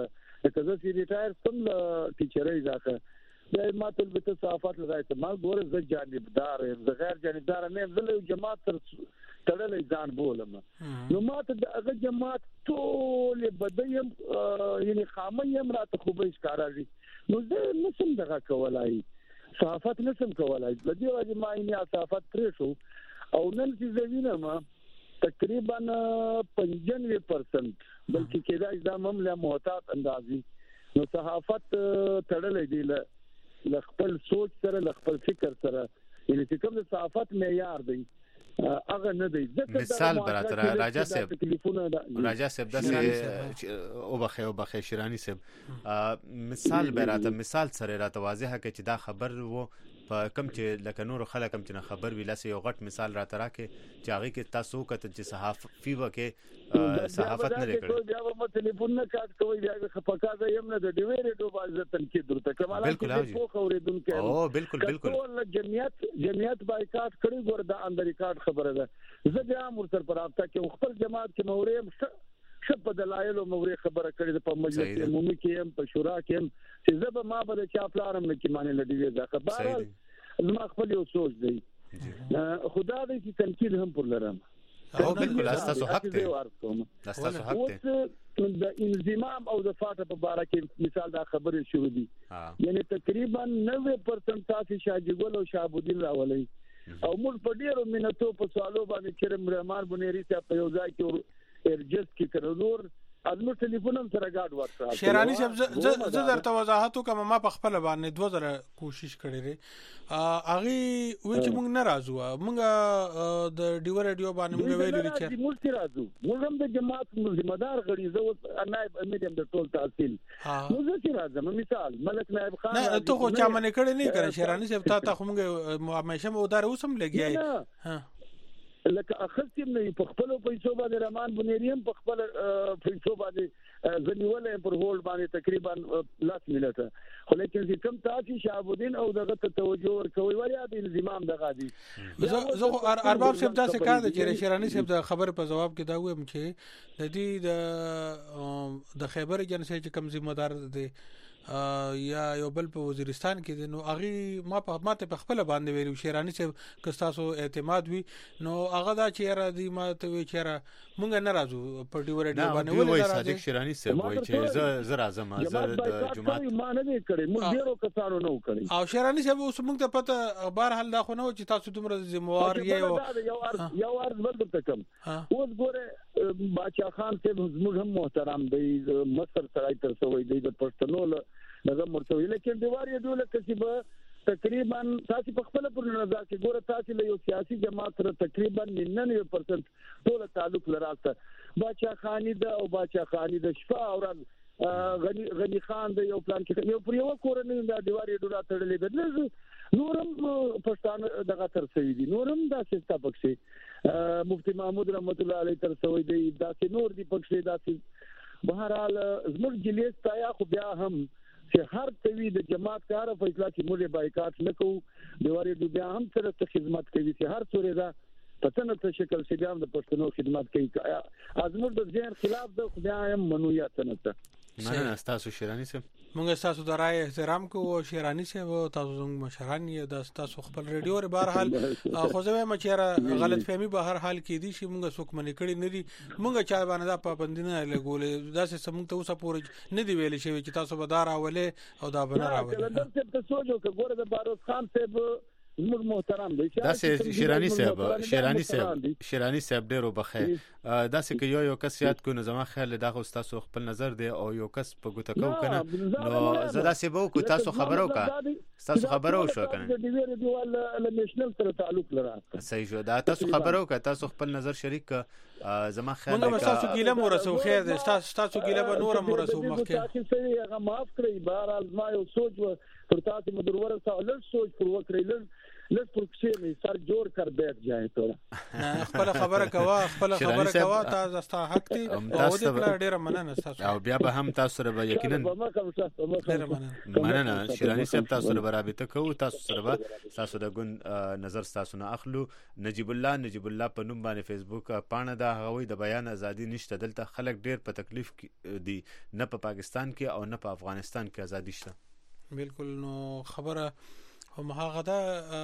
لکه زه چې ریټایر کوم ټیچرۍ ځکه دا ماته به صحافت لایته ما ګوره زه جانبدار یم زه غیر جانبدار نه یم زه له جماعت سره تړلې ځان بولم نو ماته د هغه جماعت ټول بدیم یعنی خامه یم راته خو به ښکارا نو زه نسم دغه کولای صحافت نسم کولای د دې وجه ما یې صحافت پرې شو او نن چې زه وینم تقریبا پنځانوي پرسنټ بلکې کېدای دا معاملې محتاط اندازي نو صحافت تړلې دی له خپل سوچ سره له خپل فکر سره یعنی چې کوم د صحافت معیار دی هغه نه دی مثال براتر راجا صاحب راجا صاحب داسې او بخې او بخې شیرانی صاحب مثال براتر مثال سره راته واضحه کې چې دا خبر وو په کم چې لکه نور خلک هم چې خبر ویلاسه یو غټ مثال راته راکې چې هغه کې تاسو کته چې صحافي وکې صحافت نه لري بیا به ټلیفون نه کاټ کوي بیا به خپکاځه یم نه د ډیوی ریډیو باندې تنقید درته کمال کې په اوریدونکو او بالکل بالکل ټول جمعیت جمعیت بایکاټ کړي ګور د اندر ریکارډ خبره ده زه بیا مرتر پر رابطه کې خپل جماعت کې موریم شپ د لایلو موري خبره کړي په مجلس عمومي کې هم په شورا کې هم چې زه به ما به چا پلارم نه کې معنی لډي دا خبره زما خپل یو سوچ دی خدا دې چې تنقید هم پر لرم او بالکل تاسو حق دی تاسو حق دی د انضمام او د فاټه په اړه کې مثال دا خبره شروع دي یعنی تقریبا نوي پرسنټ تاسو شاجګل او شابودین راولي او موږ په ډیرو منټو په سوالو باندې کریم رحمان بنيري ته په یو ځای کې ارجس کې کړنور ازمو ټلیفون هم سره گاډ ورته شیرانی صاحب زه درته وضاحت کوم ما په خپل باندې دوه زره کوشش کړی لري اغه وی چې موږ نه راځو موږ د ډیو ریډیو باندې موږ ویل لري چې موږ راځو موږ هم د جماعت ذمہ دار غړي زه نائب امیر هم د ټول تحصیل موږ چې راځم مثال ملک نائب خان نه ته خو چا منې کړی نه کړی شیرانی صاحب تا ته موږ همیشه مو دار اوسم لګیای ها لکه اخستیم نه په خپل پیسو باندې رحمان بنيریم په خپل پیسو باندې ځنیولې پر هولډ باندې تقریبا لاس ملته خو لیکن چې کم تاسو شعبودین او دغه توجه ورکوي ولیا د انضمام دغه دي زه ارباب صاحب دا څه کار د شیرانی صاحب د خبر په جواب کې دا وایم چې د دې د د خیبر جنسي چې کم ذمہ دار دي یا یو بل په وزیرستان کې نو هغه ما په ماته په خپل باندې ویلو شیرانی چې کستاسو اعتماد وي نو هغه دا چې را دي ما ته وی چې مونږ نه راځو په ډیو ریډیو باندې ولې نه راځي شیرانی صاحب وایي چې زه زه راځم زه د جمعه ما نه کړی موږ ډیرو کسانو نه کړی او شیرانی صاحب اوس موږ ته پته بهر حال دا خو نه چې تاسو دومره ذمہوار یې یو ارز یو ارز ورته تکم اوس ګوره باچا خان ته زموږ هم محترم دی مصر سره تر سوې دی د پښتنو دغه مرتوی لیکن دیواری ډول کسبه تقریبا تاسو په خپل پر نظر کې ګوره تاسو له یو سیاسي جماعت سره تقریبا نننوي پرسنټ ټول تعلق لراته باچا خانی دا او باچا خانی د شفا او غنی غنی خان د یو پلان کې یو پر یو کورنۍ د دیواری ډول تړلې ده نورم پښتون دغه تر سوي دي نورم دا څه پکې مفتی محمود رحمت الله علیه تر سوي دي دا چې نور دي پکې دا چې بهرحال زموږ جلیس تایا خو بیا هم چې هر کوي د جماعت کار فیصله چې موږ بایکاټ نکو دیواري د بیا هم سره خدمت کوي چې هر څوري دا پتنه ته شکل چې هم د پښتنو خدمت کوي ازمر د ځین خلاف د خدای هم منویات نه ته نه تاسو شیرانی صاحب موږ تاسو د رائے احترام کوو شیرانی صاحب تاسو زموږ مشران یې د تاسو خپل ریډیو ر بهر حال خو زه وایم چې غلط فهمي به هر حال کې دي چې موږ څوک منې کړی نه دي موږ چا باندې دا پابند نه لګولې دا څه موږ ته اوسه پورې نه دی ویل شوی چې تاسو به دار اولې او دا بنه راولې دا څه ته سوچو چې ګوره د باروس خان صاحب زموږ محترم دی دا سه شیرانی صاحب شیرانی صاحب شیرانی صاحب ډیرو بخیر دا سه کې یو یو کس یاد کو نو زما خیال دا خو تاسو خپل نظر دی او یو کس په ګوته کو کنه نو زدا سه بو کو تاسو خبرو کا تاسو خبرو شو کنه د ډیوی ریډیو له نېشنل سره تعلق لري صحیح شو دا تاسو خبرو کا تاسو خپل نظر شریک زما خیال دا تاسو ګیله مورسو خیر دی تاسو ګیله به نور مورسو مخکې تاسو سره هغه معاف کړئ بهر از ما یو سوچ پر تاسو مدرور سره لږ سوچ پر وکړئ لږ لږ پر کوڅې مې سر جوړ کر بیٹھ جائیں تھوڑا خپل خبره کوا خپل خبره کوا تاسو ستا حق دی او دې کړه ډیره مننه تاسو او بیا به هم تاسو سره به یقینا مننه شیرانی صاحب تاسو سره رابطه کوو تاسو سره به تاسو د ګوند نظر تاسو نه اخلو نجیب الله نجیب الله په نوم باندې فیسبوک پاڼه دا هغوی د بیان ازادي نشته دلته خلک ډیر په تکلیف دي نه په پاکستان کې او نه په افغانستان کې ازادي شته بالکل نو خبره هم هغه دا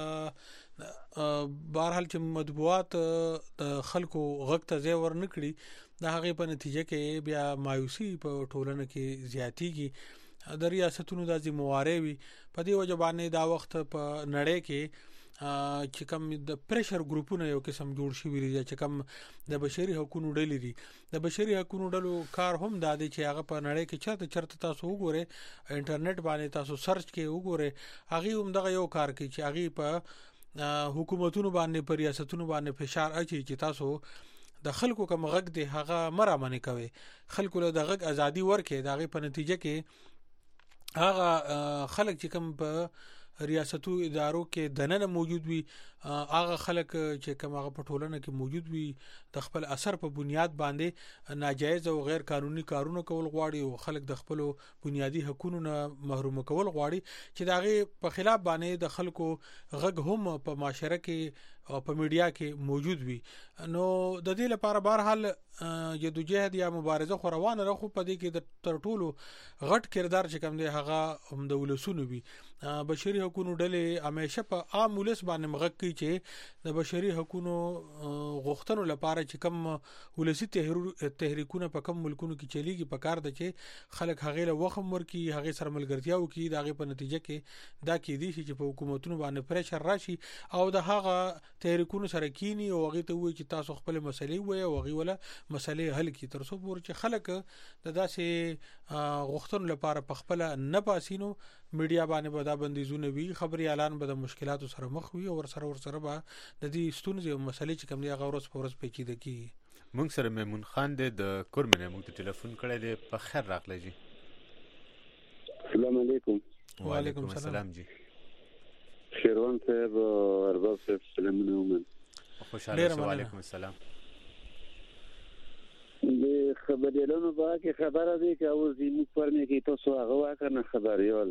بهرحال چې مطبوعات د خلکو غږ ته ځای ورنکړي د هغې په نتیجه کې بیا مایوسي په ټولنه کې زیاتیږي د ریاستونو د ذمہوارۍ وي په دې وجه باندې دا وخت په نړۍ کې چې کوم د پریشر ګروپونه یو قسم جوړ شوي دي چې کوم د بشري حقوقو ډلې دي د بشري حقوقو ډلو کار هم دا دی چې هغه په نړۍ کې چرته چرته تاسو وګورئ انټرنیټ باندې تاسو سرچ کې وګورئ هغه هم دغه یو کار کوي چې هغه په حکومتونو باندې پر ریاستونو باندې فشار اچي چې تاسو د خلکو کوم غږ دی هغه مرامنه کوي خلکو له د غږ ازادي ورکړي دغه په نتیجه کې هغه خلک چې کوم په ریاستو ادارو کې دننه موجود وي هغه خلک چې کوم هغه په ټولنه کې موجود وي د خپل اثر په بنیاد باندې ناجایز او غیر قانوني کارونه کول غواړي او خلک د خپل بنیادی حقوقو نه محروم کول غواړي چې داغه په خلاف باندې د خلکو غږ هم په معاشره کې او په میډیا کې موجود وي نو د دې لپاره بهرحال جدوجہد یا مبارزه خو روانه راخو په دې کې د تر ټولو غټ کردار چې کوم دی هغه هم د ولسونو وي بشري حقوقو ډلې همیشه په عام ولس باندې مغږ کوي چې د بشري حقوقو غوښتنو لپاره چې کوم ولسی تحریکونه په کوم ملکونو کې چلیږي په کار د چې خلک هغه له وخت ورکی هغه سره ملګرتیا وکي دغه په نتیجه کې دا کې دي چې په حکومتونو باندې پریشر راشي او د هغه تحریکونو سره کینی او هغه ته وایي چې تاسو خپل مسلې وایي او هغه ولا مسلې حل کی تر څو پورې چې خلک د داسې غوښتنو لپاره په خپل نه پاسینو میډیا باندې به دا بندیزونه وي خبري اعلان به د مشکلاتو سره مخ وي او سره ور سره به د دې ستونزې او مسلې چې کوم دی هغه ورځ په ورځ پیچیده کی مونږ سره میمون خان د کورمنه مونږ ته ټلیفون کړی دی په خیر راغلی جی السلام علیکم وعلیکم السلام جی شیروان صاحب ارباب صاحب سلام علیکم خوشاله شو وعلیکم السلام د خبريالانو به کې خبره دی چې او زموږ پرمه کې تاسو هغه واکنه خبريال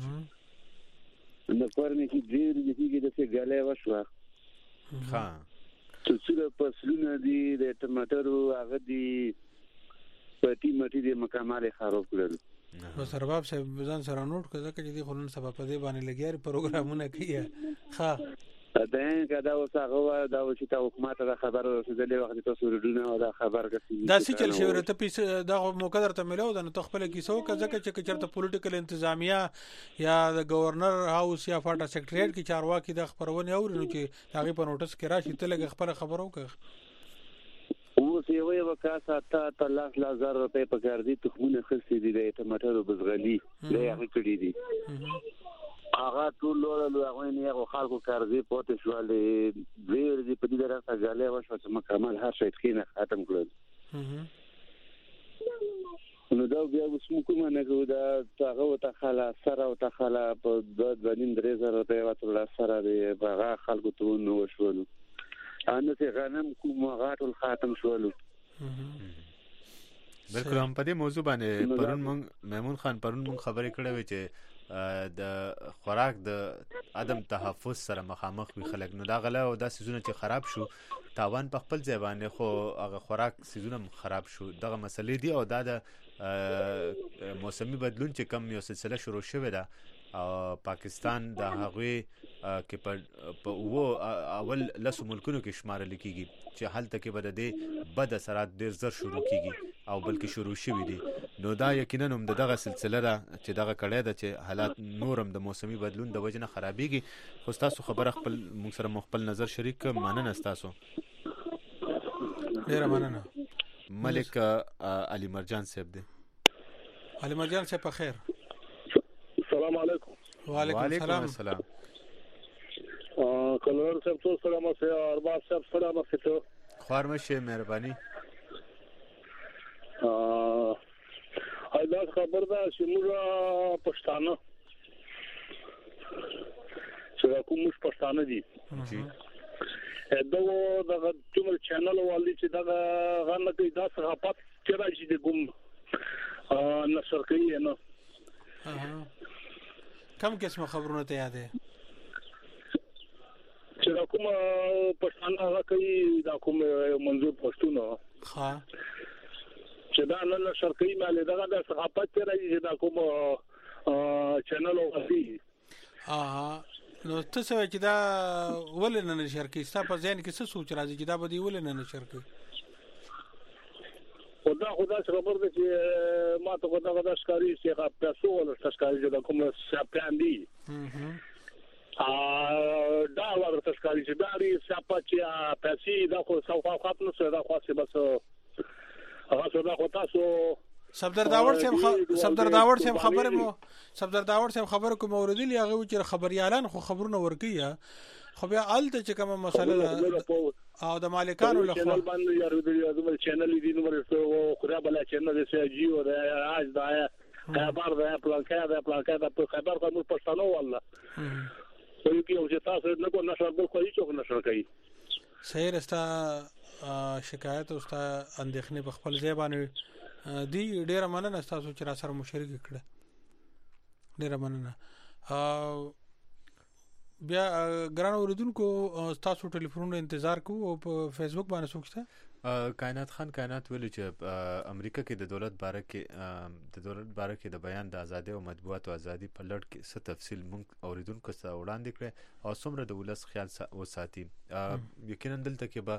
د پرمه کې ډیر دي چې د څه غلې وشو ها څه په سلونه دي د ټماټرو هغه دي پټي مټي د مکمل خراب کړل بس ارباب صاحب ځان سره نوٹ کړه چې دې خلون سبب په دې باندې لګیاري پروګرامونه کوي ها دا کدا وسغه دا چې تا حکومت دا خبر رسیدلې وخت تاسو ورډونه او دا خبر کوي دا چې چل شوی ته پیس دا مقدر ته ملو دا نو خپل کیسو کځکه چې چرته پولیټیکل انتظامیه یا د گورنر هاوس یا فاټا سیکریټریټ کی چارواکي د خبرونه اورینو چې هغه په نوټس کې راشي ته لګ خپل خبرو کوي او سی وی وکاسه تا ته لاس لزر روپے په کار دي تخمونه خسي دي د ټماټر بزغلي له هغه کړی دي هغه ټول له هغه نه یو خلکو کارځي پوتې شوالې ډېر دې په دې درته غالې وشو چې مکمل هر شي کینه ختم کړل نو دا بیا اوس موږ نه کوو دا هغه ته خلا سره او ته خلا په د باندې درې زره روپے وته سره دی هغه خلکو ته نو وشول ان څه غنم کوم غاټل خاتم شولو بالکل هم په دې موضوع باندې پرون مونږ میمون خان پرون مونږ خبرې کړې وې چې د خوراک د عدم تحفظ سره مخامخ وي خلک نو دا غلا او دا سيزونه چې خراب شو تاوان په خپل ځای باندې خو هغه خوراک سيزونه خراب شو دغه مسلې دي او دا د موسمي بدلون چې کم یو سلسله شروع شوه ده او پاکستان د هغوی کې په وو اول لسو ملکونو کې شمارل کیږي چې حالت کې بد دي بد اثرات ډیر زر شروع کیږي او بلکې شروع شوي دي نو دا یقینا هم دغه سلسله ده چې دغه کړه ده چې حالات نورم د موسمي بدلون د وجنه خرابېږي خو تاسو خبره خپل موږ سره خپل نظر شریک مننه تاسو ډیر مننه ملک علي مرجان صاحب دی علي مرجان صاحب په خیر السلام علیکم وعلیکم السلام کلور صاحب تو سلام سه ارباب صاحب سلام سه خارمشه مهرباني ا ایدا خبر ده چې موږ پښتانه چې کوم مش پښتانه دي دا دا کوم چینل والي چې دا غنه کوي دا صحافت چې راځي د کوم نشر کوي نه کم قسم خبرونه ته یاد ده چې دا کوم پښتانه هغه کوي دا کوم منظور پښتون ها چې دا نه نشر کوي مالې دا د صحافت چې راځي دا کوم چینل والي اه نو ته څه چې دا ولې نه نشر کوي ستا په ذهن کې څه سوچ راځي چې دا به دی ولې نه نشر کوي خدا خدا خبر ده چې ما ته خدا خدا ښکاری چې هغه پیسو ولا ښکاری چې دا کوم سپان دي ا دا ورته ښکاری چې دا لري سپا چې پیسې دا خو څو خاط نو څه دا خاصه بس هغه څه دا خو تاسو صفدر داور سم صفدر داور سم خبره مو صفدر داور سم خبره کوم اوریدلی هغه چې خبريالان خو خبرونه ورکیه خو بیا الته چې کومه مسله او د مالکانو له خوا باندې یارو د چینل دي نو ورته خو بل چینل سي جیو دا اج دا خبر دا پلانکا دا پلانکا دا خبر کوم پښتنو والله خو یو چې تاسو نه کو نشر بل خو هیڅ نشر کوي صحیح رستا شکایت او ستا اندېخنې په خپل ځای باندې دی ډیره مننه تاسو چې را سره مشارکت کړه ډیره مننه بیا ګران اوریدونکو تاسو ټلیفون انتظار کوو او په فیسبوک باندې سوچته کائنات خان کائنات ویل چې امریکا کې د دولت باره کې د دولت باره کې د بیان د ازادي او مطبوعاتو ازادي په لړ کې څه تفصیل مونږ اوریدونکو ته وړاندې کړ او څومره د ولس خیال وساتي یقینا دلته کې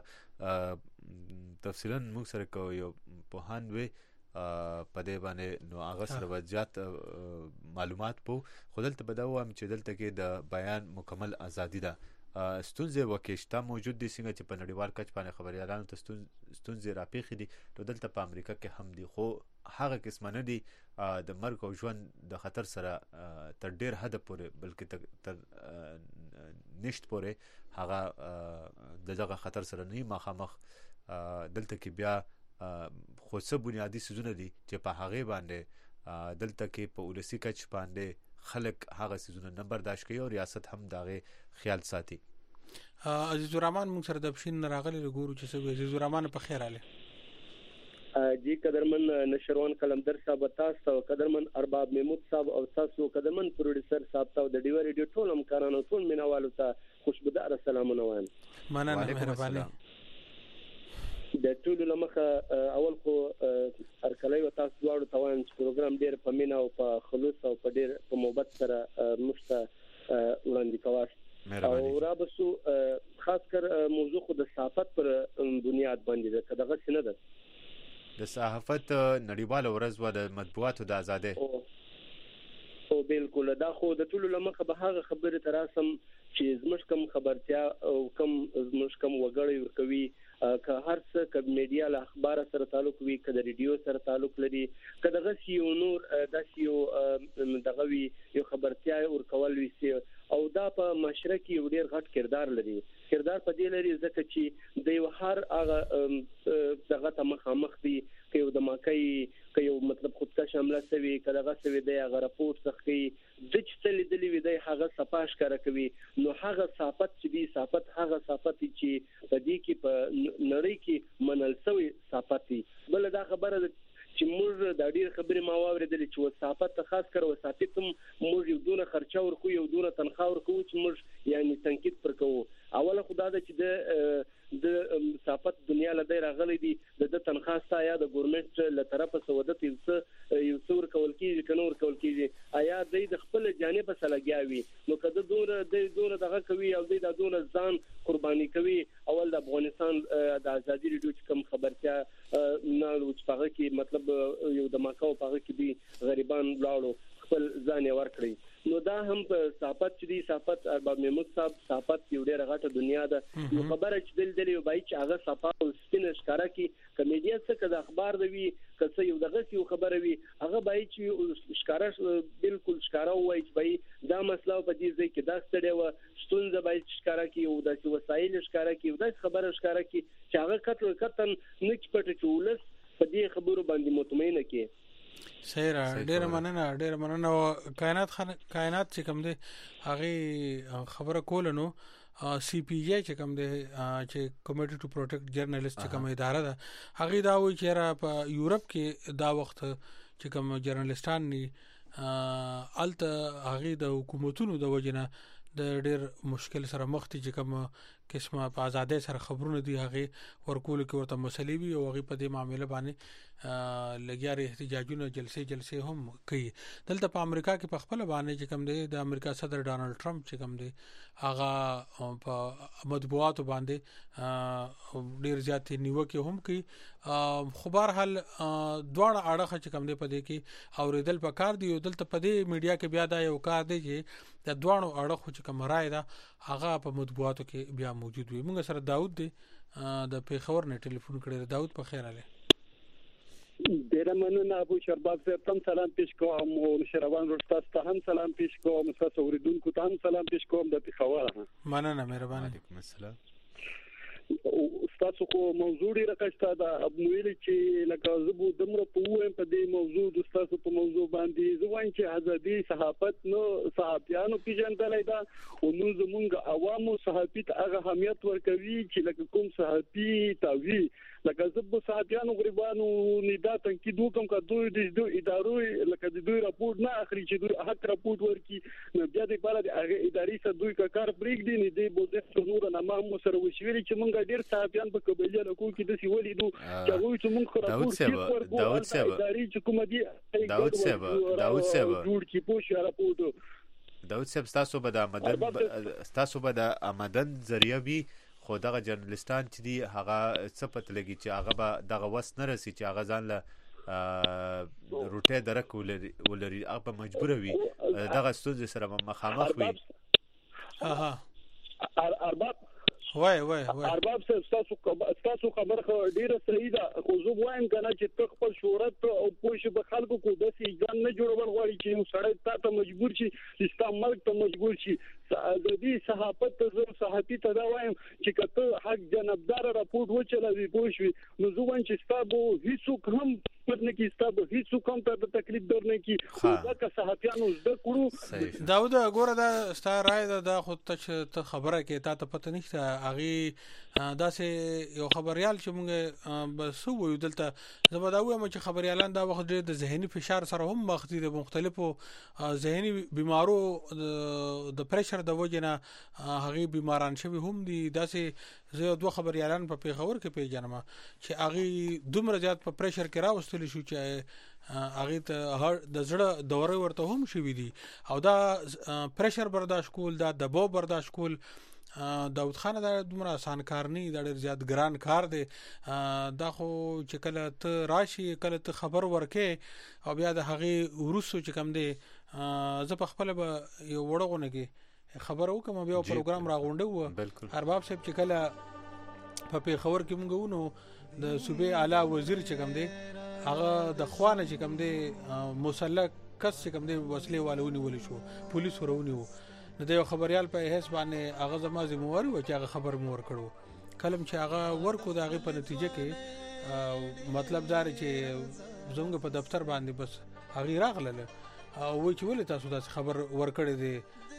به تفصیلا مونږ سره کوو یو په وی په دې باندې نو هغه سره وجات معلومات پو خودلته بداو هم چې دلته کې د بیان مکمل ازادي ده ستونزې وکښتا موجود دي څنګه چې په نړیوال کچ باندې خبريالانو ته ستونزې راپېخې دي نو دلته په امریکا کې هم دي خو هغه قسم نه دي د مرګ او ژوند د خطر سره تر ډیر حد پورې بلکې تر نشټ پورې هغه دغه خطر سره نه مخامخ دلته کې بیا خو څه بنیادی سيزونه دي چې په هغه باندې دلته کې په ولسی کچ باندې خلک هغه سيزونه نه برداشت کوي او ریاست هم داغه خیال ساتي عزیز الرحمن موږ سره د بشین راغلي ګورو چې څه عزیز الرحمن په خیر اله جی قدرمن نشروان قلمدر صاحب تاسو قدرمن ارباب محمود صاحب او تاسو قدرمن پروډوسر صاحب ته د ډیو ریډیو ټول همکارانو ټول مینوالو ته خوشبودار سلامونه وایم مننه مهرباني د ټول لمخه اول خو ارکلای و تاسو دواړو ته وایم چې پروګرام ډیر په مینا او په خلوص او په ډیر په محبت سره مشته وړاندې کوي او را بسو خاص کر موضوع خو د صحافت پر بنیاد باندې ده کداغه څنګه ده د صحافت نړیوال ورځ و د مطبوعاتو د ازادۍ او بالکل دا خو د ټول لمخه به هغه خبره تراسم چې زموږ کوم خبرتیا او کوم زموږ کوم وګړي ورکوي که هر څه ک میډیا له اخبار سره تعلق وي ک د ریډیو سره تعلق لري ک دغه یو نور د یو دغه وی یو خبرتیا ورکول وي او دا په معاشره کې ډیر غټ کردار لري کردار په دې لري ځکه چې د یو هر هغه دغه ته مخامخ دي که یو د ماکې که یو مطلب خودکش حمله شوی که دغه شوی دی هغه راپورټ څخه د چې لیدلې وي دی هغه صفاش کار کوي نو هغه صفات چې دی صفات هغه صفات چې په دې کې په نړۍ کې منل شوی صفات دي بل دا خبره چې موږ د ډیر خبرې ما واوریدل چې وسافت خاص کر وسافت موږ یو دونه خرچه ورکو یو دونه تنخواه ورکو چې موږ یعنی تنقید پر کوو اوله خدای دا چې د د صفات دنیا له ډیر غلي دي د تنخواه ستا یا د ګورنمنت له طرفه سودت یو څه یو څور کول کیږي کنور کول کیږي آیا د خپل جانب سره لګیاوي نو کده دونه د دونه دغه کوي او د دونه ځان قرباني کوي اول د افغانستان د ازادي ریډیو کوم خبرتیا نه لوڅپغه کې مطلب یو د ماکاو پغه کې دي غریبان لاړو خپل ځان ورکړي نو دا هم په صحافت چې دی صحافت ارباب محمود صاحب صحافت یو ډیره غټه دنیا ده نو خبره چې دل دل یو بای چې هغه صحافت او سپین ښکارا کی کمیډیا څخه د اخبار دی کڅ یو دغه یو خبره وي هغه بای چې ښکارا بالکل ښکارا وای چې بای دا مسله په دې ځای کې دا ستړي و ستونزه بای ښکارا کی یو د وسایل ښکارا کی یو د خبره ښکارا کی چې هغه کټ کټن نک پټ چولس په دې خبرو باندې مطمئنه کی صحیح را ډیر مننه ډیر مننه کائنات خان کائنات چې کوم دی هغه خبره کول نو سی پی جی چې کوم دی چې کمیټي ټو پروټیکټ جرنالست چې کوم اداره ده هغه دا وایي چې را په یورپ کې دا وخت چې کوم جرنالستان ني الته هغه د حکومتونو د وجنه د ډیر مشکل سره مخ دي چې کوم قسمه په آزادۍ سره خبرونه دي هغه ورکول کې ورته مسلې وي او هغه په دې معاملې باندې لګیاري احتجاجونه جلسې جلسې هم کوي دلته په امریکا کې په خپل باندې چې کوم دی د امریکا صدر ډانلډ ټرمپ چې کوم دی هغه په مطبوعاتو باندې ډیر زیات نیوکه هم کوي خو بهر حال دواړه اړخ چې کوم دی په دې کې اوریدل پکار دی او دلته په دې میډیا کې بیا دا یو کار دی چې د دواړو اړخ چې کوم رائے ده هغه په مطبوعاتو کې بیا موجود وي موږ سره داوود دی د پیښور نه ټلیفون کړی داوود په خیر اله ډیر مننه ابو شربات صاحب تم سلام پیش کوم او شروان ورستاس ته هم سلام پیش کوم تاسو اوریدونکو ته هم سلام پیش کوم د پیښور مننه مهرباني علیکم السلام تاسو کو موضوع ډیره کښته دا ویل چې لکه زبو دمر په وې په دې موضوع د تاسو په موضوع باندې زه وایم چې ازادي صحافت نو صحافیانو پیژندلای دا او نو زمونږ عوامو صحافت هغه اهمیت ورکوي چې لکه کوم صحافي تاوی لکه زبو صحافیانو غریبانو ندا تنقید وکم کا دوی د ادارو لکه د دوی راپور نه اخري چې دوی حق راپور ورکي نو بیا د بل د هغه اداري سره دوی کار بریک دی نه دی بو د څنور نه ما مو سره وشویل چې مونږ ډیر صحافیان په قبیله له کوم کې د سی ولیدو چې وایي چې مونږ راپور ورکو داوود صاحب اداري چې کوم دی داوود صاحب داوود صاحب جوړ کی پوښ راپور داوود صاحب تاسو به د آمدن تاسو به د آمدن ذریعہ وی خو دغه جرنالستان چې دی هغه څه پته لګي چې هغه به دغه وس نه رسي چې هغه ځان له روټه درک ولري ولري هغه مجبور وي دغه ستونزې سره مخامخ وي اها ارباب وای وای وای ارباب تاسو تاسو خبره ډیره صحیح ده خو زه وایم کنه چې ته خپل شهرت او پوښ به خلکو کو د سي ځان نه جوړول غواړي چې یو سړی ته مجبور شي چې مرګ ته مجبور شي د دې صحافت ته صحافي ته دا وایم چې کته حق جنبدار راپورټ وچلوي پوښوي نو زه وایم چې تاسو هیڅ هم پرنه کې تاسو هیڅ کوم ته تکلیف درنه کې دا که صحافیانو زده کړو داوود ګوره دا ستاره راي دا خو ته خبره کې تا ته پته نشته اغي دا سه یو خبريال چې مونږ بس وو دلته زبدا وایم چې خبريالان دا وخت د ذهني فشار سره هم مخ دي د مختلفو ذهني بيمارو د پريشر د وجنه هغه بیماران شوی هم دي دا سه زه دوه خبريالان په پیښور کې پیژنم چې هغه دومره زیات په پريشر کې راوستل شو چې هغه ته د زړه دوره ورته هم شوی دي او دا پريشر برداشت کول دا دباو برداشت کول داود خان دا دومره آسان کار نه دا ډیر زیات ګران کار دی دا خو چې کله ته راشي کله ته خبر ورکې او بیا د هغه ورسو چې کم دی زه په خپل به یو وړغونه کې خبر وکم بیا پروګرام راغونډه و ارباب صاحب چې کله په پیښور کې مونږ ونو د صوبې اعلی وزیر چې کم دی هغه د خوانه چې کم دی مسلک کس چې کم دی وسلې والونی ول شو پولیس ورونی وو نو د خبريال په هیڅ باندې هغه زما ذمہوار و چې هغه خبر مور کړو کلم چې هغه ورکو دغه په نتیجه کې مطلب دا چې زموږ په دفتر باندې بس هغه راغله او و چې ولې تاسو دا خبر ورکړی دی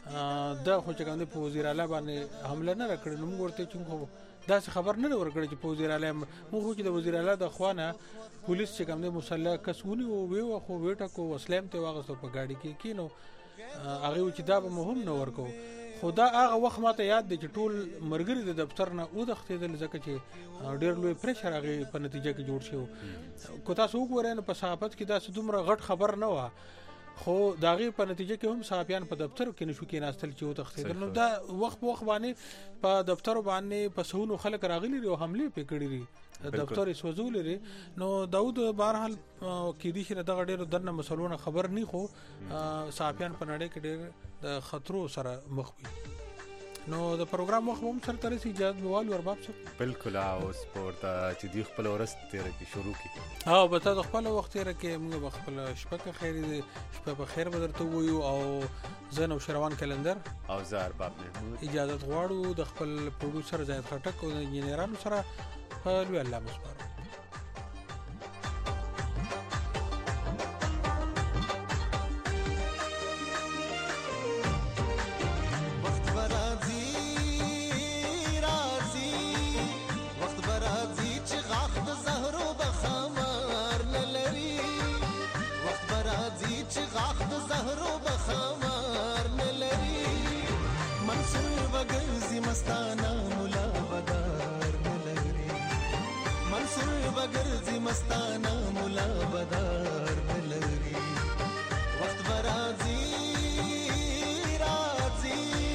دا خو چې کوم په وزیر اعلی باندې حمله نه کړې نو موږ ورته چې دا خبر نه ورکړی چې په وزیر اعلی موږ چې د وزیر اعلی د خوانه پولیس چې کوم مسلح کسونی او وی خو ویټه کو اسلام ته واغستو په گاډي کې کینو هغه چې دا به مهم نه ورکو خدا هغه وخت ماته یاد دي چې ټول مرګري د دفتر نه او د ختیدل ځکه چې ډېر لوی پریشر هغه په نتیجه کې جوړ شو کو تاسو وګورئ نو په صحافت کې دا دومره غټ خبر نه و خو داغه په نتیجه کې هم صحافیان په دفتر کې نشو کې ناستل چې او تختیدل نو دا وخت وخت باندې په دفتر باندې په سونو خلک راغلي او حمله پکړي دي دفتر سوزول لري نو داود بهرحال کې دي چې دغه ډېر دنه مسلونه خبر نه خو صحافیان په نړۍ کې ډېر د خطرو سره مخ وي نو د پروګرام وخت هم سره ترې اجازه موال ورباب څه بالکل او سپورت چې دی خپل ورست تیر کې شروع کی ها به تاسو خپل وخت تیر کې موږ خپل شپه خیر دي شپه په خیر بدرته وایو او زنه شروان کلندر او زار باب محمود اجازه غواړو د خپل پروډوسر زید خټک او انجینرانو سره په لوی الله مسپارو منصور بګرځي مستانه مولا بدار نلري وخت برازي راځي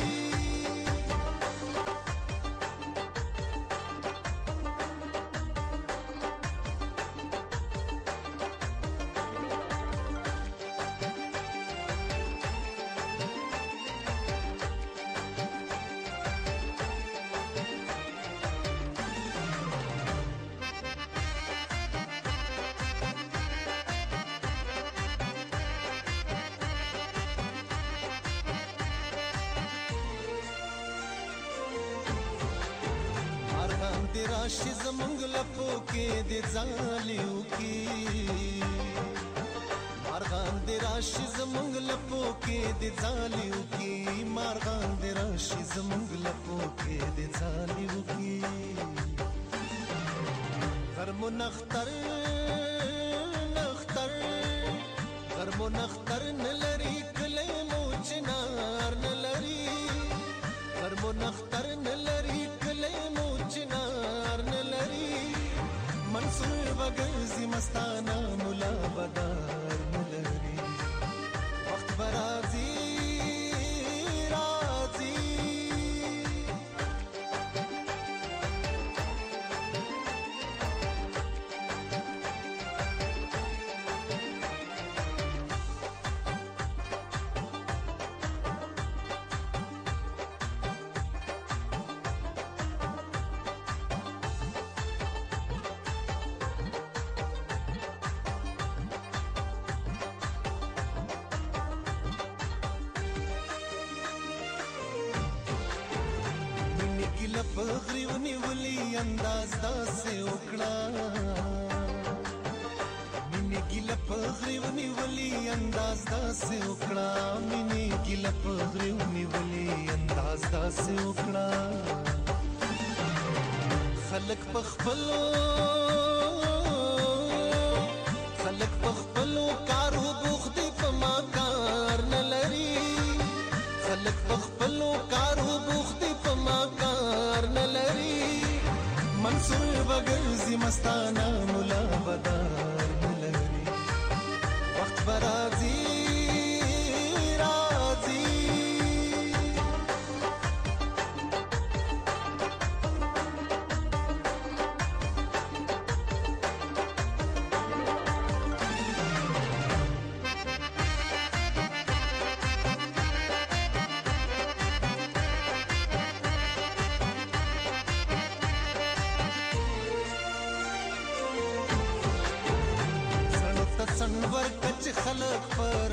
راشي زمونږ لپو کې د ځالیو کې مارغان د راشي زمونږ لپو کې د ځالیو کې مارغان د راشي زمونږ لپو کې د ځالیو کې غرمو نختر نختر غرمو نختر نلري کله مو چنار نلري غرمو نختر نلري کله مو چنار نلري منصور بګرځي مستانه مولا بدار نلري وخت برازي راځي پغری ونیولی انداز داسې وکړه مینې ګیله پغری ونیولی انداز داسې وکړه مینې ګیله پغری ونیولی انداز داسې وکړه خلک په خپلو خلک په خپلو کارو بوخت دي په ما کار نه لري خلک په خپلو کارو بوخت دي په ما منصور بګرځي مستانه مولا بدار نلري وخت برازي راځي خلق په